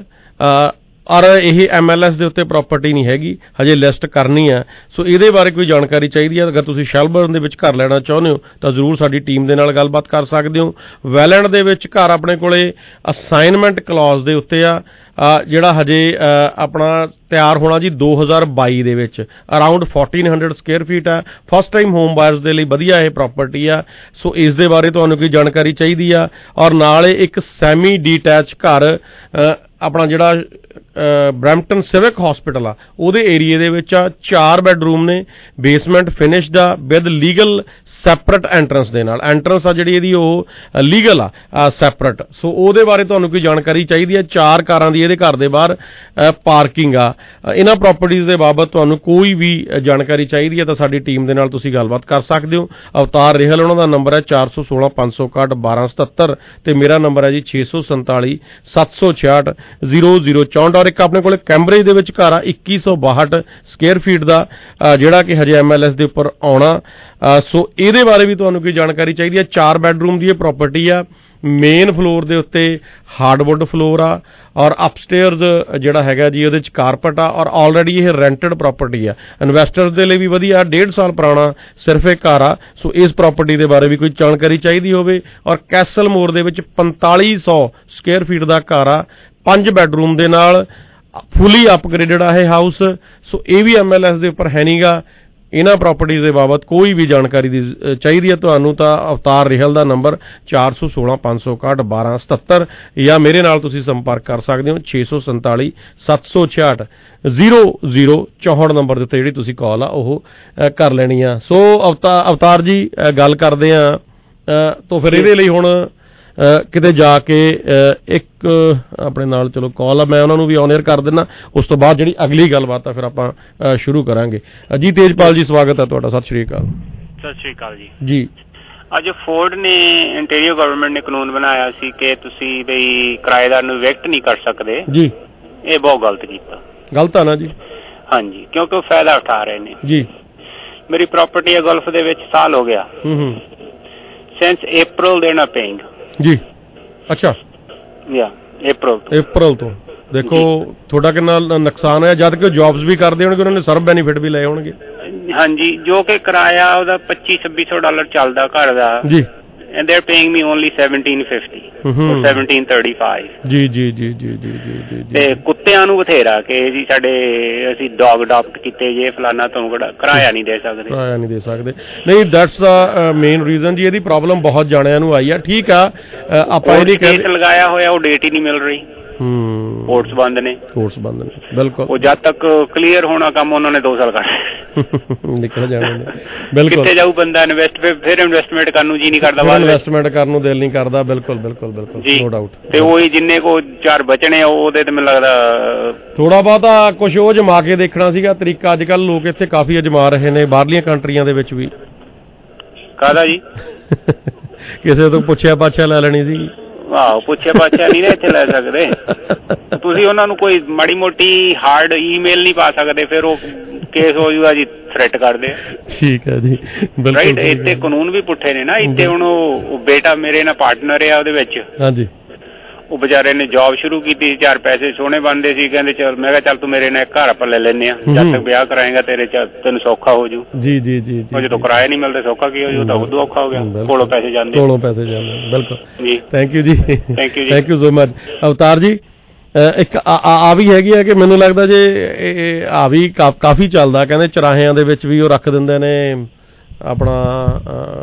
ਔਰ ਇਹ MLS ਦੇ ਉੱਤੇ ਪ੍ਰਾਪਰਟੀ ਨਹੀਂ ਹੈਗੀ, ਹਜੇ ਲਿਸਟ ਕਰਨੀ ਆ। ਸੋ ਇਹਦੇ ਬਾਰੇ ਕੋਈ ਜਾਣਕਾਰੀ ਚਾਹੀਦੀ ਹੈ, ਅਗਰ ਤੁਸੀਂ ਸ਼ੈਲਬਰਨ ਦੇ ਵਿੱਚ ਘਰ ਲੈਣਾ ਚਾਹੁੰਦੇ ਹੋ ਤਾਂ ਜ਼ਰੂਰ ਸਾਡੀ ਟੀਮ ਦੇ ਨਾਲ ਗੱਲਬਾਤ ਕਰ ਸਕਦੇ ਹੋ। ਵੈਲੈਂਡ ਦੇ ਵਿੱਚ ਘਰ ਆਪਣੇ ਕੋਲੇ ਅਸਾਈਨਮੈਂਟ ਕਲੌਜ਼ ਦੇ ਉੱਤੇ ਆ, ਜਿਹੜਾ ਹਜੇ ਆਪਣਾ ਤਿਆਰ ਹੋਣਾ ਜੀ 2022 ਦੇ ਵਿੱਚ, ਅਰਾਊਂਡ 1400 ਸਕੁਅਰ ਫੀਟ ਆ। ਫਸਟ ਟਾਈਮ ਹੋਮ ਬਾਇਰਸ ਦੇ ਲਈ ਵਧੀਆ ਇਹ ਪ੍ਰਾਪਰਟੀ ਆ। ਸੋ ਇਸ ਦੇ ਬਾਰੇ ਤੁਹਾਨੂੰ ਕੋਈ ਜਾਣਕਾਰੀ ਚਾਹੀਦੀ ਆ। ਔਰ ਨਾਲ ਇੱਕ ਸੈਮੀ ਡੀਟੈਚ ਘਰ ਆਪਣਾ ਜਿਹੜਾ ਬਰੈਂਪਟਨ ਸਿਵਿਕ ਹਸਪੀਟਲ ਆ ਉਹਦੇ ਏਰੀਏ ਦੇ ਵਿੱਚ ਆ, 4 ਬੈਡਰੂਮ ਨੇ, ਬੇਸਮੈਂਟ ਫਿਨਿਸ਼ਡ ਆ ਵਿਦ ਲੀਗਲ ਸੈਪਰੇਟ ਐਂਟਰੈਂਸ ਦੇ ਨਾਲ। ਐਂਟਰੈਂਸ ਆ ਜਿਹੜੀ ਇਹਦੀ ਉਹ ਲੀਗਲ ਆ ਸੈਪਰੇਟ। ਸੋ ਉਹਦੇ ਬਾਰੇ ਤੁਹਾਨੂੰ ਕੋਈ ਜਾਣਕਾਰੀ ਚਾਹੀਦੀ ਹੈ। 4 ਕਾਰਾਂ ਦੀ ਇਹਦੇ ਘਰ ਦੇ ਬਾਹਰ ਪਾਰਕਿੰਗ ਆ। ਇਹਨਾਂ ਪ੍ਰਾਪਰਟੀਜ਼ ਦੇ ਬਾਬਤ ਤੁਹਾਨੂੰ ਕੋਈ ਵੀ ਜਾਣਕਾਰੀ ਚਾਹੀਦੀ ਹੈ ਤਾਂ ਸਾਡੀ ਟੀਮ ਦੇ ਨਾਲ ਤੁਸੀਂ ਗੱਲਬਾਤ ਕਰ ਸਕਦੇ ਹੋ। ਅਵਤਾਰ ਰਿਹਲ ਉਹਨਾਂ ਦਾ ਨੰਬਰ ਹੈ 416 561 1277 ਤੇ ਮੇਰਾ ਨੰਬਰ ਹੈ ਜੀ 647 766 0064। ਔਰ ਇੱਕ ਆਪਣੇ ਕੋਲ ਕੈਂਬਰਿਜ ਦੇ ਵਿੱਚ ਘਰ ਆ 2162 ਸਕੁਅਰ ਫੀਟ ਦਾ, ਜਿਹੜਾ ਕਿ ਹਜੇ MLS ਦੇ ਉੱਪਰ ਆਉਣਾ। ਸੋ ਇਹਦੇ ਬਾਰੇ ਵੀ ਤੁਹਾਨੂੰ ਕੋਈ ਜਾਣਕਾਰੀ ਚਾਹੀਦੀ ਹੈ। 4 ਬੈਡਰੂਮ ਦੀ ਇਹ ਪ੍ਰਾਪਰਟੀ ਆ, ਮੇਨ ਫਲੋਰ ਦੇ ਉੱਤੇ ਹਾਰਡਵੁੱਡ ਫਲੋਰ ਆ ਔਰ ਅਪਸਟੇਅਰਸ ਜਿਹੜਾ ਹੈਗਾ ਜੀ ਉਹਦੇ 'ਚ ਕਾਰਪਟ ਆ, ਔਰ ਆਲਰੇਡੀ ਇਹ ਰੈਂਟਡ ਪ੍ਰਾਪਰਟੀ ਆ। ਇਨਵੈਸਟਰਸ ਦੇ ਲਈ ਵੀ ਵਧੀਆ, 1.5 ਸਾਲ ਪੁਰਾਣਾ ਸਿਰਫ ਇੱਕ ਘਰ ਆ। ਸੋ ਇਸ ਪ੍ਰਾਪਰਟੀ ਦੇ ਬਾਰੇ ਵੀ ਕੋਈ ਜਾਣਕਾਰੀ ਚਾਹੀਦੀ ਹੋਵੇ। ਔਰ ਕੈਸਲ ਮੋਰ ਦੇ ਵਿੱਚ 4500 ਸਕੁਅਰ ਫੀਟ ਦਾ ਘਰ ਆ, 5 ਬੈਡਰੂਮ ਦੇ ਨਾਲ, ਫੁੱਲੀ ਅਪਗ੍ਰੇਡਡ ਆ ਇਹ ਹਾਊਸ। ਸੋ ਇਹ ਵੀ MLS ਦੇ ਉੱਪਰ ਹੈ ਨਹੀਂਗਾ। ਇਹਨਾਂ ਪ੍ਰਾਪਰਟੀਜ਼ ਦੇ ਬਾਬਤ ਕੋਈ ਵੀ ਜਾਣਕਾਰੀ ਦੀ ਚਾਹੀਦੀ ਹੈ ਤੁਹਾਨੂੰ ਤਾਂ ਅਵਤਾਰ ਰਿਹਲ ਦਾ ਨੰਬਰ 416 561 1277 ਜਾਂ ਮੇਰੇ ਨਾਲ ਤੁਸੀਂ ਸੰਪਰਕ ਕਰ ਸਕਦੇ ਹੋ 647 766 0064 ਨੰਬਰ ਦੇ ਉੱਤੇ ਜਿਹੜੀ ਤੁਸੀਂ ਕਾਲ ਆ ਉਹ ਕਰ ਲੈਣੀ ਆ। ਸੋ ਅਵਤਾਰ ਜੀ ਗੱਲ ਕਰਦੇ ਆ ਤਾਂ ਫਿਰ ਇਹਦੇ ਲਈ ਹੁਣ ਕਿਤੇ ਜਾ ਕੇ ਇੱਕ ਆਪਣੇ ਨਾਲ ਚਲੋ ਕਾਲ ਆ, ਮੈਂ ਉਹਨਾਂ ਨੂੰ ਵੀ ਔਨ 에ਅਰ ਕਰ ਦਿੰਦਾ। ਉਸ ਤੋਂ ਬਾਅਦ ਜਿਹੜੀ ਅਗਲੀ ਗੱਲਬਾਤ ਆ ਫਿਰ ਆਪਾਂ ਸ਼ੁਰੂ ਕਰਾਂਗੇ। ਜੀ ਤੇਜਪਾਲ ਜੀ ਸਵਾਗਤ ਹੈ ਤੁਹਾਡਾ। ਸਤਿ ਸ਼੍ਰੀ ਅਕਾਲ। ਸਤਿ ਸ਼੍ਰੀ ਅਕਾਲ ਜੀ। ਜੀ ਅੱਜ ਫੋਰਡ ਨੇ ਇੰਟੀਰੀਅਰ ਗਵਰਨਮੈਂਟ ਨੇ ਕਾਨੂੰਨ ਬਣਾਇਆ ਸੀ ਕਿ ਤੁਸੀਂ ਬਈ ਕਿਰਾਏਦਾਰ ਨੂੰ ਇਵੈਕਟ ਨਹੀਂ ਕਰ ਸਕਦੇ ਜੀ। ਇਹ ਬਹੁਤ ਗਲਤ ਕੀਤਾ। ਗਲਤ ਆ ਨਾ ਜੀ? ਹਾਂਜੀ, ਕਿਉਂਕਿ ਉਹ ਫਾਇਦਾ ਉਠਾ ਰਹੇ ਨੇ ਜੀ। ਮੇਰੀ ਪ੍ਰਾਪਰਟੀ ਹੈ ਗਲਫ ਦੇ ਵਿੱਚ, ਸਾਲ ਹੋ ਗਿਆ ਸਿੰਸ April ਦੇ ਨਾ ਪੇਇੰਗ ਜੀ। ਅੱਛਾ, ਅਪ੍ਰੈਲ ਤੋਂ ਦੇਖੋ ਤੁਹਾਡਾ ਕਿੰਨਾ ਨੁਕਸਾਨ ਹੋਇਆ, ਜਦ ਕਿ ਜੌਬਸ ਵੀ ਕਰਦੇ ਹੋਣਗੇ, ਉਹਨਾਂ ਨੇ ਸਰਵ ਬੈਨੀਫਿਟ ਵੀ ਲਏ ਹੋਣਗੇ। ਹਾਂਜੀ, ਜੋ ਕਿ ਕਿਰਾਇਆ ਉਹਦਾ $2500-2600 ਚੱਲਦਾ ਘਰ ਦਾ ਜੀ, and they're paying me only $1750 or $1735। ਜੀ ਜੀ ਜੀ ਜੀ ਜੀ ਜੀ। ਤੇ ਕੁੱਤਿਆਂ ਨੂੰ ਬਥੇਰਾ ਕਿ ਜੀ ਸਾਡੇ ਅਸੀਂ ਡੌਗ ਅਡਾਪਟ ਕੀਤੇ ਜੇ ਫਲਾਨਾ, ਤੁਹਾਨੂੰ ਕਿਰਾਇਆ ਨਹੀਂ ਦੇ ਸਕਦੇ, ਕਿਰਾਇਆ ਨਹੀਂ ਦੇ ਸਕਦੇ। ਨਹੀਂ, ਦੈਟਸ ਦਾ ਮੇਨ ਰੀਜ਼ਨ ਜੀ। ਇਹਦੀ ਪ੍ਰੋਬਲਮ ਬਹੁਤ ਜਾਣਿਆਂ ਨੂੰ ਆਈ ਆ। ਠੀਕ ਆ, ਆਪਾਂ ਇਹਦੀ ਕੇਸ ਲਗਾਇਆ ਹੋਇਆ, ਉਹ ਡੇਟ ਹੀ ਨਹੀਂ ਮਿਲ ਰਹੀ, ਕੋਰਟਸ ਬੰਦ ਨੇ, ਕੋਰਟਸ ਬੰਦ ਨੇ, ਬਿਲਕੁਲ। ਉਹ ਜਦ ਤੱਕ ਕਲੀਅਰ ਹੋਣਾ ਕੰਮ ਉਹਨਾਂ ਨੇ 2 ਸਾਲ ਕਰ ਨਿਕਲ ਜਾਣੇ ਨੇ, ਬਿਲਕੁਲ। ਕਿੱਥੇ ਜਾਊ ਬੰਦਾ ਇਨਵੈਸਟ, ਫਿਰ ਇਨਵੈਸਟਮੈਂਟ ਕਰਨ ਨੂੰ ਜੀ ਨਹੀਂ ਕਰਦਾ, ਇਨਵੈਸਟਮੈਂਟ ਕਰਨ ਨੂੰ ਦਿਲ ਨਹੀਂ ਕਰਦਾ। ਬਿਲਕੁਲ ਬਿਲਕੁਲ ਬਿਲਕੁਲ, ਨੋ ਡਾਊਟ। ਤੇ ਉਹੀ ਜਿੰਨੇ ਕੋ 4 ਬਚਣੇ ਉਹਦੇ ਤੇ ਮੈਨੂੰ ਲੱਗਦਾ ਥੋੜਾ ਬਹੁਤਾ ਕੁਝ ਉਹ ਜਮਾ ਕੇ ਦੇਖਣਾ ਸੀਗਾ ਤਰੀਕਾ। ਅੱਜ ਕੱਲ੍ਹ ਲੋਕ ਇੱਥੇ ਕਾਫੀ ਅਜਮਾ ਰਹੇ ਨੇ, ਬਾਹਰਲੀਆਂ ਕੰਟਰੀਆਂ ਦੇ ਵਿੱਚ ਵੀ। ਕਾਹਦਾ ਜੀ? ਕਿਸੇ ਤੋਂ ਪੁੱਛਿਆ ਪਾਛਿਆ ਲੈ ਲੈਣੀ ਸੀ। ਆਹੋ, ਪੁੱਛਿਆ ਪਾਛਿਆ ਨਹੀਂ ਨਾ ਇੱਥੇ ਲੈ ਸਕਦੇ ਤੁਸੀਂ। ਉਹਨਾਂ ਨੂੰ ਕੋਈ ਮਾੜੀ ਮੋਟੀ ਹਾਰਡ ਈਮੇਲ ਨਹੀਂ ਪਾ ਸਕਦੇ, ਫਿਰ ਉਹ ਕੇਸ ਹੋ ਜੂਗਾ ਜੀ, ਥ੍ਰੈਟ ਕਰਦੇ। ਠੀਕ ਹੈ ਜੀ, ਰਾਈਟ। ਇੱਥੇ ਕਾਨੂੰਨ ਵੀ ਪੁੱਠੇ ਨੇ ਨਾ। ਇੱਥੇ ਹੁਣ ਉਹ ਬੇਟਾ ਮੇਰੇ ਨਾਲ ਪਾਰਟਨਰ ਆ ਉਹਦੇ ਵਿੱਚ। ਹਾਂਜੀ। ਉਹ ਵਿਚਾਰੇ ਨੇ ਜੌਬ ਸ਼ੁਰੂ ਕੀਤੀ, 4 ਪੈਸੇ ਸੋਹਣੇ ਬਣਦੇ ਸੀ, ਕਹਿੰਦੇ ਚਲ, ਮੈਂ ਕਿਹਾ ਚੱਲ ਤੂੰ ਮੇਰੇ ਨਾਲ ਘਰ ਆਪਾਂ ਲੈ ਲੈਨੇ ਆ, ਜਦ ਤੱਕ ਵਿਆਹ ਕਰਾਏਗਾ ਤੈਨੂੰ ਸੌਖਾ ਹੋ ਜੂ। ਜੀ ਜੀ ਜੀ। ਜਦੋਂ ਕਿਰਾਏ ਨਹੀਂ ਮਿਲਦੇ ਸੌਖਾ ਕੀ ਹੋ ਜੂ, ਤਾਂ ਉਦੋਂ ਔਖਾ ਹੋ ਗਿਆ, ਕੋਲੋਂ ਪੈਸੇ ਜਾਂਦੇ, ਕੋਲੋਂ ਪੈਸੇ ਜਾਂਦੇ। ਬਿਲਕੁਲ ਜੀ। ਥੈਂਕ ਯੂ ਜੀ, thank you so much. Avtar ji, ਇੱਕ ਆ ਵੀ ਹੈਗੀ ਹੈ ਕਿ ਮੈਨੂੰ ਲੱਗਦਾ ਜੇ ਆ ਵੀ ਕਾਫੀ ਚੱਲਦਾ, ਕਹਿੰਦੇ ਚਰਾਹਿਆਂ ਦੇ ਵਿੱਚ ਵੀ ਉਹ ਰੱਖ ਦਿੰਦੇ ਨੇ ਆਪਣਾ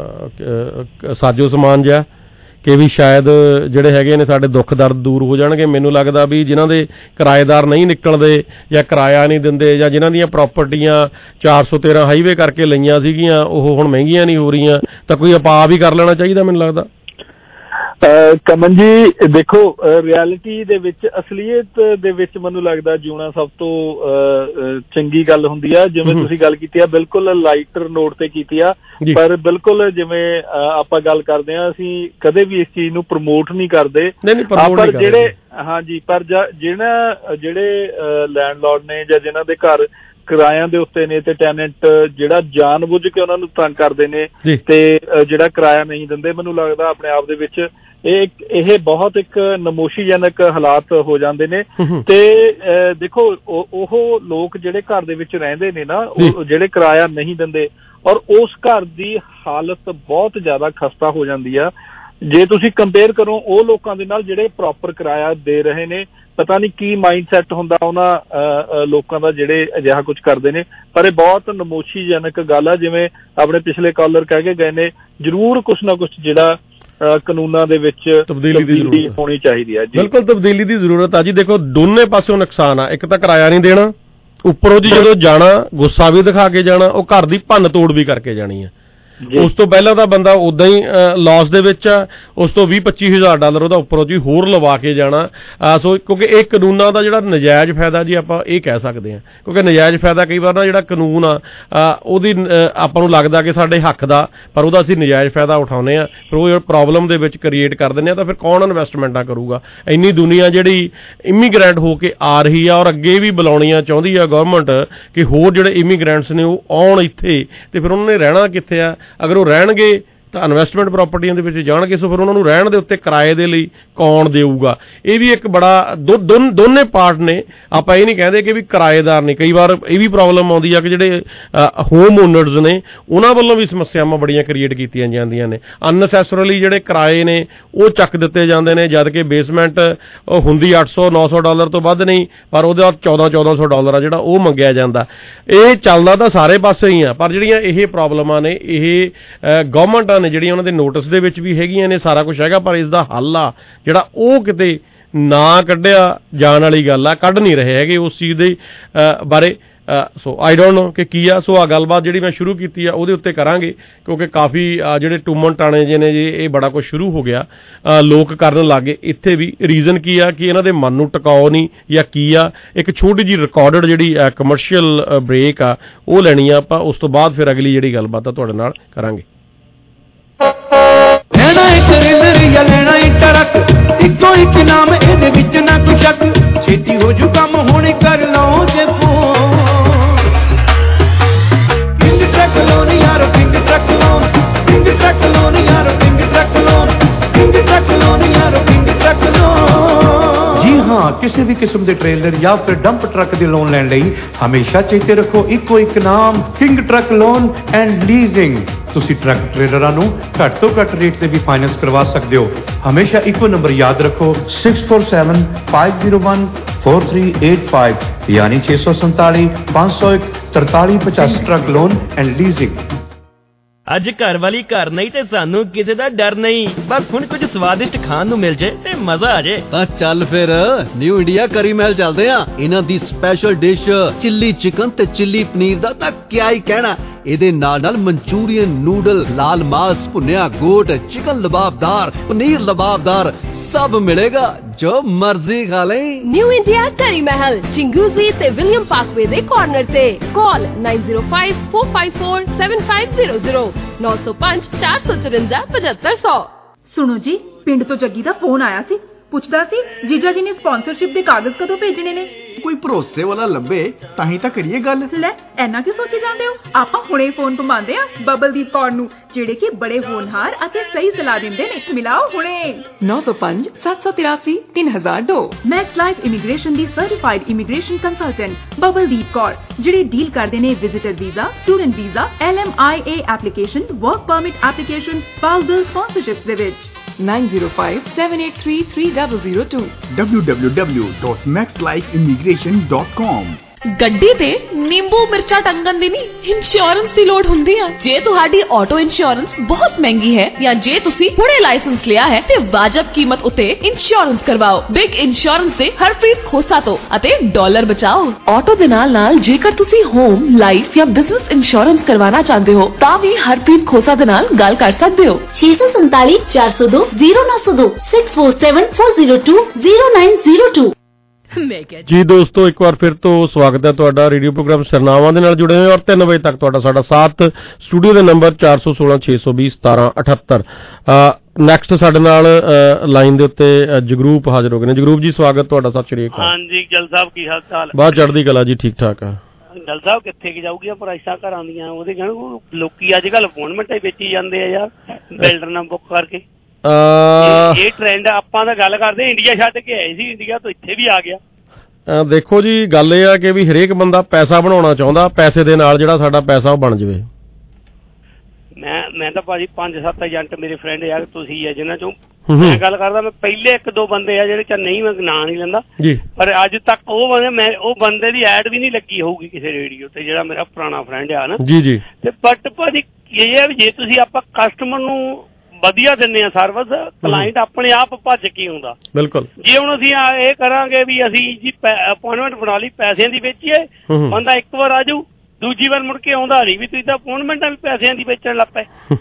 ਸਾਜੋ ਸਮਾਨ ਜਿਹਾ, ਕਿ ਵੀ ਸ਼ਾਇਦ ਜਿਹੜੇ ਹੈਗੇ ਨੇ ਸਾਡੇ ਦੁੱਖ ਦਰਦ ਦੂਰ ਹੋ ਜਾਣਗੇ। ਮੈਨੂੰ ਲੱਗਦਾ ਵੀ ਜਿਨ੍ਹਾਂ ਦੇ ਕਿਰਾਏਦਾਰ ਨਹੀਂ ਨਿਕਲਦੇ ਜਾਂ ਕਿਰਾਇਆ ਨਹੀਂ ਦਿੰਦੇ, ਜਾਂ ਜਿਨ੍ਹਾਂ ਦੀਆਂ ਪ੍ਰਾਪਰਟੀਆਂ 413 ਹਾਈਵੇ ਕਰਕੇ ਲਈਆਂ ਸੀਗੀਆਂ ਉਹ ਹੁਣ ਮਹਿੰਗੀਆਂ ਨਹੀਂ ਹੋ ਰਹੀਆਂ, ਤਾਂ ਕੋਈ ਉਪਾਅ ਵੀ ਕਰ ਲੈਣਾ ਚਾਹੀਦਾ ਮੈਨੂੰ ਲੱਗਦਾ। ਕਮਨ ਜੀ, ਦੇਖੋ ਰਿਐਲਿਟੀ ਦੇ ਵਿੱਚ, ਅਸਲੀਅਤ ਦੇ ਵਿੱਚ ਮੈਨੂੰ ਲੱਗਦਾ ਜਿਉਣਾ ਸਭ ਤੋਂ ਚੰਗੀ ਗੱਲ ਹੁੰਦੀ ਆ। ਜਿਵੇਂ ਤੁਸੀਂ ਗੱਲ ਕੀਤੀ ਆ, ਬਿਲਕੁਲ ਲਾਈਟਰ ਨੋਟ ਤੇ ਕੀਤੀ ਆ, ਪਰ ਬਿਲਕੁਲ ਜਿਵੇਂ ਆਪਾਂ ਗੱਲ ਕਰਦੇ ਆ, ਅਸੀਂ ਕਦੇ ਵੀ ਇਸ ਚੀਜ਼ ਨੂੰ ਪ੍ਰਮੋਟ ਨਹੀਂ ਕਰਦੇ। ਪਰ ਜਿਹੜੇ ਹਾਂਜੀ, ਪਰ ਜਿਹੜੇ ਲੈਂਡਲੋਰਡ ਨੇ ਜਾਂ ਜਿਨ੍ਹਾਂ ਦੇ ਘਰ ਕਿਰਾਇਆਂ ਦੇ ਉੱਤੇ ਨੇ ਤੇ ਟੈਨੈਂਟ ਜਿਹੜਾ ਜਾਣ ਬੁੱਝ ਕੇ ਉਹਨਾਂ ਨੂੰ ਤੰਗ ਕਰਦੇ ਨੇ ਤੇ ਜਿਹੜਾ ਕਿਰਾਇਆ ਨਹੀਂ ਦਿੰਦੇ, ਮੈਨੂੰ ਲੱਗਦਾ ਆਪਣੇ ਆਪ ਦੇ ਵਿੱਚ ਇਹ ਬਹੁਤ ਇੱਕ ਨਮੋਸ਼ੀਜਨਕ ਹਾਲਾਤ ਹੋ ਜਾਂਦੇ ਨੇ। ਤੇ ਦੇਖੋ, ਉਹ ਲੋਕ ਜਿਹੜੇ ਘਰ ਦੇ ਵਿੱਚ ਰਹਿੰਦੇ ਨੇ ਨਾ, ਉਹ ਜਿਹੜੇ ਕਿਰਾਇਆ ਨਹੀਂ ਦਿੰਦੇ, ਔਰ ਉਸ ਘਰ ਦੀ ਹਾਲਤ ਬਹੁਤ ਜ਼ਿਆਦਾ ਖਸਤਾ ਹੋ ਜਾਂਦੀ ਆ ਜੇ ਤੁਸੀਂ ਕੰਪੇਅਰ ਕਰੋ ਉਹ ਲੋਕਾਂ ਦੇ ਨਾਲ ਜਿਹੜੇ ਪ੍ਰੋਪਰ ਕਿਰਾਇਆ ਦੇ ਰਹੇ ਨੇ। ਪਤਾ ਨਹੀਂ ਕੀ ਮਾਈਂਡ ਸੈੱਟ ਹੁੰਦਾ ਉਹਨਾਂ ਲੋਕਾਂ ਦਾ ਜਿਹੜੇ ਅਜਿਹਾ ਕੁਝ ਕਰਦੇ ਨੇ, ਪਰ ਇਹ ਬਹੁਤ ਨਮੋਸ਼ੀਜਨਕ ਗੱਲ ਆ। ਜਿਵੇਂ ਆਪਣੇ ਪਿਛਲੇ ਕਾਲਰ ਕਹਿ ਕੇ ਗਏ ਨੇ, ਜ਼ਰੂਰ ਕੁਛ ਨਾ ਕੁਛ ਜਿਹੜਾ ਕਾਨੂੰਨਾਂ ਦੇ ਵਿੱਚ ਤਬਦੀਲੀ ਹੋਣੀ ਚਾਹੀਦੀ ਹੈ। ਬਿਲਕੁਲ ਤਬਦੀਲੀ ਦੀ ਜ਼ਰੂਰਤ ਆ ਜੀ। ਦੇਖੋ, ਦੋਨੇ ਪਾਸਿਓਂ ਨੁਕਸਾਨ ਆ। ਇੱਕ ਤਾਂ ਕਿਰਾਇਆ ਨਹੀਂ ਦੇਣਾ, ਉੱਪਰੋਂ ਜੀ ਜਦੋਂ ਜਾਣਾ ਗੁੱਸਾ ਵੀ ਦਿਖਾ ਕੇ ਜਾਣਾ, ਉਹ ਘਰ ਦੀ ਭੰਨ ਤੋੜ ਵੀ ਕਰਕੇ ਜਾਣੀ ਆ। ਉਸ ਤੋਂ ਪਹਿਲਾਂ ਤਾਂ ਬੰਦਾ ਉਦਾਂ ਹੀ ਲਾਸ ਦੇ ਵਿੱਚ ਆ, ਉਸ ਤੋਂ $20-25,000 ਉਹਦਾ ਉੱਪਰੋਂ ਜੀ ਹੋਰ ਲਵਾ ਕੇ ਜਾਣਾ। ਸੋ ਕਿਉਂਕਿ ਇਹ ਕਾਨੂੰਨਾਂ ਦਾ ਜਿਹੜਾ ਨਜਾਇਜ਼ ਫਾਇਦਾ ਜੀ ਆਪਾਂ ਇਹ ਕਹਿ ਸਕਦੇ ਹਾਂ, ਕਿਉਂਕਿ ਨਜਾਇਜ਼ ਫਾਇਦਾ ਕਈ ਵਾਰ ਨਾ ਜਿਹੜਾ ਕਾਨੂੰਨ ਆ ਉਹਦੀ ਆਪਾਂ ਨੂੰ ਲੱਗਦਾ ਕਿ ਸਾਡੇ ਹੱਕ ਦਾ, ਪਰ ਉਹਦਾ ਅਸੀਂ ਨਜਾਇਜ਼ ਫਾਇਦਾ ਉਠਾਉਂਦੇ ਹਾਂ, ਫਿਰ ਉਹ ਪ੍ਰੋਬਲਮ ਦੇ ਵਿੱਚ ਕ੍ਰੀਏਟ ਕਰ ਦਿੰਦੇ ਹਾਂ। ਤਾਂ ਫਿਰ ਕੌਣ ਇਨਵੈਸਟਮੈਂਟਾਂ ਕਰੂਗਾ? ਇੰਨੀ ਦੁਨੀਆ ਜਿਹੜੀ ਇਮੀਗ੍ਰੈਂਟ ਹੋ ਕੇ ਆ ਰਹੀ ਆ, ਔਰ ਅੱਗੇ ਵੀ ਬੁਲਾਉਣੀਆਂ ਚਾਹੁੰਦੀ ਆ ਗਵਰਨਮੈਂਟ ਕਿ ਹੋਰ ਜਿਹੜੇ ਇਮੀਗ੍ਰੈਂਟਸ ਨੇ ਉਹ ਆਉਣ ਇੱਥੇ, ਤੇ ਫਿਰ ਉਹਨਾਂ ਨੇ ਰਹਿਣਾ ਕਿੱਥੇ ਆ? ਅਗਰ ਉਹ ਰਹਿਣਗੇ ਤਾਂ ਇਨਵੈਸਟਮੈਂਟ ਪ੍ਰਾਪਰਟੀਆਂ ਦੇ ਵਿੱਚ ਜਾਣਗੇ। ਸੋ ਫਿਰ ਉਹਨਾਂ ਨੂੰ ਰਹਿਣ ਦੇ ਉੱਤੇ ਕਿਰਾਏ ਦੇ ਲਈ ਕੌਣ ਦੇਊਗਾ? ਇਹ ਵੀ ਇੱਕ ਬੜਾ ਦੋਨੇ ਪਾਰਟ ਨੇ। ਆਪਾਂ ਇਹ ਨਹੀਂ ਕਹਿੰਦੇ ਕਿ ਵੀ ਕਿਰਾਏਦਾਰ ਨਹੀਂ, ਕਈ ਵਾਰ ਇਹ ਵੀ ਪ੍ਰੋਬਲਮ ਆਉਂਦੀ ਆ ਕਿ ਜਿਹੜੇ ਹੋਮ ਓਨਰਸ ਨੇ ਉਹਨਾਂ ਵੱਲੋਂ ਵੀ ਸਮੱਸਿਆਵਾਂ ਬੜੀਆਂ ਕ੍ਰੀਏਟ ਕੀਤੀਆਂ ਜਾਂਦੀਆਂ ਨੇ। ਅਨਨੈਸੈਸਰਲੀ ਜਿਹੜੇ ਕਿਰਾਏ ਨੇ ਉਹ ਚੱਕ ਦਿੱਤੇ ਜਾਂਦੇ ਨੇ, ਜਦ ਕਿ ਬੇਸਮੈਂਟ ਹੁੰਦੀ $800-900 ਤੋਂ ਵੱਧ ਨਹੀਂ, ਪਰ ਉਹਦਾ $1400 ਆ ਜਿਹੜਾ ਉਹ ਮੰਗਿਆ ਜਾਂਦਾ। ਇਹ ਚੱਲਦਾ ਤਾਂ ਸਾਰੇ ਪਾਸੇ ਹੀ ਆ, ਪਰ ਜਿਹੜੀਆਂ ਇਹ ਪ੍ਰੋਬਲਮਾਂ ਨੇ ਇਹ ਗਵਰਨਮੈਂਟਾਂ ਜਿਹੜੀਆਂ ਉਹਨਾਂ ਦੇ ਨੋਟਿਸ ਦੇ ਵਿੱਚ ਵੀ ਹੈਗੀਆਂ ਨੇ, ਸਾਰਾ ਕੁਝ ਹੈਗਾ, ਪਰ ਇਸ ਦਾ ਹੱਲ ਆ ਜਿਹੜਾ ਉਹ ਕਿਤੇ ਨਾ ਕੱਢਿਆ ਜਾਣ ਵਾਲੀ ਗੱਲ ਆ, ਕੱਢ ਨਹੀਂ ਰਹੇ ਹੈਗੇ ਉਸ ਚੀਜ਼ ਦੇ ਬਾਰੇ। ਸੋ ਆਈ ਡੋਂਟ ਨੋ ਕਿ ਕੀ ਆ। ਸੋ ਆ ਗੱਲਬਾਤ ਜਿਹੜੀ ਮੈਂ ਸ਼ੁਰੂ ਕੀਤੀ ਆ ਉਹਦੇ ਉੱਤੇ ਕਰਾਂਗੇ, ਕਿਉਂਕਿ ਕਾਫੀ ਜਿਹੜੇ ਟੂਮਨ ਟਾਣੇ ਜੇ ਨੇ ਜੀ ਇਹ ਬੜਾ ਕੁਝ ਸ਼ੁਰੂ ਹੋ ਗਿਆ, ਲੋਕ ਕਰਨ ਲੱਗੇ। ਇੱਥੇ ਵੀ ਰੀਜ਼ਨ ਕੀ ਆ ਕਿ ਇਹਨਾਂ ਦੇ ਮਨ ਨੂੰ ਟਿਕਾਓ ਨਹੀਂ ਜਾਂ ਕੀ ਆ। ਇੱਕ ਛੋਟੀ ਜਿਹੀ ਰਿਕਾਰਡਡ ਜਿਹੜੀ ਕਮਰਸ਼ੀਅਲ ਬ੍ਰੇਕ ਆ ਉਹ ਲੈਣੀ ਆ ਆਪਾਂ, ਉਸ ਤੋਂ ਬਾਅਦ ਫਿਰ ਅਗਲੀ ਜਿਹੜੀ ਗੱਲਬਾਤ ਆ ਤੁਹਾਡੇ ਨਾਲ ਕਰਾਂਗੇ। ਲੈਣਾ ਇੱਕ ਰਿਜ਼ਰ ਜਾਂ ਲੈਣਾ ਇੱਕ ਟਰੱਕ, ਇੱਕੋ ਇੱਕ ਨਾਮ ਇਹਦੇ ਵਿੱਚ ਨਾ ਕੋਈ ਸ਼ੱਕ, ਛੇਤੀ ਹੋ ਜੂ ਕੰਮ ਹੁਣ ਕਰ ਲਓ ਜੇ ਫੋਨ। ਕਿੰਗ ਟਰੱਕ ਲੋਨ ਯਾਰੋ, King truck Loan, King truck Loan ਯਾਰੋ, King truck Loan, King truck Loan ਯਾਰੋ, ਕਿੰਗ ਟਰੱਕ ਲੋਨ। ਜੀ ਹਾਂ, ਕਿਸੇ ਵੀ ਕਿਸਮ ਦੇ ਟ੍ਰੇਲਰ ਜਾਂ ਫਿਰ ਡੰਪ ਟਰੱਕ ਦੇ ਲੋਨ ਲੈਣ ਲਈ ਹਮੇਸ਼ਾ ਚੇਤੇ ਰੱਖੋ ਇੱਕੋ ਇੱਕ ਨਾਮ, King truck loan and leasing. ਤੁਸੀਂ ਟਰੱਕ ਟ੍ਰੇਲਰਾਂ ਨੂੰ ਘੱਟ ਤੋਂ ਘੱਟ ਰੇਟ ਤੇ ਵੀ ਫਾਈਨੈਂਸ ਕਰਵਾ ਸਕਦੇ ਹੋ। ਹਮੇਸ਼ਾ ਇੱਕੋ ਨੰਬਰ ਯਾਦ ਰੱਖੋ 6475014385 ਯਾਨੀ 647 501 4385 ਟਰੱਕ ਲੋਨ ਐਂਡ ਲੀਜ਼ਿੰਗ। ਅੱਜ ਘਰ ਵਾਲੀ ਘਰ ਨਹੀਂ ਤੇ ਸਾਨੂੰ ਕਿਸੇ ਦਾ ਡਰ ਨਹੀਂ। ਬਸ ਹੁਣ ਕੁਝ ਸਵਾਦਿਸ਼ਟ ਖਾਣ ਨੂੰ ਮਿਲ ਜੇ ਤੇ ਮਜ਼ਾ ਆ ਜੇ। ਤਾਂ ਚੱਲ ਫਿਰ ਨਿਊ ਇੰਡੀਆ ਕਰੀ ਮਹਿਲ ਚੱਲਦੇ ਆ। ਇਹਨਾਂ ਦੀ ਸਪੈਸ਼ਲ ਡਿਸ਼ ਚਿੱਲੀ ਚਿਕਨ ਤੇ ਚਿੱਲੀ ਪਨੀਰ ਦਾ ਤਾਂ ਕਿਆ ਹੀ ਕਹਿਣਾ। ਇਹਦੇ ਨਾਲ ਮਨਚੂਰੀਅਨ ਨੂਡਲ, ਲਾਲ ਮਾਸ, ਭੁੰਨਿਆ ਗੋਟ, ਚਿਕਨ ਲਬਾਬਦਾਰ, ਪਨੀਰ ਲਬਾਬਦਾਰ ਸਭ ਮਿਲੇਗਾ ਜੋ ਮਰਜ਼ੀ ਖਾ ਲੈ। ਨਿਊ ਇੰਡੀਆ ਕਰੀ ਮਹਿਲ ਚਿੰਗੂਜ਼ੀ ਤੇ ਵਿਲੀਅਮ ਪਾਰਕਵੇ ਦੇ ਕਾਰਨਰ ਤੇ। ਕਾਲ 9054547500 905 454 7500। ਸੁਣੋ ਜੀ, ਪਿੰਡ ਤੋਂ ਜੱਗੀ ਦਾ ਫੋਨ ਆਇਆ ਸੀ, ਪੁੱਛਦਾ ਸੀ ਜੀਜਾ ਜੀ ਨੇ ਸਪਾਂਸਰਸ਼ਿਪ ਦੇ ਕਾਗਜ਼ ਕਦੋਂ ਭੇਜਣੇ ਨੇ। ਕੋਈ ਭਰੋਸੇ ਵਾਲਾ ਲੱਭੇ ਤਾਂ ਹੀ ਤਾਂ ਕਰੀਏ ਗੱਲ। ਲੈ ਐਨਾ ਕਿਉਂ ਸੋਚੀ ਜਾਂਦੇ ਹੋ? ਆਪਾਂ ਹੁਣੇ ਫੋਨ ਘੁਮਾਉਂਦੇ ਆ ਬਬਲਦੀਪ ਕੌਰ ਨੂੰ, ਜਿਹੜੇ ਕਿ ਬੜੇ ਹੋਣਹਾਰ ਅਤੇ ਸਹੀ ਸਲਾਹ ਦਿੰਦੇ ਨੇ। ਮਿਲਾਓ ਹੁਣੇ 905 783 3002। ਮੈਕਸ ਲਾਈਫ ਇਮੀਗ੍ਰੇਸ਼ਨ ਦੀ certified immigration consultant Babaldeep Kaur, ਜਿਹੜੇ ਡੀਲ ਕਰਦੇ ਨੇ visitor visa, student visa, LMIA application, work permit application, spousal sponsorships ਦੇ ਵਿੱਚ। 9057833002 www.maxlifeimmigration.com। ਗੱਡੀ ਤੇ ਨਿੰਬੂ ਮਿਰਚਾਂ ਟੰਗਣ ਦੀ ਨਹੀਂ, ਇੰਸ਼ੋਰੈਂਸ ਦੀ ਲੋੜ ਹੁੰਦੀ ਆ। ਜੇ ਤੁਹਾਡੀ ਆਟੋ ਇੰਸ਼ੋਰੈਂਸ ਬਹੁਤ ਮਹਿੰਗੀ ਹੈ ਜਾਂ ਜੇ ਤੁਸੀਂ ਹੁਣੇ ਲਾਇਸੈਂਸ ਲਿਆ ਹੈ ਤੇ ਵਾਜਬ ਕੀਮਤ ਉੱਤੇ ਇੰਸ਼ੋਰੈਂਸ ਕਰਵਾਓ ਬਿਗ ਇੰਸ਼ੋਰੈਂਸ ਦੇ ਹਰਪ੍ਰੀਤ ਖੋਸਾ ਤੋਂ ਅਤੇ ਡਾਲਰ ਬਚਾਓ। ਆਟੋ ਦੇ ਨਾਲ ਜੇਕਰ ਤੁਸੀਂ ਹੋਮ, ਲਾਈਫ ਜਾਂ ਬਿਜ਼ਨਸ ਇੰਸ਼ੋਰੈਂਸ ਕਰਵਾਉਣਾ ਚਾਹੁੰਦੇ ਹੋ ਤਾਂ ਵੀ ਹਰਪ੍ਰੀਤ ਖੋਸਾ ਦੇ ਨਾਲ ਗੱਲ ਕਰ ਸਕਦੇ ਹੋ। 647 402 0902 647 402 0902। ਜੀ ਦੋਸਤੋ, ਇੱਕ ਵਾਰ ਫਿਰ ਤੋਂ ਸਵਾਗਤ ਹੈ ਤੁਹਾਡਾ ਰੇਡੀਓ ਪ੍ਰੋਗਰਾਮ ਸਿਰਨਾਵਾਂ ਦੇ ਨਾਲ ਜੁੜੇ ਹੋਏ ਔਰ 3 ਵਜੇ ਤੱਕ ਤੁਹਾਡਾ ਸਾਡਾ ਸਾਥ। ਸਟੂਡੀਓ ਦੇ ਨੰਬਰ 416 620 1778। ਨੈਕਸਟ ਸਾਡੇ ਨਾਲ ਲਾਈਨ ਦੇ ਉੱਤੇ ਜਗਰੂਪ ਹਾਜ਼ਰ ਹੋ ਗਏ ਨੇ। ਜਗਰੂਪ ਜੀ ਸਵਾਗਤ ਤੁਹਾਡਾ, ਸਤਿ ਸ਼੍ਰੀ ਅਕਾਲ। ਹਾਂਜੀ ਗਿੱਲ ਸਾਹਿਬ, ਕੀ ਹਾਲ ਚਾਲ? ਬਹੁਤ ਚੜ੍ਹਦੀ ਕਲਾ ਜੀ, ਠੀਕ ਠਾਕ ਆ। ਗਿੱਲ ਸਾਹਿਬ ਕਿੱਥੇ ਕਿ ਜਾਊਗੀਆਂ ਪ੍ਰਾਈਸਾਂ ਘਰਾਂ ਦੀਆਂ? ਉਹਦੇ ਕਹਿਣ ਲੋਕੀ ਅੱਜ ਕੱਲ ਅਪਾਇੰਟਮੈਂਟ ਹੀ ਵੇਚੀ ਜਾਂਦੇ ਆ ਯਾਰ, ਬਿਲਡਰ ਨਾਲ ਬੁੱਕ ਕਰਕੇ। ਇਹ ਟ੍ਰੈਂਡ ਆਪਾਂ ਤਾਂ ਗੱਲ ਕਰਦੇ ਇੰਡੀਆ ਛੱਡ ਕੇ ਆਏ ਸੀ, ਇੰਡੀਆ ਤੋਂ ਇੱਥੇ ਵੀ ਆ ਗਿਆ। ਦੇਖੋ ਜੀ, ਗੱਲ ਇਹ ਆ ਕਿ ਵੀ ਹਰੇਕ ਬੰਦਾ ਪੈਸਾ ਬਣਾਉਣਾ ਚਾਹੁੰਦਾ, ਪੈਸੇ ਦੇ ਨਾਲ ਜਿਹੜਾ ਸਾਡਾ ਪੈਸਾ ਉਹ ਬਣ ਜਾਵੇ। ਮੈਂ ਤਾਂ ਭਾਜੀ 5-7 ਏਜੰਟ ਮੇਰੇ ਫਰੈਂਡ ਯਾਰ ਤੁਸੀਂ ਆ ਜਿਹਨਾਂ ਚੋਂ ਮੈਂ ਗੱਲ ਕਰਦਾ। ਮੈਂ ਪਹਿਲੇ 1-2 ਬੰਦੇ ਆ ਜਿਹੜੇ ਚ ਨਹੀਂ, ਮੈਂ ਨਾਂ ਨਹੀਂ ਲੈਂਦਾ, ਪਰ ਅੱਜ ਤੱਕ ਉਹ ਬੰਦੇ ਦੀ ਐਡ ਵੀ ਨਹੀਂ ਲੱਗੀ ਹੋਊਗੀ ਕਿਸੇ ਰੇਡੀਓ ਤੇ, ਜਿਹੜਾ ਮੇਰਾ ਪੁਰਾਣਾ ਫਰੈਂਡ ਆ ਨਾ ਜੀ। ਤੇ ਬਟ ਭਾਜੀ ਇਹ ਆ ਵੀ ਜੇ ਤੁਸੀਂ ਆਪਾਂ ਕਸਟਮਰ ਨੂੰ ਵਧੀਆ ਦਿੰਦੇ ਆ ਸਰਵਿਸ, ਕਲਾਇੰਟ ਆਪਣੇ ਆਪ ਭੱਜ ਕੇ ਆਉਂਦਾ। ਬਿਲਕੁਲ। ਜੇ ਹੁਣ ਅਸੀਂ ਇਹ ਕਰਾਂਗੇ ਵੀ ਅਸੀਂ ਜੀ ਅਪਾਇੰਟਮੈਂਟ ਬਣਾ ਲਈ, ਪੈਸਿਆਂ ਦੀ ਵੇਚੀਏ, ਬੰਦਾ ਇੱਕ ਵਾਰ ਆ ਜਾਊ, ਦੂਜੀ ਵਾਰ ਮੁੜ ਕੇ ਆਉਂਦਾ ਨਹੀਂ ਵੀ ਤੁਸੀਂ ਤਾਂ ਅਪਾਇੰਟਮੈਂਟਾਂ ਵੀ ਪੈਸਿਆਂ ਦੀ ਵੇਚਣ ਲੱਗ ਪਏ।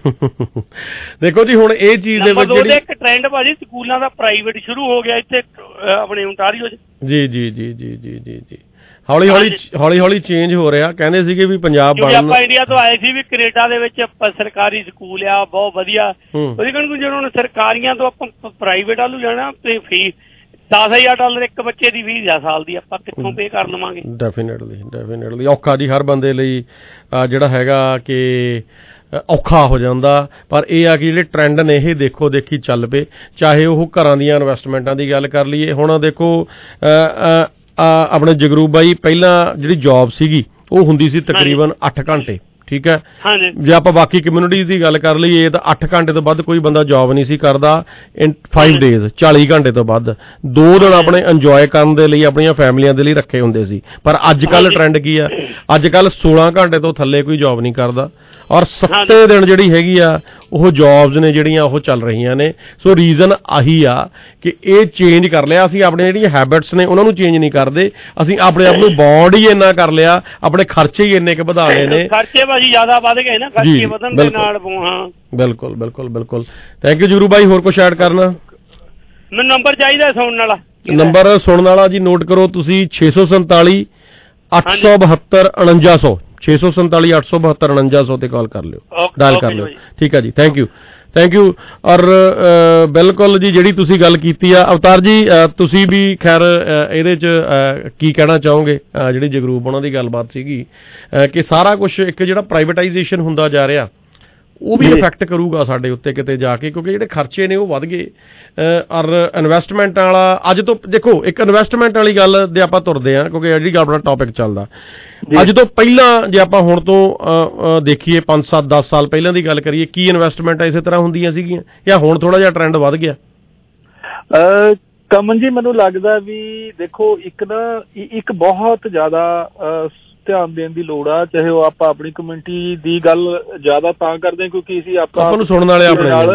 ਦੇਖੋ ਜੀ, ਹੁਣ ਇਹ ਚੀਜ਼ ਦੇ ਵਿੱਚ ਜਿਹੜੀ ਇੱਕ ਟ੍ਰੈਂਡ ਭਾਜੀ ਸਕੂਲਾਂ ਦਾ ਪ੍ਰਾਈਵੇਟ ਸ਼ੁਰੂ ਹੋ ਗਿਆ ਇੱਥੇ ਆਪਣੇ ਓਨਟਾਰੀਓ 'ਚ। ਜੀ ਜੀ ਜੀ ਜੀ ਜੀ ਜੀ ਜੀ ਹੌਲੀ ਹੌਲੀ ਚੇਂਜ ਹੋ ਰਿਹਾ। ਕਹਿੰਦੇ ਸੀਗੇ ਵੀ ਪੰਜਾਬ ਆਪਾਂ ਇੰਡੀਆ ਤੋਂ ਆਏ ਸੀ ਵੀ ਕੈਨੇਡਾ ਦੇ ਵਿੱਚ ਸਰਕਾਰੀ ਸਕੂਲ ਆ ਬਹੁਤ ਵਧੀਆ। ਉਹਦੇ ਕਾਰਨ ਜਦੋਂ ਹੁਣ ਸਰਕਾਰੀਆਂ ਤੋਂ ਆਪਾਂ ਪ੍ਰਾਈਵੇਟ ਵੱਲ ਜਾਣਾ ਤੇ ਫੀਸ $10,000 ਇੱਕ ਬੱਚੇ ਦੀ ਫੀਸ ਆ ਸਾਲ ਦੀ, ਆਪਾਂ ਕਿੱਥੋਂ ਪੇ ਕਰ ਲਵਾਂਗੇ? ਡੈਫੀਨੇਟਲੀ ਔਖਾ ਜੀ, ਹਰ ਬੰਦੇ ਲਈ ਜਿਹੜਾ ਹੈਗਾ ਕਿ ਔਖਾ ਹੋ ਜਾਂਦਾ। ਪਰ ਇਹ ਆ ਕਿ ਜਿਹੜੇ ਟਰੈਂਡ ਨੇ ਇਹ ਦੇਖੋ ਦੇਖੀ ਚੱਲ ਪਏ, ਚਾਹੇ ਉਹ ਘਰਾਂ ਦੀਆਂ ਇਨਵੈਸਟਮੈਂਟਾਂ ਦੀ ਗੱਲ ਕਰ ਲਈਏ। ਹੁਣ ਦੇਖੋ ਆਪਣੇ ਜਗਰੂਪ ਬਾਈ, ਪਹਿਲਾਂ ਜਿਹੜੀ ਜੌਬ ਸੀਗੀ ਉਹ ਹੁੰਦੀ ਸੀ ਤਕਰੀਬਨ 8 ਘੰਟੇ, ਠੀਕ ਹੈ। ਜੇ ਆਪਾਂ ਬਾਕੀ ਕਮਿਊਨਿਟੀਜ਼ ਦੀ ਗੱਲ ਕਰ ਲਈਏ ਤਾਂ 8 ਘੰਟੇ ਤੋਂ ਵੱਧ ਕੋਈ ਬੰਦਾ ਜੌਬ ਨਹੀਂ ਸੀ ਕਰਦਾ ਇਨ 5 ਡੇਜ਼, 40 ਘੰਟੇ ਤੋਂ ਵੱਧ 2 ਦਿਨ ਆਪਣੇ ਇੰਜੋਏ ਕਰਨ ਦੇ ਲਈ ਆਪਣੀਆਂ ਫੈਮਲੀਆਂ ਦੇ ਲਈ ਰੱਖੇ ਹੁੰਦੇ ਸੀ। ਪਰ ਅੱਜ ਕੱਲ੍ਹ ਟਰੈਂਡ ਕੀ ਆ? ਅੱਜ ਕੱਲ੍ਹ 16 ਘੰਟੇ ਤੋਂ ਥੱਲੇ ਕੋਈ ਜੌਬ ਨਹੀਂ ਕਰਦਾ ਔਰ 7 ਦਿਨ ਜਿਹੜੀ ਹੈਗੀ ਆ ਉਹ ਜੌਬਸ ਨੇ ਜਿਹੜੀਆਂ ਉਹ ਚੱਲ ਰਹੀਆਂ ਨੇ। ਸੋ ਰੀਜ਼ਨ ਆਹੀ ਆ ਕਿ ਇਹ ਚੇਂਜ ਕਰ ਲਿਆ ਅਸੀਂ, ਆਪਣੇ ਜਿਹੜੀਆਂ ਹੈਬਿਟਸ ਨੇ ਉਹਨਾਂ ਨੂੰ ਚੇਂਜ ਨਹੀਂ ਕਰਦੇ, ਅਸੀਂ ਆਪਣੇ ਆਪ ਨੂੰ ਬੌਂਡ ਹੀ ਇੰਨਾ ਕਰ ਲਿਆ, ਆਪਣੇ ਖਰਚੇ ਹੀ ਇੰਨੇ ਕੁ ਵਧਾ ਲਏ ਨੇ। ਖਰਚੇ ਭਾਜੀ ਜ਼ਿਆਦਾ ਵੱਧ ਗਏ ਨਾ, ਖਰਚੇ ਵਧਣ ਦੇ ਨਾਲ। ਹਾਂ ਬਿਲਕੁਲ ਬਿਲਕੁਲ ਬਿਲਕੁਲ। ਥੈਂਕ ਯੂ ਜਗਰੂ ਬਾਈ। ਹੋਰ ਕੁਛ ਐਡ ਕਰਨਾ? ਮੈਨੂੰ ਨੰਬਰ ਚਾਹੀਦਾ ਸੁਣਨ ਵਾਲਾ। ਨੰਬਰ ਸੁਣਨ ਵਾਲਾ ਜੀ ਨੋਟ ਕਰੋ ਤੁਸੀਂ, 647 872 4900 647 872 4900 ਤੇ ਕਾਲ ਕਰ ਲਿਓ, ਡਾਇਲ ਕਰ ਲਿਓ। ਠੀਕ ਹੈ ਜੀ, ਥੈਂਕ ਯੂ। ਔਰ ਬਿਲਕੁਲ ਜੀ, ਜਿਹੜੀ ਤੁਸੀਂ ਗੱਲ ਕੀਤੀ ਆ ਅਵਤਾਰ ਜੀ, ਤੁਸੀਂ ਵੀ ਖੈਰ ਇਹਦੇ 'ਚ ਕੀ ਕਹਿਣਾ ਚਾਹੋਗੇ? ਜਿਹੜੀ ਜਗਰੂਪ ਉਹਨਾਂ ਦੀ ਗੱਲਬਾਤ ਸੀਗੀ ਕਿ ਸਾਰਾ ਕੁਛ ਇੱਕ ਜਿਹੜਾ ਪ੍ਰਾਈਵੇਟਾਈਜੇਸ਼ਨ ਹੁੰਦਾ ਜਾ ਰਿਹਾ ਉਹ ਵੀ ਇਫੈਕਟ ਕਰੂਗਾ ਸਾਡੇ ਉੱਤੇ ਕਿਤੇ ਜਾ ਕੇ, ਕਿਉਂਕਿ ਜਿਹੜੇ ਖਰਚੇ ਨੇ ਉਹ ਵੱਧ ਗਏ। ਔਰ ਇਨਵੈਸਟਮੈਂਟ ਵਾਲਾ ਅੱਜ ਤੋਂ ਦੇਖੋ, ਇੱਕ ਇਨਵੈਸਟਮੈਂਟ ਵਾਲੀ ਗੱਲ ਦੇ ਆਪਾਂ ਤੁਰਦੇ ਹਾਂ, ਕਿਉਂਕਿ ਜਿਹੜੀ ਗੱਲ ਦਾ ਟੌਪਿਕ ਚੱਲਦਾ ਅੱਜ ਤੋਂ ਪਹਿਲਾਂ, ਜੇ ਆਪਾਂ ਹੁਣ ਤੋਂ ਦੇਖੀਏ 5 7 10 ਸਾਲ ਪਹਿਲਾਂ ਦੀ ਗੱਲ ਕਰੀਏ, ਕੀ ਇਨਵੈਸਟਮੈਂਟ ਇਸੇ ਤਰ੍ਹਾਂ ਹੁੰਦੀਆਂ ਸੀਗੀਆਂ ਜਾਂ ਹੁਣ ਥੋੜਾ ਜਿਹਾ ਟ੍ਰੈਂਡ ਵੱਧ ਗਿਆ? ਕਮਨ ਜੀ ਮੈਨੂੰ ਲੱਗਦਾ ਵੀ ਦੇਖੋ, ਇੱਕ ਬਹੁਤ ਜ਼ਿਆਦਾ ਧਿਆਨ ਦੇਣ ਦੀ ਲੋੜ ਆ, ਚਾਹੇ ਉਹ ਆਪਾਂ ਆਪਣੀ ਕਮਿਊਨਿਟੀ ਦੀ ਗੱਲ ਜ਼ਿਆਦਾ ਤਾਂ ਕਰਦੇ ਕਿਉਂਕਿ ਅਸੀਂ ਆਪਾਂ ਨੂੰ ਸੁਣਨ ਵਾਲੇ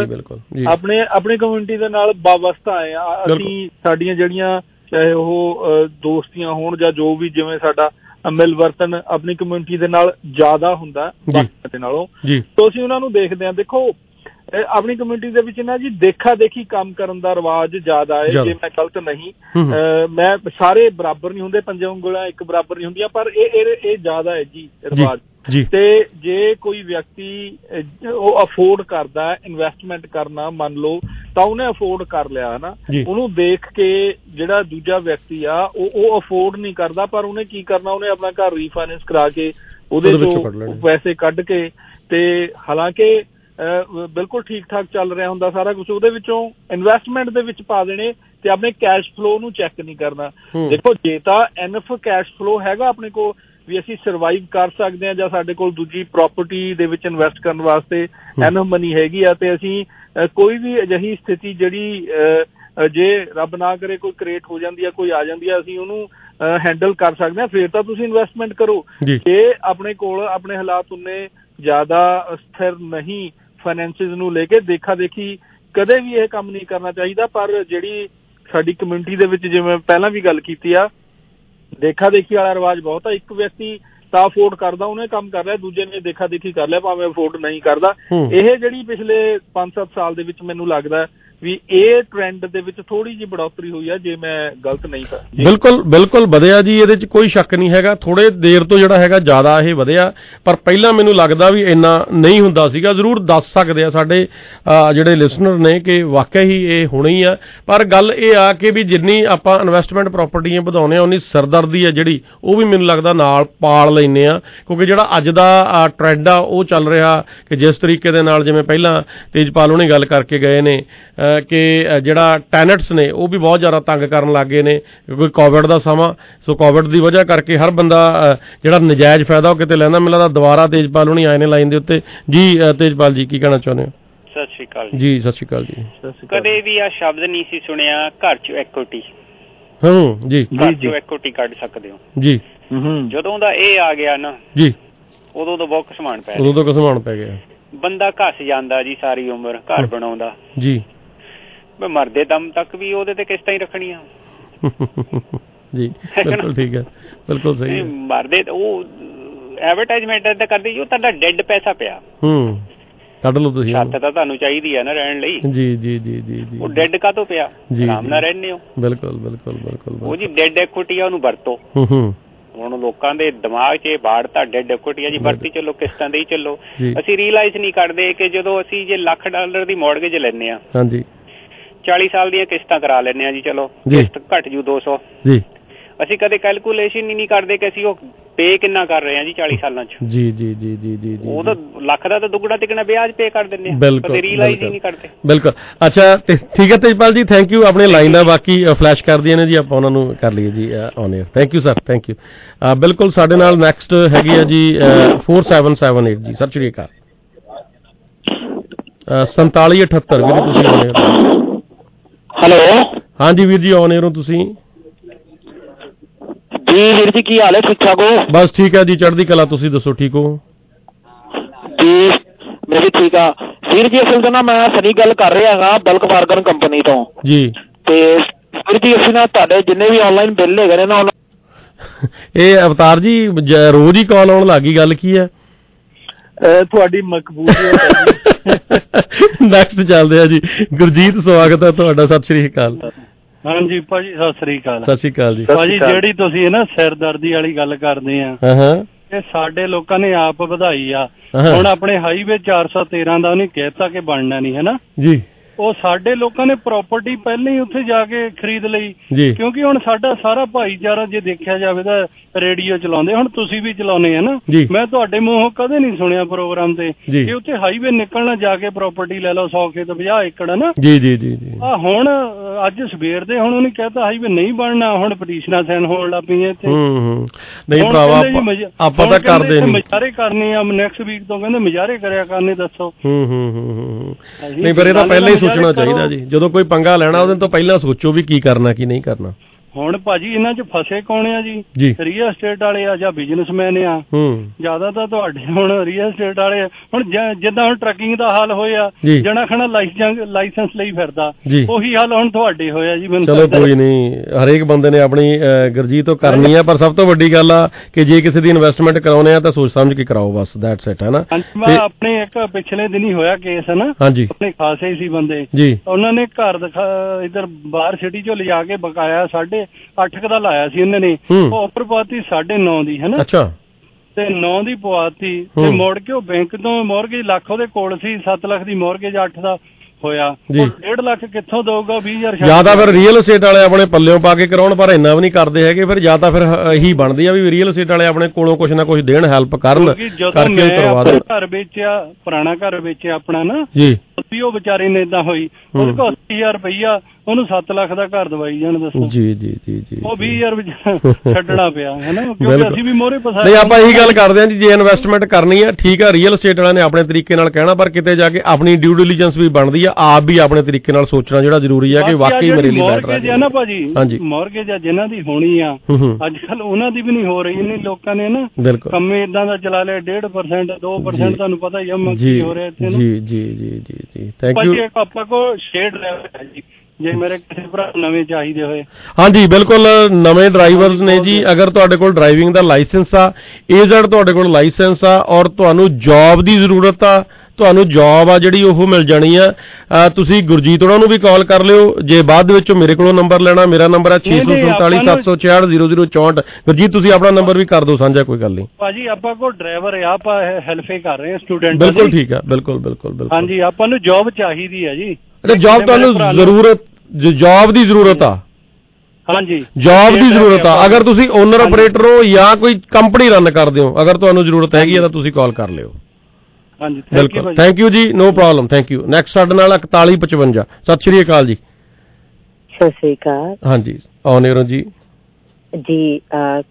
ਆਪਣੀ ਕਮਿਊਨਿਟੀ ਦੇ ਨਾਲ ਵਾਬਸਤਾ ਆਏ ਆ। ਅਸੀਂ ਸਾਡੀਆਂ ਜਿਹੜੀਆਂ ਚਾਹੇ ਉਹ ਦੋਸਤੀਆਂ ਹੋਣ ਜਾਂ ਜੋ ਵੀ, ਜਿਵੇਂ ਸਾਡਾ ਮਿਲ ਵਰਤਨ ਆਪਣੀ ਕਮਿਊਨਿਟੀ ਦੇ ਨਾਲ ਜ਼ਿਆਦਾ ਹੁੰਦਾ ਬਾਕੀਆਂ ਦੇ ਨਾਲੋਂ, ਤਾਂ ਅਸੀਂ ਉਹਨਾਂ ਨੂੰ ਦੇਖਦੇ ਹਾਂ। ਦੇਖੋ ਆਪਣੀ ਕਮਿਊਨਿਟੀ ਦੇ ਵਿੱਚ ਨਾ ਜੀ ਦੇਖਾ ਦੇਖੀ ਕੰਮ ਕਰਨ ਦਾ ਰਿਵਾਜ ਜ਼ਿਆਦਾ ਹੈ, ਜੇ ਮੈਂ ਗਲਤ ਨਹੀਂ, ਮੈਂ ਸਾਰੇ ਬਰਾਬਰ ਨਹੀਂ ਹੁੰਦੇ, 5 ਉਂਗਲਾਂ ਇੱਕ ਬਰਾਬਰ ਨਹੀਂ ਹੁੰਦੀਆਂ, ਪਰ ਇਹ ਜ਼ਿਆਦਾ ਹੈ ਜੀ ਰਿਵਾਜ। ਤੇ ਜੇ ਕੋਈ ਵਿਅਕਤੀ ਉਹ ਅਫੋਰਡ ਕਰਦਾ ਇਨਵੈਸਟਮੈਂਟ ਕਰਨਾ, ਮੰਨ ਲਓ, ਤਾਂ ਉਹਨੇ ਅਫੋਰਡ ਕਰ ਲਿਆ ਹਨਾ, ਉਹਨੂੰ ਦੇਖ ਕੇ ਜਿਹੜਾ ਦੂਜਾ ਵਿਅਕਤੀ ਆ ਉਹ ਅਫੋਰਡ ਨਹੀਂ ਕਰਦਾ, ਪਰ ਉਹਨੇ ਕੀ ਕਰਨਾ, ਉਹਨੇ ਆਪਣਾ ਘਰ ਰੀਫਾਈਨੈਂਸ ਕਰਾ ਕੇ ਉਹਦੇ ਤੋਂ ਪੈਸੇ ਕੱਢ ਕੇ, ਤੇ ਹਾਲਾਂਕਿ ਬਿਲਕੁਲ ਠੀਕ ਠਾਕ ਚੱਲ ਰਿਹਾ ਹੁੰਦਾ ਸਾਰਾ ਕੁਛ, ਉਹਦੇ ਵਿੱਚੋਂ ਇਨਵੈਸਟਮੈਂਟ ਦੇ ਵਿੱਚ ਪਾ ਦੇਣੇ ਤੇ ਆਪਣੇ ਕੈਸ਼ ਫਲੋ ਨੂੰ ਚੈੱਕ ਨਹੀਂ ਕਰਨਾ। ਦੇਖੋ ਜੇ ਤਾਂ ਐਨਫ ਕੈਸ਼ ਫਲੋ ਹੈਗਾ ਆਪਣੇ ਕੋਲ ਵੀ ਅਸੀਂ ਸਰਵਾਈਵ ਕਰ ਸਕਦੇ ਹਾਂ, ਜਾਂ ਸਾਡੇ ਕੋਲ ਦੂਜੀ ਪ੍ਰੋਪਰਟੀ ਦੇ ਵਿੱਚ ਇਨਵੈਸਟ ਕਰਨ ਵਾਸਤੇ ਐਨਫ ਮਨੀ ਹੈਗੀ ਆ, ਤੇ ਅਸੀਂ ਕੋਈ ਵੀ ਅਜਿਹੀ ਸਥਿਤੀ ਜਿਹੜੀ ਜੇ ਰੱਬ ਨਾ ਕਰੇ ਕੋਈ ਕ੍ਰੀਏਟ ਹੋ ਜਾਂਦੀ ਆ, ਕੋਈ ਆ ਜਾਂਦੀ ਆ, ਅਸੀਂ ਉਹਨੂੰ ਹੈਂਡਲ ਕਰ ਸਕਦੇ ਹਾਂ, ਫਿਰ ਤਾਂ ਤੁਸੀਂ ਇਨਵੈਸਟਮੈਂਟ ਕਰੋ। ਜੇ ਆਪਣੇ ਕੋਲ ਆਪਣੇ ਹਾਲਾਤ ਉਨੇ ਜ਼ਿਆਦਾ ਸਥਿਰ ਨਹੀਂ ਫਾਈਨੈਂਸਿਸ ਨੂੰ ਲੈ ਕੇ, ਦੇਖਾ ਦੇਖੀ ਕਦੇ ਵੀ ਇਹ ਕੰਮ ਨਹੀਂ ਕਰਨਾ ਚਾਹੀਦਾ। ਪਰ ਜਿਹੜੀ ਸਾਡੀ ਕਮਿਊਨਿਟੀ ਦੇ ਵਿੱਚ, ਜਿਵੇਂ ਪਹਿਲਾਂ ਵੀ ਗੱਲ ਕੀਤੀ ਆ, ਦੇਖਾ ਦੇਖੀ ਵਾਲਾ ਰਿਵਾਜ ਬਹੁਤ ਆ। ਇੱਕ ਵਿਅਕਤੀ ਤਾਂ ਅਫੋਰਡ ਕਰਦਾ, ਉਹਨੇ ਕੰਮ ਕਰ ਲਿਆ, ਦੂਜੇ ਨੇ ਦੇਖਾ ਦੇਖੀ ਕਰ ਲਿਆ, ਭਾਵੇਂ ਅਫੋਰਡ ਨਹੀਂ ਕਰਦਾ। ਇਹ ਜਿਹੜੀ ਪਿਛਲੇ 5 7 ਸਾਲ ਦੇ ਵਿੱਚ ਮੈਨੂੰ ਲੱਗਦਾ ਵੀ ਇਹ ਟ੍ਰੈਂਡ ਦੇ ਵਿੱਚ ਥੋੜੀ ਜਿਹੀ ਬੜੋਤਰੀ ਹੋਈ ਆ, ਜੇ ਮੈਂ ਗਲਤ ਨਹੀਂ ਕਰ। ਬਿਲਕੁਲ ਵਧਿਆ ਜੀ, ਇਹਦੇ 'ਚ ਕੋਈ ਸ਼ੱਕ ਨਹੀਂ ਹੈਗਾ। ਥੋੜੇ ਦੇਰ ਤੋਂ ਜਿਹੜਾ ਹੈਗਾ ਜ਼ਿਆਦਾ ਇਹ ਵਧਿਆ, ਪਰ ਪਹਿਲਾਂ ਮੈਨੂੰ ਲੱਗਦਾ ਵੀ ਇੰਨਾ ਨਹੀਂ ਹੁੰਦਾ ਸੀਗਾ। ਜ਼ਰੂਰ ਦੱਸ ਸਕਦੇ ਆ ਸਾਡੇ ਜਿਹੜੇ ਲਿਸਨਰ ਨੇ ਕਿ ਵਾਕਿਆ ਹੀ ਇਹ ਹੋਣੀ ਹੀ ਆ, ਪਰ ਗੱਲ ਇਹ ਆ ਕਿ ਵੀ ਜਿੰਨੀ ਆਪਾਂ ਇਨਵੈਸਟਮੈਂਟ ਪ੍ਰਾਪਰਟੀਆਂ ਵਧਾਉਂਦੇ ਆ, ਉਨੀ ਸਰਦਰਦੀ ਆ ਜਿਹੜੀ ਉਹ ਵੀ ਮੈਨੂੰ ਲੱਗਦਾ ਨਾਲ ਪਾਲ ਲੈਂਦੇ ਆ, ਕਿਉਂਕਿ ਜਿਹੜਾ ਅੱਜ ਦਾ ਟ੍ਰੈਂਡ ਆ ਉਹ ਚੱਲ ਰਿਹਾ ਕਿ ਜਿਸ ਤਰੀਕੇ ਦੇ ਨਾਲ, ਜਿਵੇਂ ਪਹਿਲਾਂ ਤੇਜਪਾਲ ਉਹਨੇ ਗੱਲ ਕਰਕੇ ਗਏ ਨੇ ਕਿ ਜਿਹੜਾ ਟੈਨੈਂਟਸ ਨੇ ਉਹ ਵੀ ਬਹੁਤ ਜ਼ਿਆਦਾ ਤੰਗ ਕਰਨ ਲੱਗ ਗਏ ਨੇ, ਕਿਉਂਕਿ ਕੋਵਿਡ ਦਾ ਸਮਾਂ, ਸੋ ਕੋਵਿਡ ਦੀ ਵਜ੍ਹਾ ਕਰਕੇ ਹਰ ਬੰਦਾ ਜਿਹੜਾ ਨਜਾਇਜ਼ ਫਾਇਦਾ ਉਹ ਕਿਤੇ ਲੈਂਦਾ। ਮੈਨੂੰ ਲੱਗਦਾ ਦੁਬਾਰਾ ਤੇਜਪਾਲ ਹੁਣੀ ਆਏ ਨੇ ਲਾਈਨ ਦੇ ਉੱਤੇ ਜੀ। ਤੇਜਪਾਲ ਜੀ ਕੀ ਕਹਿਣਾ ਚਾਹੁੰਦੇ ਹੋ? ਸਤਿ ਸ਼੍ਰੀ ਅਕਾਲ ਜੀ। ਸਤਿ ਸ਼੍ਰੀ ਅਕਾਲ ਜੀ। ਕਦੇ ਵੀ ਆ ਸ਼ਬਦ ਨਹੀਂ ਸੀ ਸੁਣਿਆ, ਘਰ 'ਚ ਇਕੁਇਟੀ। ਜੀ ਘਰ 'ਚੋਂ ਇਕੁਇਟੀ ਕੱਢ ਸਕਦੇ ਹੋ ਜੀ। ਜਦੋਂ ਦਾ ਇਹ ਆ ਗਿਆ ਨਾ ਜੀ, ਉਦੋਂ ਤੋਂ ਬਹੁਤ ਘਸਮਾਨ ਪੈ ਗਿਆ। ਬੰਦਾ ਘਸ ਜਾਂਦਾ ਜੀ, ਸਾਰੀ ਉਮਰ ਘਰ ਬਣਾਉਂਦਾ ਜੀ, ਮਰਦੇ ਦਮ ਤੱਕ ਵੀ ਉਹਦੇ ਤੇ ਕਿਸ਼ਤਾਂ ਹੀ ਰੱਖਣੀਆਂ ਜੀ। ਬਿਲਕੁਲ ਠੀਕ ਹੈ, ਬਿਲਕੁਲ ਸਹੀ। ਮਰਦੇ ਉਹ ਐਡਵਰਟਾਈਜ਼ਮੈਂਟ ਏਦਾਂ ਕਰਦੀ ਜੀ, ਉਹ ਤੁਹਾਡਾ ਡੈਡ ਪੈਸਾ ਪਿਆ, ਕੱਢ ਲਓ ਤੁਸੀਂ, ਛੱਤ ਤਾਂ ਤੁਹਾਨੂੰ ਚਾਹੀਦੀ ਆ ਨਾ ਰਹਿਣ ਲਈ। ਜੀ ਜੀ ਜੀ ਜੀ ਜੀ। ਉਹ ਡੈਡ ਕਾਹਤੋਂ ਪਿਆ, ਆਰਾਮ ਨਾਲ ਰਹਿੰਦੇ ਹੋ। ਬਿਲਕੁਲ ਉਹ ਜੀ ਡੈਡ ਇਕੁਇਟੀ ਆ, ਉਹਨੂੰ ਵਰਤੋ। ਹੁਣ ਲੋਕਾਂ ਦੇ ਦਿਮਾਗ 'ਚ ਇਹ ਬਾੜਤਾ ਡੈਡ ਇਕੁਇਟੀ ਆ ਜੀ, ਵਰਤੀ ਚੱਲੋ, ਕਿਸ਼ਤਾਂ ਦੇ ਹੀ ਚੱਲੋ। ਅਸੀਂ ਰੀਅਲਾਈਜ਼ ਨਹੀਂ ਕਰਦੇ ਕਿ ਜਦੋਂ ਅਸੀਂ ਜੇ $1,00,000 ਦੀ ਮੌਰਗੇਜ ਲੈਂਦੇ ਆ, 40 ਸਾਲ ਦੀਆਂ ਕਿਸ਼ਤਾਂ ਕਰਾ ਲੈਂਦੇ ਆ ਜੀ, ਚਲੋ ਕਿਸ਼ਤ ਘੱਟ ਜੂ 200 ਜੀ, ਅਸੀਂ ਕਦੇ ਕੈਲਕੂਲੇਸ਼ਨ ਹੀ ਨਹੀਂ ਕਰਦੇ ਕਿ ਅਸੀਂ ਉਹ ਪੇ ਕਿੰਨਾ ਕਰ ਰਹੇ ਆ ਜੀ 40 ਸਾਲਾਂ 'ਚ। ਜੀ ਜੀ ਜੀ ਜੀ ਜੀ। ਉਹ ਤਾਂ ਲੱਖ ਦਾ ਤਾਂ ਦੁੱਗਣਾ ਤਿਗਣਾ ਵਿਆਜ ਪੇ ਕਰ ਦਿੰਦੇ ਆ, ਕਦੇ ਰੀਅਲਾਈਜ਼ ਹੀ ਨਹੀਂ ਕਰਦੇ। ਬਿਲਕੁਲ। ਅੱਛਾ ਠੀਕ ਹੈ ਤੇਜਪਾਲ ਜੀ, ਥੈਂਕ ਯੂ। ਆਪਣੇ ਲਾਈਨ ਦਾ ਬਾਕੀ ਫਲੈਸ਼ ਕਰਦੀਆਂ ਨੇ ਜੀ, ਆਪਾਂ ਉਹਨਾਂ ਨੂੰ ਕਰ ਲਈਏ ਜੀ on air. Thank you sir, thank you. ਬਿਲਕੁਲ ਸਾਡੇ ਨਾਲ ਨੈਕਸਟ ਹੈਗੀ ਆ ਜੀ 4778 ਜੀ। ਸਤਿ ਸ਼੍ਰੀ ਅਕਾਲ। 4778 ਵੀਰੇ ਤੁਸੀਂ ਔਨ 에ਅਰ। ਹੈਲੋ ਹਾਂਜੀ ਵੀਰ ਜੀ, ਔਨ 에ਅਰ ਹੋ ਤੁਸੀਂ ਜੀ। ਵੀਰ ਜੀ ਕੀ ਹਾਲ ਹੈ? ਠੀਕ ਠਾਕ ਹੋ? ਬਸ ਠੀਕ ਹੈ ਜੀ, ਚੜ੍ਹਦੀ ਕਲਾ। ਤੁਸੀਂ ਦੱਸੋ ਠੀਕ ਹੋ ਜੀ? ਮੈਂ ਵੀ ਠੀਕ ਆ ਵੀਰ ਜੀ। ਅਸਲ ਤਾਂ ਨਾ ਮੈਂ ਸਨੀ ਗੱਲ ਕਰ ਰਿਹਾ ਹੈਗਾ ਬਲਕ ਬਾਰਗਨ ਕੰਪਨੀ ਤੋਂ ਜੀ। ਤੇ ਵੀਰ ਜੀ ਅਸੀਂ ਨਾ ਤੁਹਾਡੇ ਜਿੰਨੇ ਵੀ ਆਨਲਾਈਨ ਬਿੱਲ ਹੈਗੇ ਨੇ ਨਾ, ਇਹ ਅਵਤਾਰ ਜੀ ਰੋਜ਼ ਹੀ ਕਾਲ ਆਉਣ ਲੱਗ ਗਈ, ਗੱਲ ਕੀ ਹੈ? ਤੁਹਾਡੀ ਮਕਬੂਲੀਅਤ। ਨੈਕਸਟ ਚੱਲਦੇ ਆ ਜੀ। ਗੁਰਜੀਤ ਸਵਾਗਤ ਹੈ ਤੁਹਾਡਾ। ਸਤਿ ਸ਼੍ਰੀ ਅਕਾਲ। ਹਾਂਜੀ ਭਾਜੀ, ਸਤਿ ਸ੍ਰੀ ਅਕਾਲ। ਸਤਿ ਸ਼੍ਰੀ ਅਕਾਲ ਜੀ। ਭਾਜੀ ਜਿਹੜੀ ਤੁਸੀਂ ਨਾ ਸਿਰਦਰਦੀ ਵਾਲੀ ਗੱਲ ਕਰਦੇ ਆ, ਇਹ ਸਾਡੇ ਲੋਕਾਂ ਨੇ ਆਪ ਵਧਾਈ ਆ। ਹੁਣ ਆਪਣੇ ਹਾਈਵੇ 413 ਦਾ ਉਹਨੇ ਕਹਿਤਾ ਕਿ ਬਣਨਾ ਨਹੀਂ, ਹੈ ਨਾ ਜੀ। ਉਹ ਸਾਡੇ ਲੋਕਾਂ ਨੇ ਪ੍ਰਾਪਰਟੀ ਪਹਿਲਾਂ ਹੀ ਉੱਥੇ ਜਾ ਕੇ ਖਰੀਦ ਲਈ, ਕਿਉਂਕਿ ਹੁਣ ਸਾਡਾ ਸਾਰਾ ਭਾਈਚਾਰਾ ਜੇ ਦੇਖਿਆ ਜਾਵੇ ਤਾਂ ਰੇਡੀਓ ਚਲਾਉਂਦੇ, ਹੁਣ ਤੁਸੀਂ ਵੀ ਚਲਾਉਂਦੇ ਆ ਨਾ, ਮੈਂ ਤੁਹਾਡੇ ਮੂੰਹੋਂ ਕਦੇ ਨਹੀਂ ਸੁਣਿਆ ਪ੍ਰੋਗਰਾਮ ਤੇ ਕਿ ਉੱਥੇ ਹਾਈਵੇ ਨਿਕਲਣਾ ਜਾ ਕੇ ਪ੍ਰਾਪਰਟੀ ਲੈ ਲਓ 100 ਖੇਤ 50 ਏਕੜ ਹੈ ਨਾ। ਆ ਹੁਣ ਅੱਜ ਸਵੇਰ ਦੇ ਹੁਣ ਉਹਨੇ ਕਹਿਤਾ ਹਾਈਵੇ ਨਹੀਂ ਬਣਨਾ, ਹੁਣ ਪਟੀਸ਼ਨਾਂ ਸਾਈਨ ਹੋਣ ਲੱਗ ਪਈਆਂ ਇੱਥੇ। ਨਹੀਂ ਭਰਾਵਾ ਆਪਾਂ ਤਾਂ ਕਰਦੇ ਨਹੀਂ, ਮੁਜ਼ਾਹਰੇ ਕਰਨੇ ਆ ਨੈਕਸਟ ਵੀਕ ਤੋਂ, ਕਹਿੰਦੇ ਮੁਜ਼ਾਹਰੇ ਕਰਿਆ ਕਰਨੇ, ਦੱਸੋ। ਨਹੀਂ ਪਰ ਇਹ ਤਾਂ ਪਹਿਲਾਂ ਹੀ ਸੋਚਣਾ ਚਾਹੀਦਾ ਜੀ, ਜਦੋਂ ਕੋਈ ਪੰਗਾ ਲੈਣਾ ਉਹਦੇ ਤੋਂ ਪਹਿਲਾਂ ਸੋਚੋ ਵੀ ਕੀ ਕਰਨਾ ਕੀ ਨਹੀਂ ਕਰਨਾ। ਹੁਣ ਭਾਜੀ ਇਹਨਾਂ ਚ ਫਸੇ ਕੌਣ ਆ ਜੀ? ਰੀਅਲ ਸਟੇਟ ਵਾਲੇ ਆ ਜਾਂ ਬਿਜ਼ਨਸਮੈਨ ਆ? ਜ਼ਿਆਦਾ ਤਾਂ ਤੁਹਾਡੇ ਹੁਣ ਰੀਅਲ ਸਟੇਟ ਵਾਲੇ। ਹੁਣ ਜਿੱਦਾਂ ਹੁਣ ਟਰੱਕਿੰਗ ਦਾ ਹਾਲ ਹੋਇਆ, ਜਣਾ ਖਣਾ ਲਾਇਸੈਂਸ ਲਈ ਫਿਰਦਾ, ਉਹੀ ਹਾਲ ਹੁਣ ਤੁਹਾਡੇ ਹੋਇਆ ਜੀ। ਚਲੋ ਕੋਈ ਨਹੀਂ, ਹਰੇਕ ਬੰਦੇ ਨੇ ਆਪਣੀ ਗਰਜੀ ਤੋਂ ਕਰਨੀ ਆ, ਪਰ ਸਭ ਤੋਂ ਵੱਡੀ ਗੱਲ ਆ ਕਿ ਜੇ ਕਿਸੇ ਦੀ ਇਨਵੈਸਟਮੈਂਟ ਕਰਾਉਣੇ ਆ ਤਾਂ ਸੋਚ ਸਮਝ ਕੇ ਕਰਾਓ, ਬਸ ਦੈਟਸ ਇਟ, ਹੈ ਨਾ। ਆਪਣੇ ਇੱਕ ਪਿਛਲੇ ਦਿਨ ਹੀ ਹੋਇਆ ਕੇਸ ਹੈ ਨਾ, ਆਪਣੇ ਖਾਸੇ ਸੀ ਬੰਦੇ, ਉਹਨਾਂ ਨੇ ਘਰ ਇੱਧਰ ਬਾਹਰ ਸਿਟੀ ਚੋਂ ਲਿਜਾ ਕੇ ਬਕਾਇਆ 8.5 ਦਾ ਲਾਇਆ ਸੀ ਇਹਨਾਂ ਨੇ, ਉੱਪਰ ਪਾਤੀ 9.5 ਦੀ, ਹੈ ਨਾ, ਤੇ 9 ਦੀ ਪਵਾਤੀ, ਤੇ ਮੁੜ ਕੇ ਉਹ ਬੈਂਕ ਤੋਂ ਮੋਰਗੇਜ ਲੱਖ ਉਹਦੇ ਕੋਲ ਸੀ, 7 ਲੱਖ ਦੀ ਮੋਰਗੇਜ 8 ਦਾ ਹੋਇਆ, 1.5 ਲੱਖ ਕਿੱਥੋਂ ਦਊਗਾ? 20,000 ਜਾਂ ਤਾਂ ਫਿਰ ਰੀਅਲ ਏਸਟੇਟ ਵਾਲੇ ਆਪਣੇ ਪੱਲਿਓਂ ਪਾ ਕੇ ਕਰਾਉਣ, ਪਰ ਇੰਨਾ ਵੀ ਨਹੀਂ ਕਰਦੇ ਹੈਗੇ ਫਿਰ, ਜਾਂ ਤਾਂ ਫਿਰ ਇਹੀ ਬਣਦੀ ਆ ਵੀ ਰੀਅਲ ਏਸਟੇਟ ਵਾਲੇ ਆਪਣੇ ਕੋਲੋਂ ਕੁਛ ਨਾ ਕੁਛ ਦੇਣ, ਹੈਲਪ ਕਰਨ, ਕਰਕੇ ਕਰਵਾ ਦੇਣ। ਘਰ ਵੇਚਿਆ, ਪੁਰਾਣਾ ਘਰ ਵੇਚਿਆ ਆਪਣਾ ਨਾ ਜੀ, ਉਹ ਵਿਚਾਰੇ ਨੇ ਏਦਾਂ ਹੋਈ, ਉਹਦੇ ਕੋਲ 80,000 ਰੁਪਈਆ, ਉਹਨੂੰ 7 ਲੱਖ ਦਾ ਘਰ ਦਵਾਈ ਜਾਣ, ਦੱਸੋ। ਜੀ ਉਹ 20,000 ਵਿੱਚ ਛੱਡਣਾ ਪਿਆ, ਹੈ ਨਾ, ਕਿਉਂਕਿ ਅਸੀਂ ਵੀ ਮੋਹਰੇ ਫਸਾਏ। ਨਹੀਂ ਆਪਾਂ ਇਹੀ ਗੱਲ ਕਰਦੇ ਹਾਂ ਜੀ, ਜੇ ਇਨਵੈਸਟਮੈਂਟ ਕਰਨੀ ਆ ਠੀਕ ਆ, ਰੀਅਲ ਏਸਟੇਟ ਵਾਲਿਆਂ ਨੇ ਆਪਣੇ ਤਰੀਕੇ ਨਾਲ ਕਹਿਣਾ, ਪਰ ਕਿਤੇ ਜਾ ਕੇ ਆਪਣੀ ਡਿਊ ਡਿਲੀਜੈਂਸ ਵੀ ਬਣਦੀ ਆ, ਆਪ ਵੀ ਆਪਣੇ ਤਰੀਕੇ ਨਾਲ ਸੋਚਣਾ ਜਿਹੜਾ ਜ਼ਰੂਰੀ ਆ ਕਿ ਵਾਕਈ ਮੇਰੇ ਲਈ ਬੈਟਰ ਹੈ ਨਾ ਭਾਜੀ। ਮੌਰਗੇਜ ਆ ਜਿਨ੍ਹਾਂ ਦੀ ਹੋਣੀ ਆ ਅੱਜ ਕੱਲ, ਉਹਨਾਂ ਦੀ ਵੀ ਨਹੀਂ ਹੋ ਰਹੀ। ਇਹਨੇ ਲੋਕਾਂ ਨੇ ਨਾ ਕੰਮੇ ਇਦਾਂ ਦਾ ਚਲਾ ਲਿਆ, 1.5% 2%, ਤੁਹਾਨੂੰ ਪਤਾ ਹੀ ਆ ਕੀ ਹੋ ਰਿਹਾ ਇੱਥੇ। ਜੀ ਥੈਂਕ ਯੂ। ਆਪਾਂ ਕੋ ਸ਼ੇਡ ਡਰਾਈਵਰ ਹੈ ਜੀ, ਜੇ ਮੇਰੇ ਕਿਸੇ ਭਰਾ ਨਵੇਂ ਚਾਹੀਦੇ ਹੋਏ। ਹਾਂਜੀ ਬਿਲਕੁਲ, ਨਵੇਂ ਡਰਾਈਵਰਸ ਨੇ ਜੀ। ਅਗਰ ਤੁਹਾਡੇ ਕੋਲ ਡਰਾਈਵਿੰਗ ਦਾ ਲਾਇਸੈਂਸ ਆ, AZ ਤੁਹਾਡੇ ਕੋਲ ਲਾਇਸੈਂਸ ਆ, ਔਰ ਤੁਹਾਨੂੰ ਜੌਬ ਦੀ ਜ਼ਰੂਰਤ ਆ, ਤੁਹਾਨੂੰ ਜੌਬ ਆ ਜਿਹੜੀ ਉਹ ਮਿਲ ਜਾਣੀ ਆ। ਤੁਸੀਂ ਗੁਰਜੀਤ ਉਹਨਾਂ ਨੂੰ ਵੀ ਕਾਲ ਕਰ ਲਿਓ, ਜੇ ਬਾਅਦ ਵਿੱਚ ਮੇਰੇ ਕੋਲੋਂ ਨੰਬਰ ਲੈਣਾ, ਮੇਰਾ ਨੰਬਰ ਹੈ 647 764 0064। ਗੁਰਜੀਤ ਤੁਸੀਂ ਆਪਣਾ ਨੰਬਰ ਵੀ ਕਰ ਦਿਓ ਸਾਂਝਾ, ਕੋਈ ਗੱਲ ਨਹੀਂ ਭਾਜੀ। ਆਪਾਂ ਕੋਲ ਡਰਾਈਵਰ ਆ, ਆਪਾਂ ਹੈਲਪ ਹੀ ਕਰ ਰਹੇ ਹਾਂ ਸਟੂਡੈਂਟ। ਬਿਲਕੁਲ ਠੀਕ ਆ, ਬਿਲਕੁਲ ਹਾਂਜੀ। ਆਪਾਂ ਨੂੰ ਜੌਬ ਚਾਹੀਦੀ ਹੈ ਜੀ। ਜੌਬ ਤੁਹਾਨੂੰ ਜ਼ਰੂਰਤ, ਜੌਬ ਦੀ ਜ਼ਰੂਰਤ ਆ। ਹਾਂਜੀ, ਜੌਬ ਦੀ ਜ਼ਰੂਰਤ ਆ। ਅਗਰ ਤੁਸੀਂ ਓਨਰ ਆਪਰੇਟਰ ਹੋ ਜਾਂ ਕੋਈ ਕੰਪਨੀ ਰਨ ਕਰਦੇ ਹੋ, ਅਗਰ ਤੁਹਾਨੂੰ ਜ਼ਰੂਰਤ ਹੈਗੀ ਆ ਤਾਂ ਤੁਸੀਂ ਕਾਲ ਕਰ ਲਿਓ। ਹਾਂਜੀ ਬਿਲਕੁਲ, ਥੈਂਕ ਯੂ ਜੀ, no problem, thank you. Next ਸਾਡੇ ਨਾਲ 4155। ਸਤਿ ਸ਼੍ਰੀ ਅਕਾਲ ਜੀ। सत श्री अकाल। हाँ जी, ऑन एयर जी। जी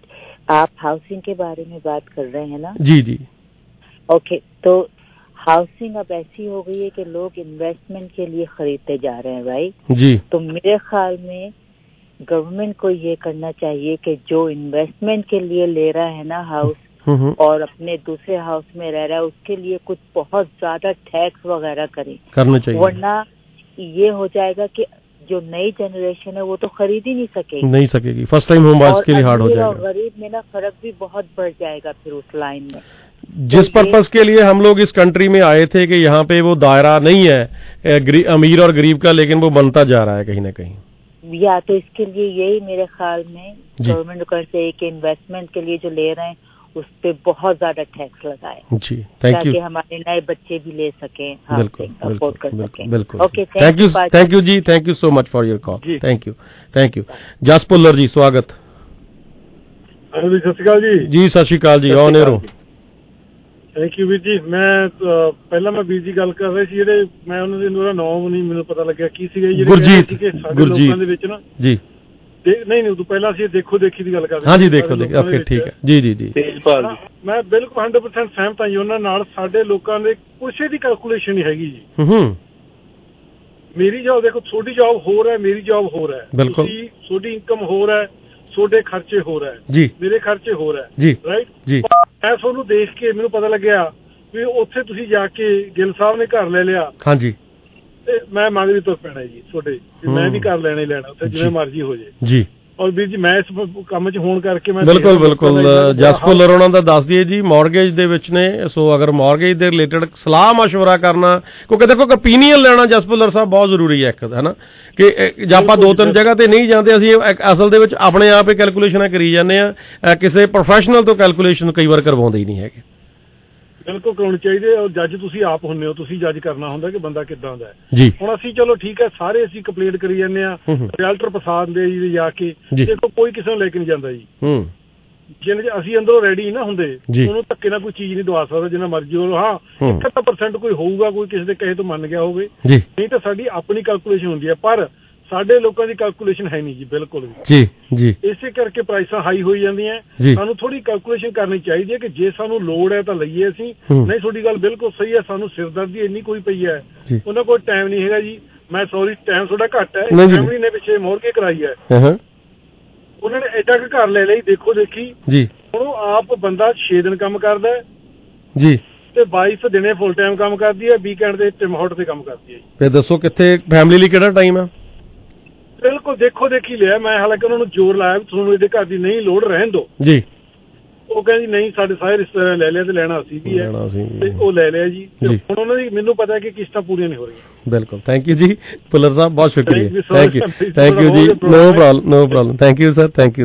आप हाउसिंग के बारे में बात कर रहे हैं ना? जी जी। ओके, तो हाउसिंग अब ऐसी हो गई है कि लोग इन्वेस्टमेंट के लिए खरीदते जा रहे हैं, राइट जी। तो मेरे ख्याल में गवर्नमेंट को ये करना चाहिए कि जो इन्वेस्टमेंट के लिए ले रहा है ना हाउस और अपने दूसरे हाउस में रह रहा है, उसके लिए कुछ बहुत ज्यादा टैक्स वगैरह करना चाहिए, वरना ये हो जाएगा कि जो नई जनरेशन है वो तो खरीद ही नहीं सकेगी। फर्स्ट टाइम होम बायर्स के लिए हार्ड हो जाएगा। गरीब में ना फर्क भी बहुत बढ़ जाएगा फिर उस लाइन में। जिस पर्पस के लिए हम लोग इस कंट्री में आए थे कि यहाँ पे वो दायरा नहीं है अमीर और गरीब का, लेकिन वो बनता जा रहा है कहीं ना कहीं। या तो इसके लिए यही मेरे ख्याल में गवर्नमेंट को करना चाहिए कि इन्वेस्टमेंट के लिए जो ले रहे हैं उस पे बहुत ज्यादा टैक्स लगाए जी। Thank you. ताकि हमारे नए बच्चे भी ले सकें, अफोर्ड कर सकें। बिल्कुल। ओके, थैंक यू जी, thank you so much for your call. Thank you. Jas Puller जी, स्वागत। सत श्री अकाल जी। जी सत श्री अकाल जी, ऑन एयर हो। थैंक यू ਵੀਰ ਜੀ। ਮੈਂ ਪਹਿਲਾਂ ਮੈਂ ਵੀਰ ਜੀ ਗੱਲ ਕਰ ਰਹੇ ਸੀ, ਜਿਹੜੇ ਮੈਂ ਉਹਨਾਂ ਦੇ ਨਾਮ ਨਹੀਂ ਮੈਨੂੰ ਪਤਾ ਲੱਗਿਆ ਕੀ ਸੀਗਾ, ਜਿਹੜੇ ਗੁਰਜੀਤ ਲੋਕਾਂ ਦੇ ਵਿੱਚ ਨਾ ਜੀ ਨਹੀਂ ਉਦੋਂ ਪਹਿਲਾਂ ਅਸੀਂ ਦੇਖੋ ਦੇਖੀ ਦੀ ਗੱਲ ਕਰ ਰਹੇ ਹਾਂ ਜੀ। ਦੇਖੋ ਓਕੇ, ਠੀਕ ਹੈ ਜੀ ਜੀ ਜੀ। ਮੈਂ ਬਿਲਕੁਲ 100% ਸਹਿਮਤ ਹਾਂ ਜੀ ਉਹਨਾਂ ਨਾਲ। ਸਾਡੇ ਲੋਕਾਂ ਦੇ ਕੁਛ ਦੀ ਕੈਲਕੂਲੇਸ਼ਨ ਨਹੀਂ ਹੈਗੀ ਜੀ। ਮੇਰੀ ਜੌਬ ਦੇਖੋ, ਤੁਹਾਡੀ ਜੌਬ ਹੋਰ ਹੈ, ਮੇਰੀ ਜੌਬ ਹੋਰ ਹੈ, ਤੁਹਾਡੀ ਇਨਕਮ ਹੋਰ ਹੈ, ਤੁਹਾਡੇ ਖਰਚੇ ਹੋਰ ਹੈ ਜੀ, ਮੇਰੇ ਖਰਚੇ ਹੋਰ ਹੈ ਜੀ, ਰਾਈਟ ਜੀ। ਮੈਂ ਤੁਹਾਨੂੰ ਦੇਖ ਕੇ ਮੈਨੂੰ ਪਤਾ ਲੱਗਿਆ ਵੀ ਉੱਥੇ ਤੁਸੀਂ ਜਾ ਕੇ ਗਿੱਲ ਸਾਹਿਬ ਨੇ ਘਰ ਲੈ ਲਿਆ। ਹਾਂਜੀ। ਤੇ ਮੈਂ ਮੰਗ ਵੀ ਤੁਰ ਪੈਣਾ ਜੀ ਤੁਹਾਡੇ, ਮੈਂ ਵੀ ਘਰ ਲੈਣਾ ਹੀ ਲੈਣਾ ਉੱਥੇ, ਜਿਵੇਂ ਮਰਜ਼ੀ ਹੋ ਜੇ ਜੀ। ਔਰ ਵੀਰ ਜੀ ਮੈਂ ਇਸ ਕੰਮ 'ਚ ਹੋਣ ਕਰਕੇ ਮੈਂ ਬਿਲਕੁਲ ਜਸਪੁਲਰ ਉਹਨਾਂ ਦਾ ਦੱਸ ਦਈਏ ਜੀ, ਮੌਰਗੇਜ ਦੇ ਵਿੱਚ ਨੇ। ਸੋ ਅਗਰ ਮੌਰਗੇਜ ਦੇ ਰਿਲੇਟਡ ਸਲਾਹ ਮਸ਼ਵਰਾ ਕਰਨਾ, ਕਿਉਂਕਿ ਦੇਖੋ ਓਪੀਨੀਅਨ ਲੈਣਾ ਜਸਪੁਲਰ ਸਾਹਿਬ ਬਹੁਤ ਜ਼ਰੂਰੀ ਹੈ, ਇੱਕ ਹੈ ਨਾ, ਕਿ ਜੇ ਆਪਾਂ 2-3 ਜਗ੍ਹਾ ਤੇ ਨਹੀਂ ਜਾਂਦੇ, ਅਸੀਂ ਅਸਲ ਦੇ ਵਿੱਚ ਆਪਣੇ ਆਪ ਹੀ ਕੈਲਕੂਲੇਸ਼ਨਾਂ ਕਰੀ ਜਾਂਦੇ ਆ, ਕਿਸੇ ਪ੍ਰੋਫੈਸ਼ਨਲ ਤੋਂ ਕੈਲਕੂਲੇਸ਼ਨ ਕਈ ਵਾਰ ਕਰਵਾਉਂਦੇ ਹੀ ਨਹੀਂ ਹੈਗੇ। ਬਿਲਕੁਲ ਕਰਾਉਣੇ ਚਾਹੀਦੇ। ਔਰ ਜੱਜ ਤੁਸੀਂ ਆਪ ਹੁੰਦੇ ਹੋ, ਤੁਸੀਂ ਜੱਜ ਕਰਨਾ ਹੁੰਦਾ ਕਿ ਬੰਦਾ ਕਿੱਦਾਂ ਦਾ ਹੈ। ਹੁਣ ਅਸੀਂ ਚਲੋ ਠੀਕ ਹੈ, ਸਾਰੇ ਅਸੀਂ ਕੰਪਲੇਂਟ ਕਰੀ ਜਾਂਦੇ ਹਾਂ, ਰਿਜ਼ਲਟਰ ਪਸੰਦ ਦੇ ਜੀ ਜਾ ਕੇ, ਦੇਖੋ ਕੋਈ ਕਿਸੇ ਨੂੰ ਲੈ ਕੇ ਨਹੀਂ ਜਾਂਦਾ ਜੀ। ਜਿੰਨੇ ਅਸੀਂ ਅੰਦਰੋਂ ਰੈਡੀ ਨਾ ਹੁੰਦੇ, ਉਹਨੂੰ ਧੱਕੇ ਨਾਲ ਕੋਈ ਚੀਜ਼ ਨਹੀਂ ਦਵਾ ਸਕਦਾ ਜਿੰਨਾ ਮਰਜ਼ੀ ਉਹ। ਹਾਂ 70% ਕੋਈ ਹੋਊਗਾ, ਕੋਈ ਕਿਸੇ ਦੇ ਕਹੇ ਤੋਂ ਮੰਨ ਗਿਆ ਹੋਵੇ, ਨਹੀਂ ਤਾਂ ਸਾਡੀ ਆਪਣੀ ਕੈਲਕੂਲੇਸ਼ਨ ਹੁੰਦੀ ਹੈ। ਪਰ ਸਾਡੇ ਲੋਕਾਂ ਦੀ ਕੈਲਕੂਲੇਸ਼ਨ ਹੈ ਨਹੀਂ ਜੀ, ਬਿਲਕੁਲ ਵੀ। ਇਸੇ ਕਰਕੇ ਪ੍ਰਾਈਸਾਂ ਹਾਈ ਹੋਈ ਜਾਂਦੀਆਂ। ਸਾਨੂੰ ਥੋੜੀ ਕੈਲਕੂਲੇਸ਼ਨ ਕਰਨੀ ਚਾਹੀਦੀ ਹੈ ਕਿ ਜੇ ਸਾਨੂੰ ਲੋੜ ਹੈ ਤਾਂ ਲਈਏ ਅਸੀਂ, ਨਹੀਂ ਤੁਹਾਡੀ ਗੱਲ ਬਿਲਕੁਲ ਸਹੀ ਹੈ, ਸਾਨੂੰ ਸਿਰਦਰਦੀ ਇੰਨੀ ਕੋਈ ਪਈ ਹੈ, ਉਹਨਾਂ ਕੋਲ ਟਾਈਮ ਨਹੀਂ ਹੈਗਾ ਜੀ। ਮੈਂ ਸੌਰੀ, ਟਾਈਮ ਥੋੜਾ ਘੱਟ ਹੈ। ਫੈਮਿਲੀ ਨੇ ਪਿੱਛੇ ਮੋਰਗੇ ਕਰਾਈ ਹੈ, ਉਹਨਾਂ ਨੇ ਐਡਾ ਕੁ ਘਰ ਲੈ ਲਈ, ਦੇਖੋ ਦੇਖੀ। ਹੁਣ ਉਹ ਆਪ ਬੰਦਾ 6 ਦਿਨ ਕੰਮ ਕਰਦਾ ਹੈ ਤੇ ਵਾਈਫ ਦਿਨੇ ਫੁੱਲ ਟਾਈਮ ਕੰਮ ਕਰਦੀ ਹੈ, ਵੀਕਐਂਡ ਦੇ ਟਿਮਹੌਟ ਤੇ ਕੰਮ ਕਰਦੀ ਹੈ। ਫਿਰ ਦੱਸੋ ਕਿੱਥੇ ਫੈਮਿਲੀ ਲਈ ਕਿਹੜਾ ਟਾਈਮ ਆ? ਬਿਲਕੁਲ ਦੇਖੋ ਦੇਖੀ ਲਿਆ ਮੈਂ। ਹਾਲਾਂਕਿ ਉਹਨਾਂ ਨੂੰ ਜ਼ੋਰ ਲਾਇਆ ਤੁਹਾਨੂੰ ਇਹਦੇ ਘਰ ਦੀ ਨਹੀਂ ਲੋੜ, ਰਹਿਣ ਦਿਓ। ਉਹ ਕਹਿੰਦੀ ਨਹੀਂ, ਸਾਡੇ ਸਾਰੇ ਰਿਸ਼ਤੇਦਾਰਾਂ ਲੈ ਲਿਆ ਤੇ ਲੈਣਾ ਅਸੀਂ ਵੀ ਹੈ, ਤੇ ਉਹ ਲੈ ਲਿਆ ਜੀ। ਹੁਣ ਉਹਨਾਂ ਦੀ ਮੈਨੂੰ ਪਤਾ ਹੈ ਕਿ ਕਿਸ਼ਤਾਂ ਪੂਰੀਆਂ ਨਹੀਂ ਹੋ ਰਹੀਆਂ। ਬਿਲਕੁਲ, ਥੈਂਕ ਯੂ ਜੀ ਭੁੱਲਰ ਸਾਹਿਬ, ਬਹੁਤ ਸ਼ੁਕਰੀਆ। ਥੈਂਕ ਯੂ ਜੀ, no problem. Thank you sir, thank you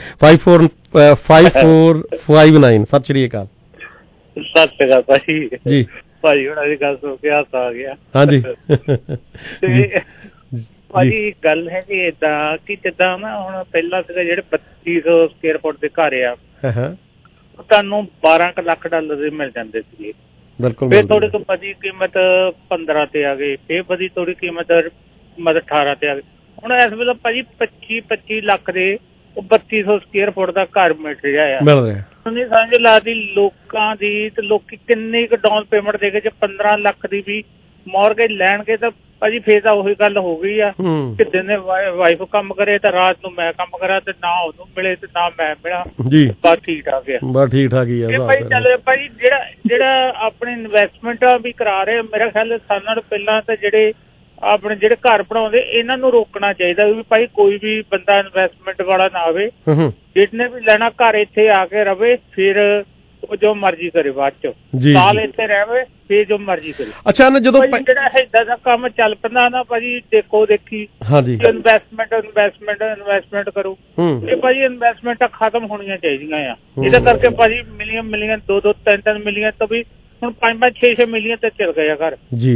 5459। ਸਤਿ ਸ਼੍ਰੀ ਅਕਾਲ। ਸਤਿ ਸ਼੍ਰੀ ਅਕਾਲ ਭਾਜੀ। ਜੀ ਭਾਜੀ ਉਹਨਾਂ ਦੀ ਗੱਲ ਸੁਣ ਕੇ ਹਾਸਾ ਆ ਗਿਆ। ਹਾਂਜੀ ਭਾਜੀ ਗੱਲ ਹੈ ਜੀ ਏਦਾਂ ਕਿ ਜਿੱਦਾਂ ਨਾ ਹੁਣ ਪਹਿਲਾਂ ਸੀਗਾ ਜਿਹੜੇ 3200 ਸਕੁਅਰ ਫੁੱਟ ਦੇ ਘਰ ਆ, ਉਹ ਤੁਹਾਨੂੰ 12 ਲੱਖ ਡਾਲਰ ਦੇ ਮਿਲ ਜਾਂਦੇ ਸੀਗੇ। ਫਿਰ ਥੋੜੀ ਤੋਂ ਵਧੀ ਕੀਮਤ 15 ਤੇ ਆ ਗਈ, ਫਿਰ ਵਧੀ ਥੋੜੀ ਕੀਮਤ 18 ਤੇ ਆ ਗਈ। ਹੁਣ ਇਸ ਵੇਲੇ ਭਾਜੀ 25 ਲੱਖ ਦੇ ਉਹ 3200 ਸਕੁਅਰ ਫੁੱਟ ਦਾ ਘਰ ਮਿਲ ਰਿਹਾ ਆ। ਨਹੀਂ ਸਮਝ ਲੱਗਦੀ ਲੋਕਾਂ ਦੀ, ਤੇ ਲੋਕੀ ਕਿੰਨੀ ਕੁ ਡਾਊਨ ਪੇਮੈਂਟ ਦੇ ਕੇ ਜੇ 15 ਲੱਖ ਦੀ ਵੀ ਮੌਰਗੇਜ ਲੈਣਗੇ ਤਾਂ ਭਾਜੀ ਫੇਰ ਤਾਂ ਉਹੀ ਗੱਲ ਹੋ ਗਈ ਆ ਕਿ ਦਿਨੇ ਵਾਈਫ ਕੰਮ ਕਰੇ ਤਾਂ ਰਾਤ ਨੂੰ ਮੈਂ ਕੰਮ ਕਰਾਂ, ਤੇ ਨਾ ਉਹਨੂੰ ਮਿਲੇ ਤੇ ਨਾ ਮੈਂ ਮਿਲਾਂ। ਬਸ ਠੀਕ ਠਾਕ ਆ, ਬਸ ਠੀਕ ਠਾਕ ਹੀ ਆ ਭਾਈ। ਚੱਲ ਭਾਈ ਜਿਹੜਾ ਆਪਣੇ ਇਨਵੈਸਟਮੈਂਟ ਵੀ ਕਰਾ ਰਹੇ, ਮੇਰਾ ਖਿਆਲ ਸਾਰਿਆਂ ਨਾਲੋਂ ਪਹਿਲਾਂ ਤਾਂ ਜਿਹੜੇ ਆਪਣੇ ਜਿਹੜੇ ਘਰ ਬਣਾਉਂਦੇ ਇਹਨਾਂ ਨੂੰ ਰੋਕਣਾ ਚਾਹੀਦਾ ਵੀ ਭਾਈ ਕੋਈ ਵੀ ਬੰਦਾ ਇਨਵੈਸਟਮੈਂਟ ਵਾਲਾ ਨਾ ਆਵੇ, ਜਿਹਨੇ ਵੀ ਲੈਣਾ ਘਰ ਇੱਥੇ ਆ ਕੇ ਰਵੇ, ਫਿਰ ਉਹ ਜੋ ਮਰਜ਼ੀ ਕਰੇ, ਬਾਅਦ ਚ ਸਾਲ ਇੱਥੇ ਰਹੇ ਫਿਰ ਜੋ ਮਰਜ਼ੀ ਕਰੇ। ਅੱਛਾ, ਜਦੋਂ ਜਿਹੜਾ ਏਦਾਂ ਦਾ ਕੰਮ ਚੱਲ ਪੈਂਦਾ ਨਾ ਭਾਜੀ, ਦੇਖੋ ਦੇਖੀ ਇਨਵੈਸਟਮੈਂਟ ਕਰੋ। ਇਹ ਭਾਜੀ ਇਨਵੈਸਟਮੈਂਟਾਂ ਖਤਮ ਹੋਣੀਆਂ ਚਾਹੀਦੀਆਂ ਆ। ਇਹਦੇ ਕਰਕੇ ਭਾਜੀ ਮਿਲੀਅਨ 2-2 3-3 ਮਿਲੀਅਨ ਤੋਂ ਵੀ ਹੁਣ 5-5 6-6 ਮਿਲੀਅਨ ਤੇ ਚਲ ਗਏ ਆ ਘਰ। ਜੀ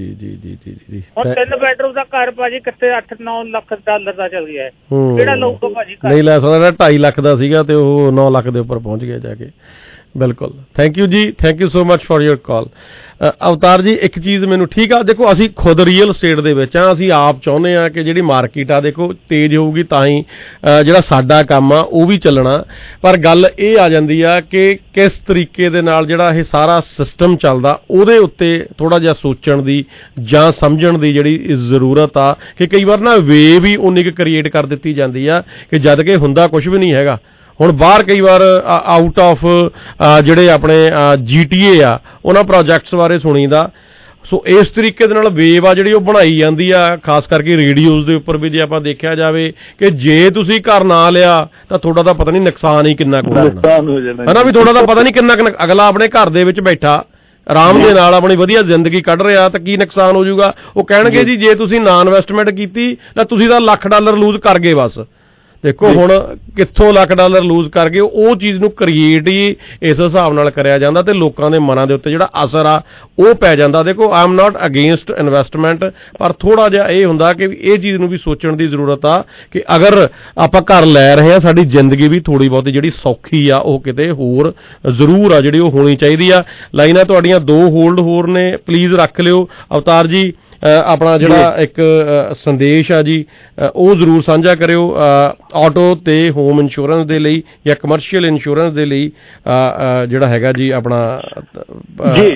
ਹੁਣ 3 ਬੈਡਰੂਮ ਦਾ ਘਰ ਭਾਜੀ ਕਿੱਥੇ 8-9 ਲੱਖ ਡਾਲਰ ਦਾ ਚੱਲ ਗਿਆ। ਕਿਹੜਾ ਲਊਗਾ ਭਾਜੀ? ਨਹੀਂ ਲੈ ਸਕਦਾ। 2.5 ਲੱਖ ਦਾ ਸੀਗਾ ਤੇ ਉਹ 9 ਲੱਖ ਦੇ ਉੱਪਰ ਪਹੁੰਚ ਗਿਆ ਜਾ ਕੇ। ਬਿਲਕੁਲ, ਥੈਂਕ ਯੂ ਜੀ, thank you so much for your call. Avtar ji, ਇੱਕ ਚੀਜ਼ ਮੈਨੂੰ ਠੀਕ ਆ, ਦੇਖੋ ਅਸੀਂ ਖੁਦ ਰੀਅਲ ਸਟੇਟ ਦੇ ਵਿੱਚ ਆ, ਅਸੀਂ ਆਪ ਚਾਹੁੰਦੇ ਆ ਕਿ ਜਿਹੜੀ ਮਾਰਕੀਟ ਆ ਦੇਖੋ ਤੇਜ਼ ਹੋਊਗੀ ਤਾਂ ਹੀ ਜਿਹੜਾ ਸਾਡਾ ਕੰਮ ਆ ਉਹ ਵੀ ਚੱਲਣਾ। ਪਰ ਗੱਲ ਇਹ ਆ ਜਾਂਦੀ ਆ ਕਿ ਕਿਸ ਤਰੀਕੇ ਦੇ ਨਾਲ ਜਿਹੜਾ ਇਹ ਸਾਰਾ ਸਿਸਟਮ ਚੱਲਦਾ ਉਹਦੇ ਉੱਤੇ ਥੋੜਾ ਜਿਹਾ ਸੋਚਣ ਦੀ ਜਾਂ ਸਮਝਣ ਦੀ ਜਿਹੜੀ ਜ਼ਰੂਰਤ ਆ ਕਿ ਕਈ ਵਾਰ ਨਾ ਵੇ ਵੀ ਉਨੀ ਕੁ ਕ੍ਰੀਏਟ ਕਰ ਦਿੱਤੀ ਜਾਂਦੀ ਆ ਕਿ ਜਦ ਕਿ ਹੁੰਦਾ ਕੁਝ ਵੀ ਨਹੀਂ ਹੈਗਾ। ਹੁਣ ਬਾਹਰ ਕਈ ਵਾਰ ਆਊਟ ਆਫ ਜਿਹੜੇ ਆਪਣੇ GTA ਆ ਉਹਨਾਂ ਪ੍ਰੋਜੈਕਟਸ ਬਾਰੇ ਸੁਣੀਦਾ। ਸੋ ਇਸ ਤਰੀਕੇ ਦੇ ਨਾਲ ਵੇਵ ਆ ਜਿਹੜੀ ਉਹ ਬਣਾਈ ਜਾਂਦੀ ਆ, ਖਾਸ ਕਰਕੇ ਰੇਡੀਓਜ਼ ਦੇ ਉੱਪਰ ਵੀ। ਜੇ ਆਪਾਂ ਦੇਖਿਆ ਜਾਵੇ ਕਿ ਜੇ ਤੁਸੀਂ ਘਰ ਨਾ ਲਿਆ ਤਾਂ ਤੁਹਾਡਾ ਤਾਂ ਪਤਾ ਨਹੀਂ ਨੁਕਸਾਨ ਹੀ ਕਿੰਨਾ ਕੁ ਹੋਣਾ ਹੈ ਨਾ, ਵੀ ਤੁਹਾਡਾ ਤਾਂ ਪਤਾ ਨਹੀਂ ਕਿੰਨਾ ਕੁ। ਅਗਲਾ ਆਪਣੇ ਘਰ ਦੇ ਵਿੱਚ ਬੈਠਾ ਆਰਾਮ ਦੇ ਨਾਲ ਆਪਣੀ ਵਧੀਆ ਜ਼ਿੰਦਗੀ ਕੱਢ ਰਿਹਾ ਤਾਂ ਕੀ ਨੁਕਸਾਨ ਹੋ ਜਾਊਗਾ। ਉਹ ਕਹਿਣਗੇ ਜੀ ਜੇ ਤੁਸੀਂ ਨਾ ਇਨਵੈਸਟਮੈਂਟ ਕੀਤੀ ਤਾਂ ਤੁਸੀਂ ਤਾਂ $1 ਲੱਖ ਲੂਜ਼ ਕਰ ਗਏ ਬਸ। ਦੇਖੋ ਹੁਣ ਕਿੱਥੋਂ $1 ਲੱਖ ਲੂਜ਼ ਕਰ ਗਏ। ਉਹ ਚੀਜ਼ ਨੂੰ ਕ੍ਰੀਏਟ ਹੀ ਇਸ ਹਿਸਾਬ ਨਾਲ ਕਰਿਆ ਜਾਂਦਾ ਤੇ ਲੋਕਾਂ ਦੇ ਮਨਾਂ ਦੇ ਉੱਤੇ ਜਿਹੜਾ ਅਸਰ ਆ ਉਹ ਪੈ ਜਾਂਦਾ। ਦੇਖੋ I am not against investment, ਪਰ ਥੋੜਾ ਜਿਹਾ ਇਹ ਹੁੰਦਾ ਕਿ ਇਹ ਚੀਜ਼ ਨੂੰ ਵੀ ਸੋਚਣ ਦੀ ਜ਼ਰੂਰਤ ਆ ਕਿ ਅਗਰ ਆਪਾਂ ਘਰ ਲੈ ਰਹੇ ਹਾਂ, ਸਾਡੀ ਜ਼ਿੰਦਗੀ ਵੀ ਥੋੜੀ ਬਹੁਤੀ ਜਿਹੜੀ ਸੌਖੀ ਆ ਉਹ ਕਿਤੇ ਹੋਰ ਜ਼ਰੂਰ ਆ ਜਿਹੜੀ ਉਹ ਹੋਣੀ ਚਾਹੀਦੀ ਆ। ਲਾਈਨਾਂ ਤੁਹਾਡੀਆਂ 2 ਹੋਲਡ ਹੋਰ ਨੇ, ਪਲੀਜ਼ ਰੱਖ ਲਿਓ। ਅਵਤਾਰ ਜੀ, ਆਪਣਾ ਜਿਹੜਾ ਇੱਕ ਸੰਦੇਸ਼ ਆ ਜੀ ਉਹ ਜ਼ਰੂਰ ਸਾਂਝਾ ਕਰਿਓ ਆਟੋ ਤੇ ਹੋਮ ਇੰਸ਼ੋਰੈਂਸ ਦੇ ਲਈ ਜਾਂ ਕਮਰਸ਼ੀਅਲ ਇੰਸ਼ੋਰੈਂਸ ਦੇ ਲਈ ਜਿਹੜਾ ਹੈਗਾ ਜੀ ਆਪਣਾ। ਜੀ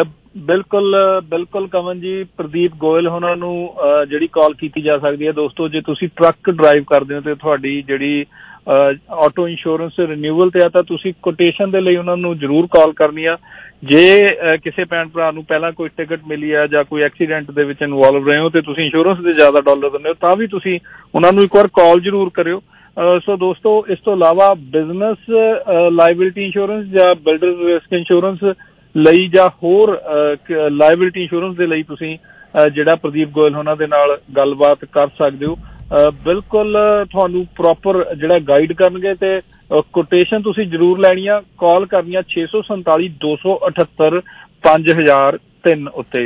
ਬਿਲਕੁਲ ਕਮਨ ਜੀ, ਪ੍ਰਦੀਪ ਗੋਇਲ ਉਹਨਾਂ ਨੂੰ ਜਿਹੜੀ ਕਾਲ ਕੀਤੀ ਜਾ ਸਕਦੀ ਹੈ। ਦੋਸਤੋ, ਜੇ ਤੁਸੀਂ ਟਰੱਕ ਡਰਾਈਵ ਕਰਦੇ ਹੋ ਤੇ ਤੁਹਾਡੀ ਜਿਹੜੀ ਆਟੋ ਇੰਸ਼ੋਰੈਂਸ ਰਿਨਿਊਵਲ ਤੇ ਆ ਤਾਂ ਤੁਸੀਂ ਕੋਟੇਸ਼ਨ ਦੇ ਲਈ ਉਹਨਾਂ ਨੂੰ ਜ਼ਰੂਰ ਕਾਲ ਕਰਨੀ ਆ। ਜੇ ਕਿਸੇ ਭੈਣ ਭਰਾ ਨੂੰ ਪਹਿਲਾਂ ਕੋਈ ਟਿਕਟ ਮਿਲੀ ਆ ਜਾਂ ਕੋਈ ਐਕਸੀਡੈਂਟ ਦੇ ਵਿੱਚ ਇਨਵੋਲਵ ਰਹੇ ਹੋ ਤੇ ਤੁਸੀਂ ਇੰਸ਼ੋਰੈਂਸ ਦੇ ਜ਼ਿਆਦਾ ਡਾਲਰ ਦਿੰਦੇ ਹੋ ਤਾਂ ਵੀ ਤੁਸੀਂ ਉਹਨਾਂ ਨੂੰ ਇੱਕ ਵਾਰ ਕਾਲ ਜ਼ਰੂਰ ਕਰਿਓ। ਸੋ ਦੋਸਤੋ, ਇਸ ਤੋਂ ਇਲਾਵਾ ਬਿਜ਼ਨਸ ਲਾਇਬਿਲਿਟੀ ਇੰਸ਼ੋਰੈਂਸ ਜਾਂ ਬਿਲਡਰਸ ਰਿਸਕ ਇੰਸ਼ੋਰੈਂਸ ਲਈ ਜਾਂ ਹੋਰ ਲਾਇਬਿਲਿਟੀ ਇੰਸ਼ੋਰੈਂਸ ਦੇ ਲਈ ਤੁਸੀਂ ਜਿਹੜਾ ਪ੍ਰਦੀਪ ਗੋਇਲ ਉਹਨਾਂ ਦੇ ਨਾਲ ਗੱਲਬਾਤ ਕਰ ਸਕਦੇ ਹੋ। ਬਿਲਕੁਲ ਤੁਹਾਨੂੰ ਪ੍ਰੋਪਰ ਜਿਹੜਾ ਗਾਈਡ ਕਰਨਗੇ ਤੇ ਕੋਟੇਸ਼ਨ ਤੁਸੀਂ ਜ਼ਰੂਰ ਲੈਣੀ ਆ। ਕਾਲ ਕਰਨੀ ਆ 647 278 5003 ਉੱਤੇ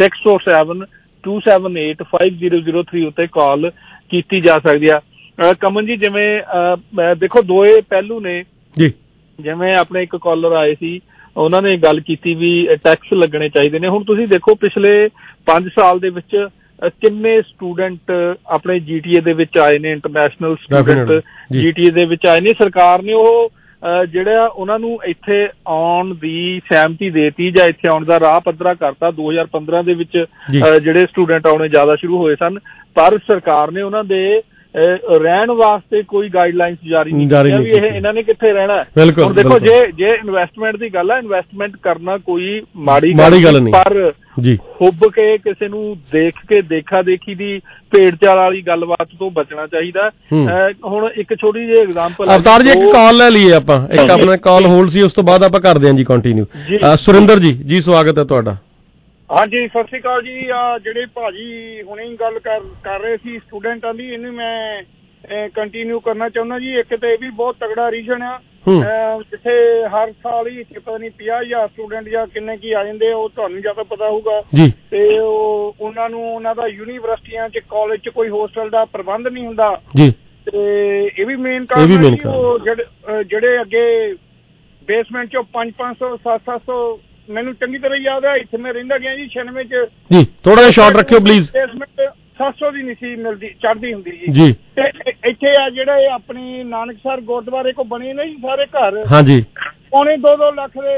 647-278-5003 ਉੱਤੇ ਕਾਲ ਕੀਤੀ ਜਾ ਸਕਦੀ ਆ। ਕਮਨ ਜੀ ਜਿਵੇਂ ਦੇਖੋ ਦੋਏ ਪਹਿਲੂ ਨੇ ਜੀ, ਜਿਵੇਂ ਆਪਣੇ ਇੱਕ ਕਾਲਰ ਆਏ ਸੀ ਉਹਨਾਂ ਨੇ ਗੱਲ ਕੀਤੀ ਵੀ ਟੈਕਸ ਲੱਗਣੇ ਚਾਹੀਦੇ ਨੇ। ਹੁਣ ਤੁਸੀਂ ਦੇਖੋ ਪਿਛਲੇ 5 ਸਾਲ ਦੇ ਵਿੱਚ ਕਿੰਨੇ ਸਟੂਡੈਂਟ ਆਪਣੇ GTA ਦੇ ਵਿੱਚ ਆਏ ਨੇ, ਇੰਟਰਨੈਸ਼ਨਲ ਸਟੂਡੈਂਟ GTA ਦੇ ਵਿੱਚ ਆਏ ਨੇ। ਸਰਕਾਰ ਨੇ ਉਹ ਜਿਹੜਾ ਉਹਨਾਂ ਨੂੰ ਇੱਥੇ ਆਉਣ ਦੀ ਸਹਿਮਤੀ ਦੇਤੀ ਜਾਂ ਇੱਥੇ ਆਉਣ ਦਾ ਰਾਹ ਪੱਧਰਾ ਕਰਤਾ। 2015 ਦੇ ਵਿੱਚ ਜਿਹੜੇ ਸਟੂਡੈਂਟ ਆਉਣੇ ਜ਼ਿਆਦਾ ਸ਼ੁਰੂ ਹੋਏ ਸਨ, ਪਰ ਸਰਕਾਰ ਨੇ ਉਹਨਾਂ ਦੇ ਰਹਿਣ ਵਾਸਤੇ ਕੋਈ ਗਾਈਡਲਾਈਨਸ ਜਾਰੀ ਨਹੀਂ ਕੀਤੀਆਂ ਵੀ ਇਹਨਾਂ ਨੇ ਕਿੱਥੇ ਰਹਿਣਾ। ਹੁਣ ਦੇਖੋ ਜੇ ਇਨਵੈਸਟਮੈਂਟ ਦੀ ਗੱਲ ਹੈ, ਇਨਵੈਸਟਮੈਂਟ ਕਰਨਾ ਕੋਈ ਮਾੜੀ ਗੱਲ ਨਹੀਂ, ਪਰ ਹੁੱਬ ਕੇ ਕਿਸੇ ਨੂੰ ਦੇਖ ਕੇ ਦੇਖਾ ਦੇਖੀ ਦੀ ਭੇਡ ਚਾਲ ਵਾਲੀ ਗੱਲਬਾਤ ਤੋਂ ਬਚਣਾ ਚਾਹੀਦਾ। ਹੁਣ ਇੱਕ ਛੋਟੀ ਜਿਹੀ ਐਗਜ਼ਾਮਪਲ ਅਵਤਾਰ ਜੀ, ਇੱਕ ਕਾਲ ਲੈ ਲਈਏ ਆਪਾਂ, ਇੱਕ ਆਪਣਾ ਕਾਲ ਹੋਲਡ ਸੀ, ਉਸ ਤੋਂ ਬਾਅਦ ਆਪਾਂ ਕਰਦੇ ਹਾਂ ਜੀ ਕੰਟੀਨਿਊ। ਸੁਰਿੰਦਰ ਜੀ ਸਵਾਗਤ ਹੈ ਤੁਹਾਡਾ। ਹਾਂਜੀ ਸਤਿ ਸ਼੍ਰੀ ਅਕਾਲ ਜੀ। ਜਿਹੜੇ ਭਾਜੀ ਹੁਣੇ ਗੱਲ ਕਰ ਰਹੇ ਸੀ ਸਟੂਡੈਂਟਾਂ ਦੀ, ਇਹਨੂੰ ਮੈਂ ਕੰਟੀਨਿਊ ਕਰਨਾ ਚਾਹੁੰਦਾ ਜੀ। ਇੱਕ ਤਾਂ ਇਹ ਵੀ ਬਹੁਤ ਤਗੜਾ ਰੀਜਨ ਆ ਜਿੱਥੇ ਹਰ ਸਾਲ ਹੀ ਇੱਥੇ ਪਤਾ ਨਹੀਂ 50,000 ਸਟੂਡੈਂਟ ਜਾਂ ਕਿੰਨੇ ਕੀ ਆ ਜਾਂਦੇ, ਉਹ ਤੁਹਾਨੂੰ ਜ਼ਿਆਦਾ ਪਤਾ ਹੋਊਗਾ। ਤੇ ਉਹਨਾਂ ਨੂੰ ਉਹਨਾਂ ਦਾ ਯੂਨੀਵਰਸਿਟੀਆਂ 'ਚ ਕਾਲਜ 'ਚ ਕੋਈ ਹੋਸਟਲ ਦਾ ਪ੍ਰਬੰਧ ਨਹੀਂ ਹੁੰਦਾ। ਤੇ ਇਹ ਵੀ ਮੇਨ ਕਾਰਨ ਉਹ ਜਿਹੜੇ ਅੱਗੇ ਬੇਸਮੈਂਟ 'ਚੋਂ 500 700 ਮੈਨੂੰ ਚੰਗੀ ਤਰ੍ਹਾਂ ਯਾਦ ਹੈ, ਇੱਥੇ ਮੈਂ ਰਹਿੰਦਾ ਗਿਆ ਜੀ 96 ਚ ਜੀ। ਥੋੜਾ ਜਿਹਾ ਸ਼ਾਰਟ ਰੱਖਿਓ ਪਲੀਜ਼। 700 ਦੀ ਨਹੀਂ ਸੀ ਮਿਲਦੀ, ਚੜ੍ਹਦੀ ਹੁੰਦੀ ਜੀ। ਤੇ ਇੱਥੇ ਆ ਜਿਹੜੇ ਆਪਣੀ ਨਾਨਕਸਰ ਗੁਰਦੁਆਰੇ ਕੋ ਬਣੇ ਨੇ ਜੀ ਸਾਰੇ ਘਰ, ਹਾਂਜੀ, ਪੌਣੇ 2-2 ਲੱਖ ਦੇ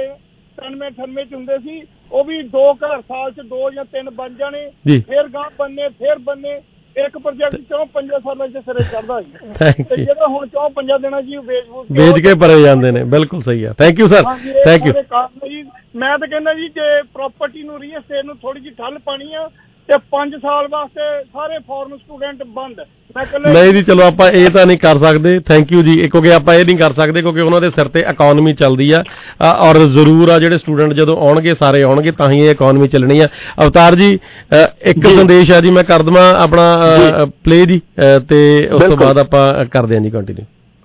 97 ਚ ਹੁੰਦੇ ਸੀ। ਉਹ ਵੀ 2 ਘਰ ਸਾਲ ਚ 2 ਜਾਂ 3 ਬਣ ਜਾਣੇ, ਫਿਰ ਗਾਂ ਬਣਨੇ, ਫਿਰ ਬਣਨੇ। ਇੱਕ ਪ੍ਰੋਜੈਕਟ 4-5 ਸਾਲਾਂ ਚ ਸਿਰੇ ਚੜਦਾ ਜੀ। ਤੇ ਜਿਹੜਾ ਹੁਣ 4-5 ਦਿਨਾਂ ਜੀ ਵੇਚ ਕੇ ਭਰੇ ਜਾਂਦੇ ਨੇ। ਬਿਲਕੁਲ ਸਹੀ ਆ। Thank you sir, thank you. ਮੈਂ ਤਾਂ ਕਹਿੰਦਾ ਜੀ ਜੇ ਪ੍ਰਾਪਰਟੀ ਨੂੰ ਰੀਅਲ estate ਨੂੰ ਥੋੜੀ ਜਿਹੀ ਠੱਲ ਪਾਣੀ ਆ ਤੇ 5 ਸਾਲ ਵਾਸਤੇ ਸਾਰੇ ਫੋਰਨ ਸਟੂਡੈਂਟ ਬੰਦ। ਨਹੀਂ ਜੀ, ਚਲੋ ਆਪਾਂ ਇਹ ਤਾਂ ਨਹੀਂ ਕਰ ਸਕਦੇ। ਥੈਂਕ ਯੂ ਜੀ। ਕਿਉਂਕਿ ਆਪਾਂ ਇਹ ਨਹੀਂ ਕਰ ਸਕਦੇ ਕਿਉਂਕਿ ਉਹਨਾਂ ਦੇ ਸਿਰ ਤੇ ਇਕਨੋਮੀ ਚੱਲਦੀ ਆ, ਔਰ ਜ਼ਰੂਰ ਆ ਜਿਹੜੇ ਸਟੂਡੈਂਟ ਜਦੋਂ ਆਉਣਗੇ ਸਾਰੇ ਆਉਣਗੇ ਤਾਂ ਹੀ ਇਹ ਇਕਨੋਮੀ ਚੱਲਣੀ ਆ। ਅਵਤਾਰ ਜੀ ਇੱਕ ਸੰਦੇਸ਼ ਆ ਜੀ, ਮੈਂ ਕਰ ਦੇਵਾਂ ਆਪਣਾ ਪਲੇ ਜੀ, ਤੇ ਉਸ ਤੋਂ ਬਾਅਦ ਆਪਾਂ ਕਰਦੇ ਹਾਂ ਜੀ continue.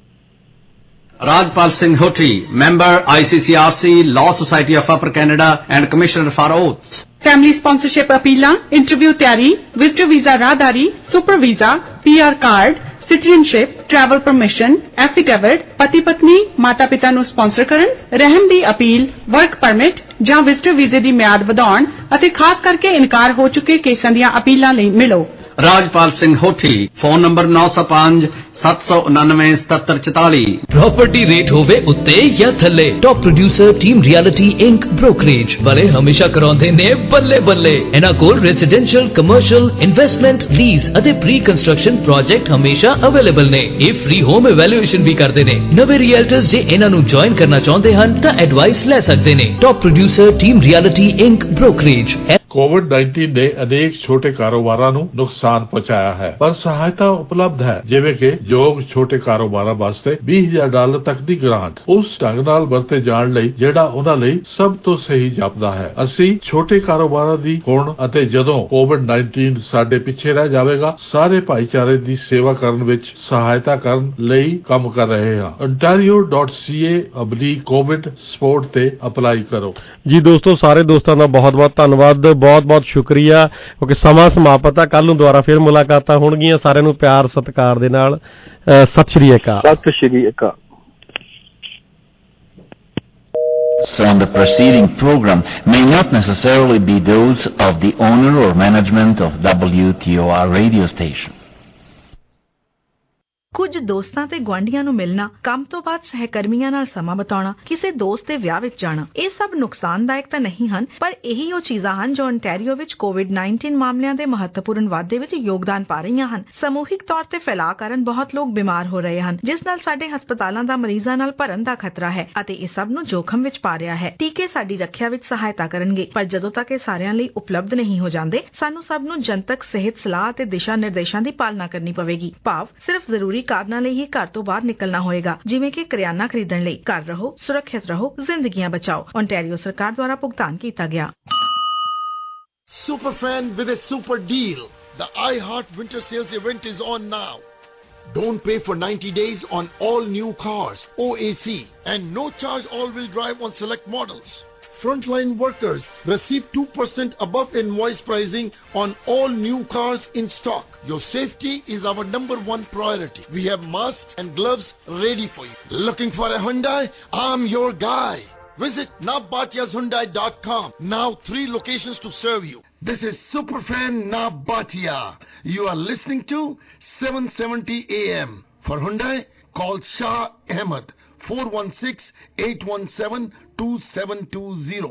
Rajpal Singh Hotri, member ICCRC, Law Society of Upper Canada and Commissioner for Oaths. Family sponsorship ਅਪੀਲਾਂ, ਇੰਟਰਵਿਊ ਤਿਆਰੀ, ਵਿਜ਼ਟਰ ਵੀਜ਼ਾ ਰਾਹਦਾਰੀ, super visa, PR card, citizenship, travel permission, affidavit, ਪਤੀ ਪਤਨੀ ਮਾਤਾ ਪਿਤਾ ਨੂੰ ਸਪਾਂਸਰ ਕਰਨ, ਰਹਿਣ ਦੀ ਅਪੀਲ, ਵਰਕ ਪਰਮਿਟ ਜਾਂ ਵਿਜ਼ਟਰ ਵੀਜ਼ੇ ਦੀ ਮਿਆਦ ਵਧਾਉਣ ਅਤੇ ਖਾਸ ਕਰਕੇ ਇਨਕਾਰ ਹੋ ਚੁੱਕੇ ਕੇਸਾਂ ਦੀਆਂ ਅਪੀਲਾਂ ਲਈ ਮਿਲੋ। Rajpal Singh Hothi, phone number 905 799 7744। Property rate होवे उत्ते या थल्ले, top producer team Realty Inc brokerage वाले हमेशा करांदे ने बल्ले बल्ले। इन्हां कोल रेजिडेंशियल, कमर्शियल, इन्वेस्टमेंट, लीज अते प्री कंस्ट्रक्शन प्रोजेक्ट हमेशा अवेलेबल ने। ये फ्री होम इवैल्यूएशन भी करदे ने। नवे रियल्टर्स जे इन्हां नूं ज्वाइन करना चाहुंदे हन तां एडवाइस ले सकदे ने। Top producer team Realty Inc brokerage. कोविड-19 ने अनेक छोटे कारोबाਰਾਂ ਨੂੰ ਨੁਕਸਾਨ ਪਹੁੰਚਾਇਆ ਹੈ, ਪਰ ਸਹਾਇਤਾ ਉਪਲਬਧ ਹੈ, ਜਿਵੇਂ ਕਿ ਯੋਗ ਛੋਟੇ ਕਾਰੋਬਾਰਾਂ ਵਾਸਤੇ $20,000 ਤੱਕ ਦੀ ਗ੍ਰਾਂਟ ਉਸ ਢੰਗ ਨਾਲ ਵਰਤੇ ਜਾਣ ਲਈ ਜਿਹੜਾ ਉਹਨਾਂ ਲਈ ਸਭ ਤੋਂ ਸਹੀ ਜਾਪਦਾ ਹੈ। ਅਸੀਂ ਛੋਟੇ ਕਾਰੋਬਾਰਾਂ ਦੀ ਹੁਣ ਅਤੇ ਜਦੋਂ ਕੋਵਿਡ-19 ਸਾਡੇ ਪਿੱਛੇ ਰਹਿ ਜਾਵੇਗਾ ਸਾਰੇ ਭਾਈਚਾਰੇ ਦੀ ਸੇਵਾ ਕਰਨ ਵਿੱਚ ਸਹਾਇਤਾ ਕਰਨ ਲਈ ਕੰਮ ਕਰ ਰਹੇ ਹਾਂ। ontario.ca/covid support ਤੇ ਅਪਲਾਈ ਕਰੋ ਜੀ। ਦੋਸਤੋ, ਸਾਰੇ ਦੋਸਤਾਂ ਦਾ ਬਹੁਤ ਬਹੁਤ ਧੰਨਵਾਦ, ਬਹੁਤ ਬਹੁਤ ਸ਼ੁਕਰੀਆ, ਕਿਉਂਕਿ ਸਮਾਂ ਸਮਾਪਤ ਆ। ਕੱਲ ਨੂੰ ਦੁਬਾਰਾ ਫਿਰ ਮੁਲਾਕਾਤਾਂ ਹੋਣਗੀਆਂ। ਸਾਰਿਆਂ ਨੂੰ ਪਿਆਰ ਸਤਿਕਾਰ ਦੇ ਨਾਲ ਸਤਿ ਸ਼੍ਰੀ ਅਕਾਲ। ਸਤਿ ਸ਼੍ਰੀ ਅਕਾਲ। On the preceding program may not necessarily be those of the owner or management of WTOR radio station. ਕੁਝ ਦੋਸਤਾਂ ਤੇ ਗੁਆਂਢੀਆਂ ਨੂੰ ਮਿਲਣਾ, ਕੰਮ ਤੋਂ ਬਾਅਦ ਸਹਿਕਰਮੀਆਂ ਨਾਲ ਸਮਾਂ ਬਿਤਾਉਣਾ, ਕਿਸੇ ਦੋਸਤ ਦੇ ਵਿਆਹ ਵਿੱਚ ਜਾਣਾ, ਇਹ ਸਭ ਨੁਕਸਾਨਦਾਇਕ ਤਾਂ ਨਹੀਂ ਹਨ, ਪਰ ਇਹੀ ਉਹ ਚੀਜ਼ਾਂ ਹਨ ਜੋ ontario ਵਿੱਚ ਕੋਵਿਡ-19 ਮਾਮਲਿਆਂ ਦੇ ਮਹੱਤਵਪੂਰਨ ਵਾਧੇ ਵਿੱਚ ਯੋਗਦਾਨ ਪਾ ਰਹੀਆਂ ਹਨ। ਸਮੂਹਿਕ ਤੌਰ ਤੇ ਫੈਲਾਅ ਕਾਰਨ ਬਹੁਤ ਲੋਕ ਬਿਮਾਰ ਹੋ ਰਹੇ ਹਨ, ਜਿਸ ਨਾਲ ਸਾਡੇ ਹਸਪਤਾਲਾਂ ਦਾ ਮਰੀਜ਼ਾਂ ਨਾਲ ਭਰਨ ਦਾ ਖਤਰਾ ਹੈ ਅਤੇ ਇਹ ਸਭ ਨੂੰ ਜੋਖਮ ਵਿੱਚ ਪਾ ਰਿਹਾ ਹੈ। ਟੀਕੇ ਸਾਡੀ ਰੱਖਿਆ ਵਿੱਚ ਸਹਾਇਤਾ ਕਰਨਗੇ, ਪਰ ਜਦੋਂ ਤੱਕ ਇਹ ਸਾਰਿਆਂ ਲਈ ਉਪਲਬਧ ਨਹੀਂ ਹੋ ਜਾਂਦੇ, ਸਾਨੂੰ ਸਭ ਨੂੰ ਜਨਤਕ ਸਿਹਤ ਸਲਾਹ ਅਤੇ ਦਿਸ਼ਾ ਨਿਰਦੇਸ਼ਾਂ ਦੀ ਪਾਲਣਾ ਕਰਨੀ ਪਵੇਗੀ। ਭਾਵ ਸਿਰਫ ਜ਼ਰੂਰੀ ਕਾਰਨਾਂ ਲਈ ਹੀ ਘਰ ਤੋਂ ਬਾਹਰ ਨਿਕਲਣਾ ਹੋਏਗਾ, ਜਿਵੇਂ ਕਿ ਕਰਿਆਨਾ ਖਰੀਦਣ ਲਈ। ਘਰ ਰਹੋ, ਸੁਰੱਖਿਅਤ ਰਹੋ, ਜ਼ਿੰਦਗੀਆਂ ਬਚਾਓ। ontario ਸਰਕਾਰ ਦੁਆਰਾ ਭੁਗਤਾਨ ਕੀਤਾ ਗਿਆ। Superfan with a super deal. The iHeart Winter Sales event is on now. Don't pay for 90 days on all new cars, OAC, and no charge all-wheel drive on select models. Frontline workers receive 2% above invoice pricing on all new cars in stock. Your safety is our #1 priority. We have masks and gloves ready for you. Looking for a Hyundai? I'm your guy. Visit nabatiahyundai.com. Now 3 locations to serve you. This is Superfan Nabatia. You are listening to 770 AM. For Hyundai, call Shah Ahmed 416-817-2720.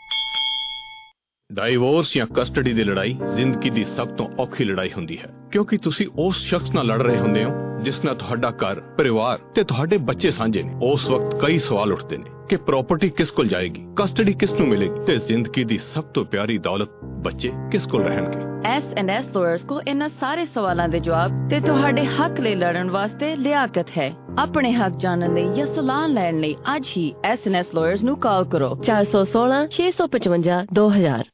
Divorce ਜਾਂ custody ਦੀ ਲੜਾਈ ਜ਼ਿੰਦਗੀ ਦੀ ਸਭ ਤੋਂ ਔਖੀ ਲੜਾਈ ਹੁੰਦੀ ਹੈ, ਕਿਉਂਕਿ ਤੁਸੀਂ ਉਸ ਸ਼ਖਸ ਨਾਲ ਲੜ ਰਹੇ ਹੁੰਦੇ ਹੋ ਜਿਸ ਨਾਲ ਤੁਹਾਡਾ ਘਰ, ਪਰਿਵਾਰ ਤੇ ਤੁਹਾਡੇ ਬੱਚੇ ਸਾਂਝੇ ਨੇ। ਉਸ ਵਕਤ ਕਈ ਸਵਾਲ ਉੱਠਦੇ ਨੇ ਕਿ ਪ੍ਰਾਪਰਟੀ ਕਿਸ ਕੋਲ ਜਾਏਗੀ, ਕਸਟਡੀ ਕਿਸ ਨੂੰ ਮਿਲੇਗੀ ਤੇ ਜ਼ਿੰਦਗੀ ਦੀ ਸਭ ਤੋਂ ਪਿਆਰੀ ਦੌਲਤ ਬੱਚੇ ਕਿਸ ਕੋਲ ਰਹਿਣਗੇ। S&S Lawyers को इन्हां सारे सवालों के जवाब ते तुहाडे हक लई लड़न वास्ते लियाकत है। अपने हक जानने या सलाह लैण लई आज ही S&S Lawyers ਨੂੰ कॉल करो 416 655 2000।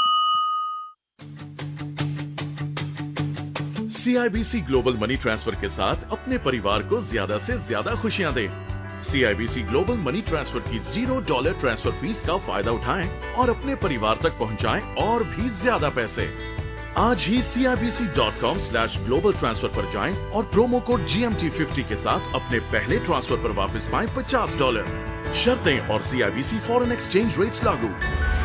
CIBC ग्लोबल मनी ट्रांसफर के साथ अपने परिवार को ज्यादा से ज्यादा खुशियां दें। CIBC ग्लोबल मनी ट्रांसफर की $0 ट्रांसफर फीस का फायदा उठाएं और अपने परिवार तक पहुंचाएं और भी ज्यादा पैसे। आज ही CIBC.com/global transfer पर जाएं और प्रोमो कोड GMT50 के साथ अपने पहले ट्रांसफर पर वापस पाएं $50। शर्तें और CIBC फॉरेन एक्सचेंज रेट्स लागू।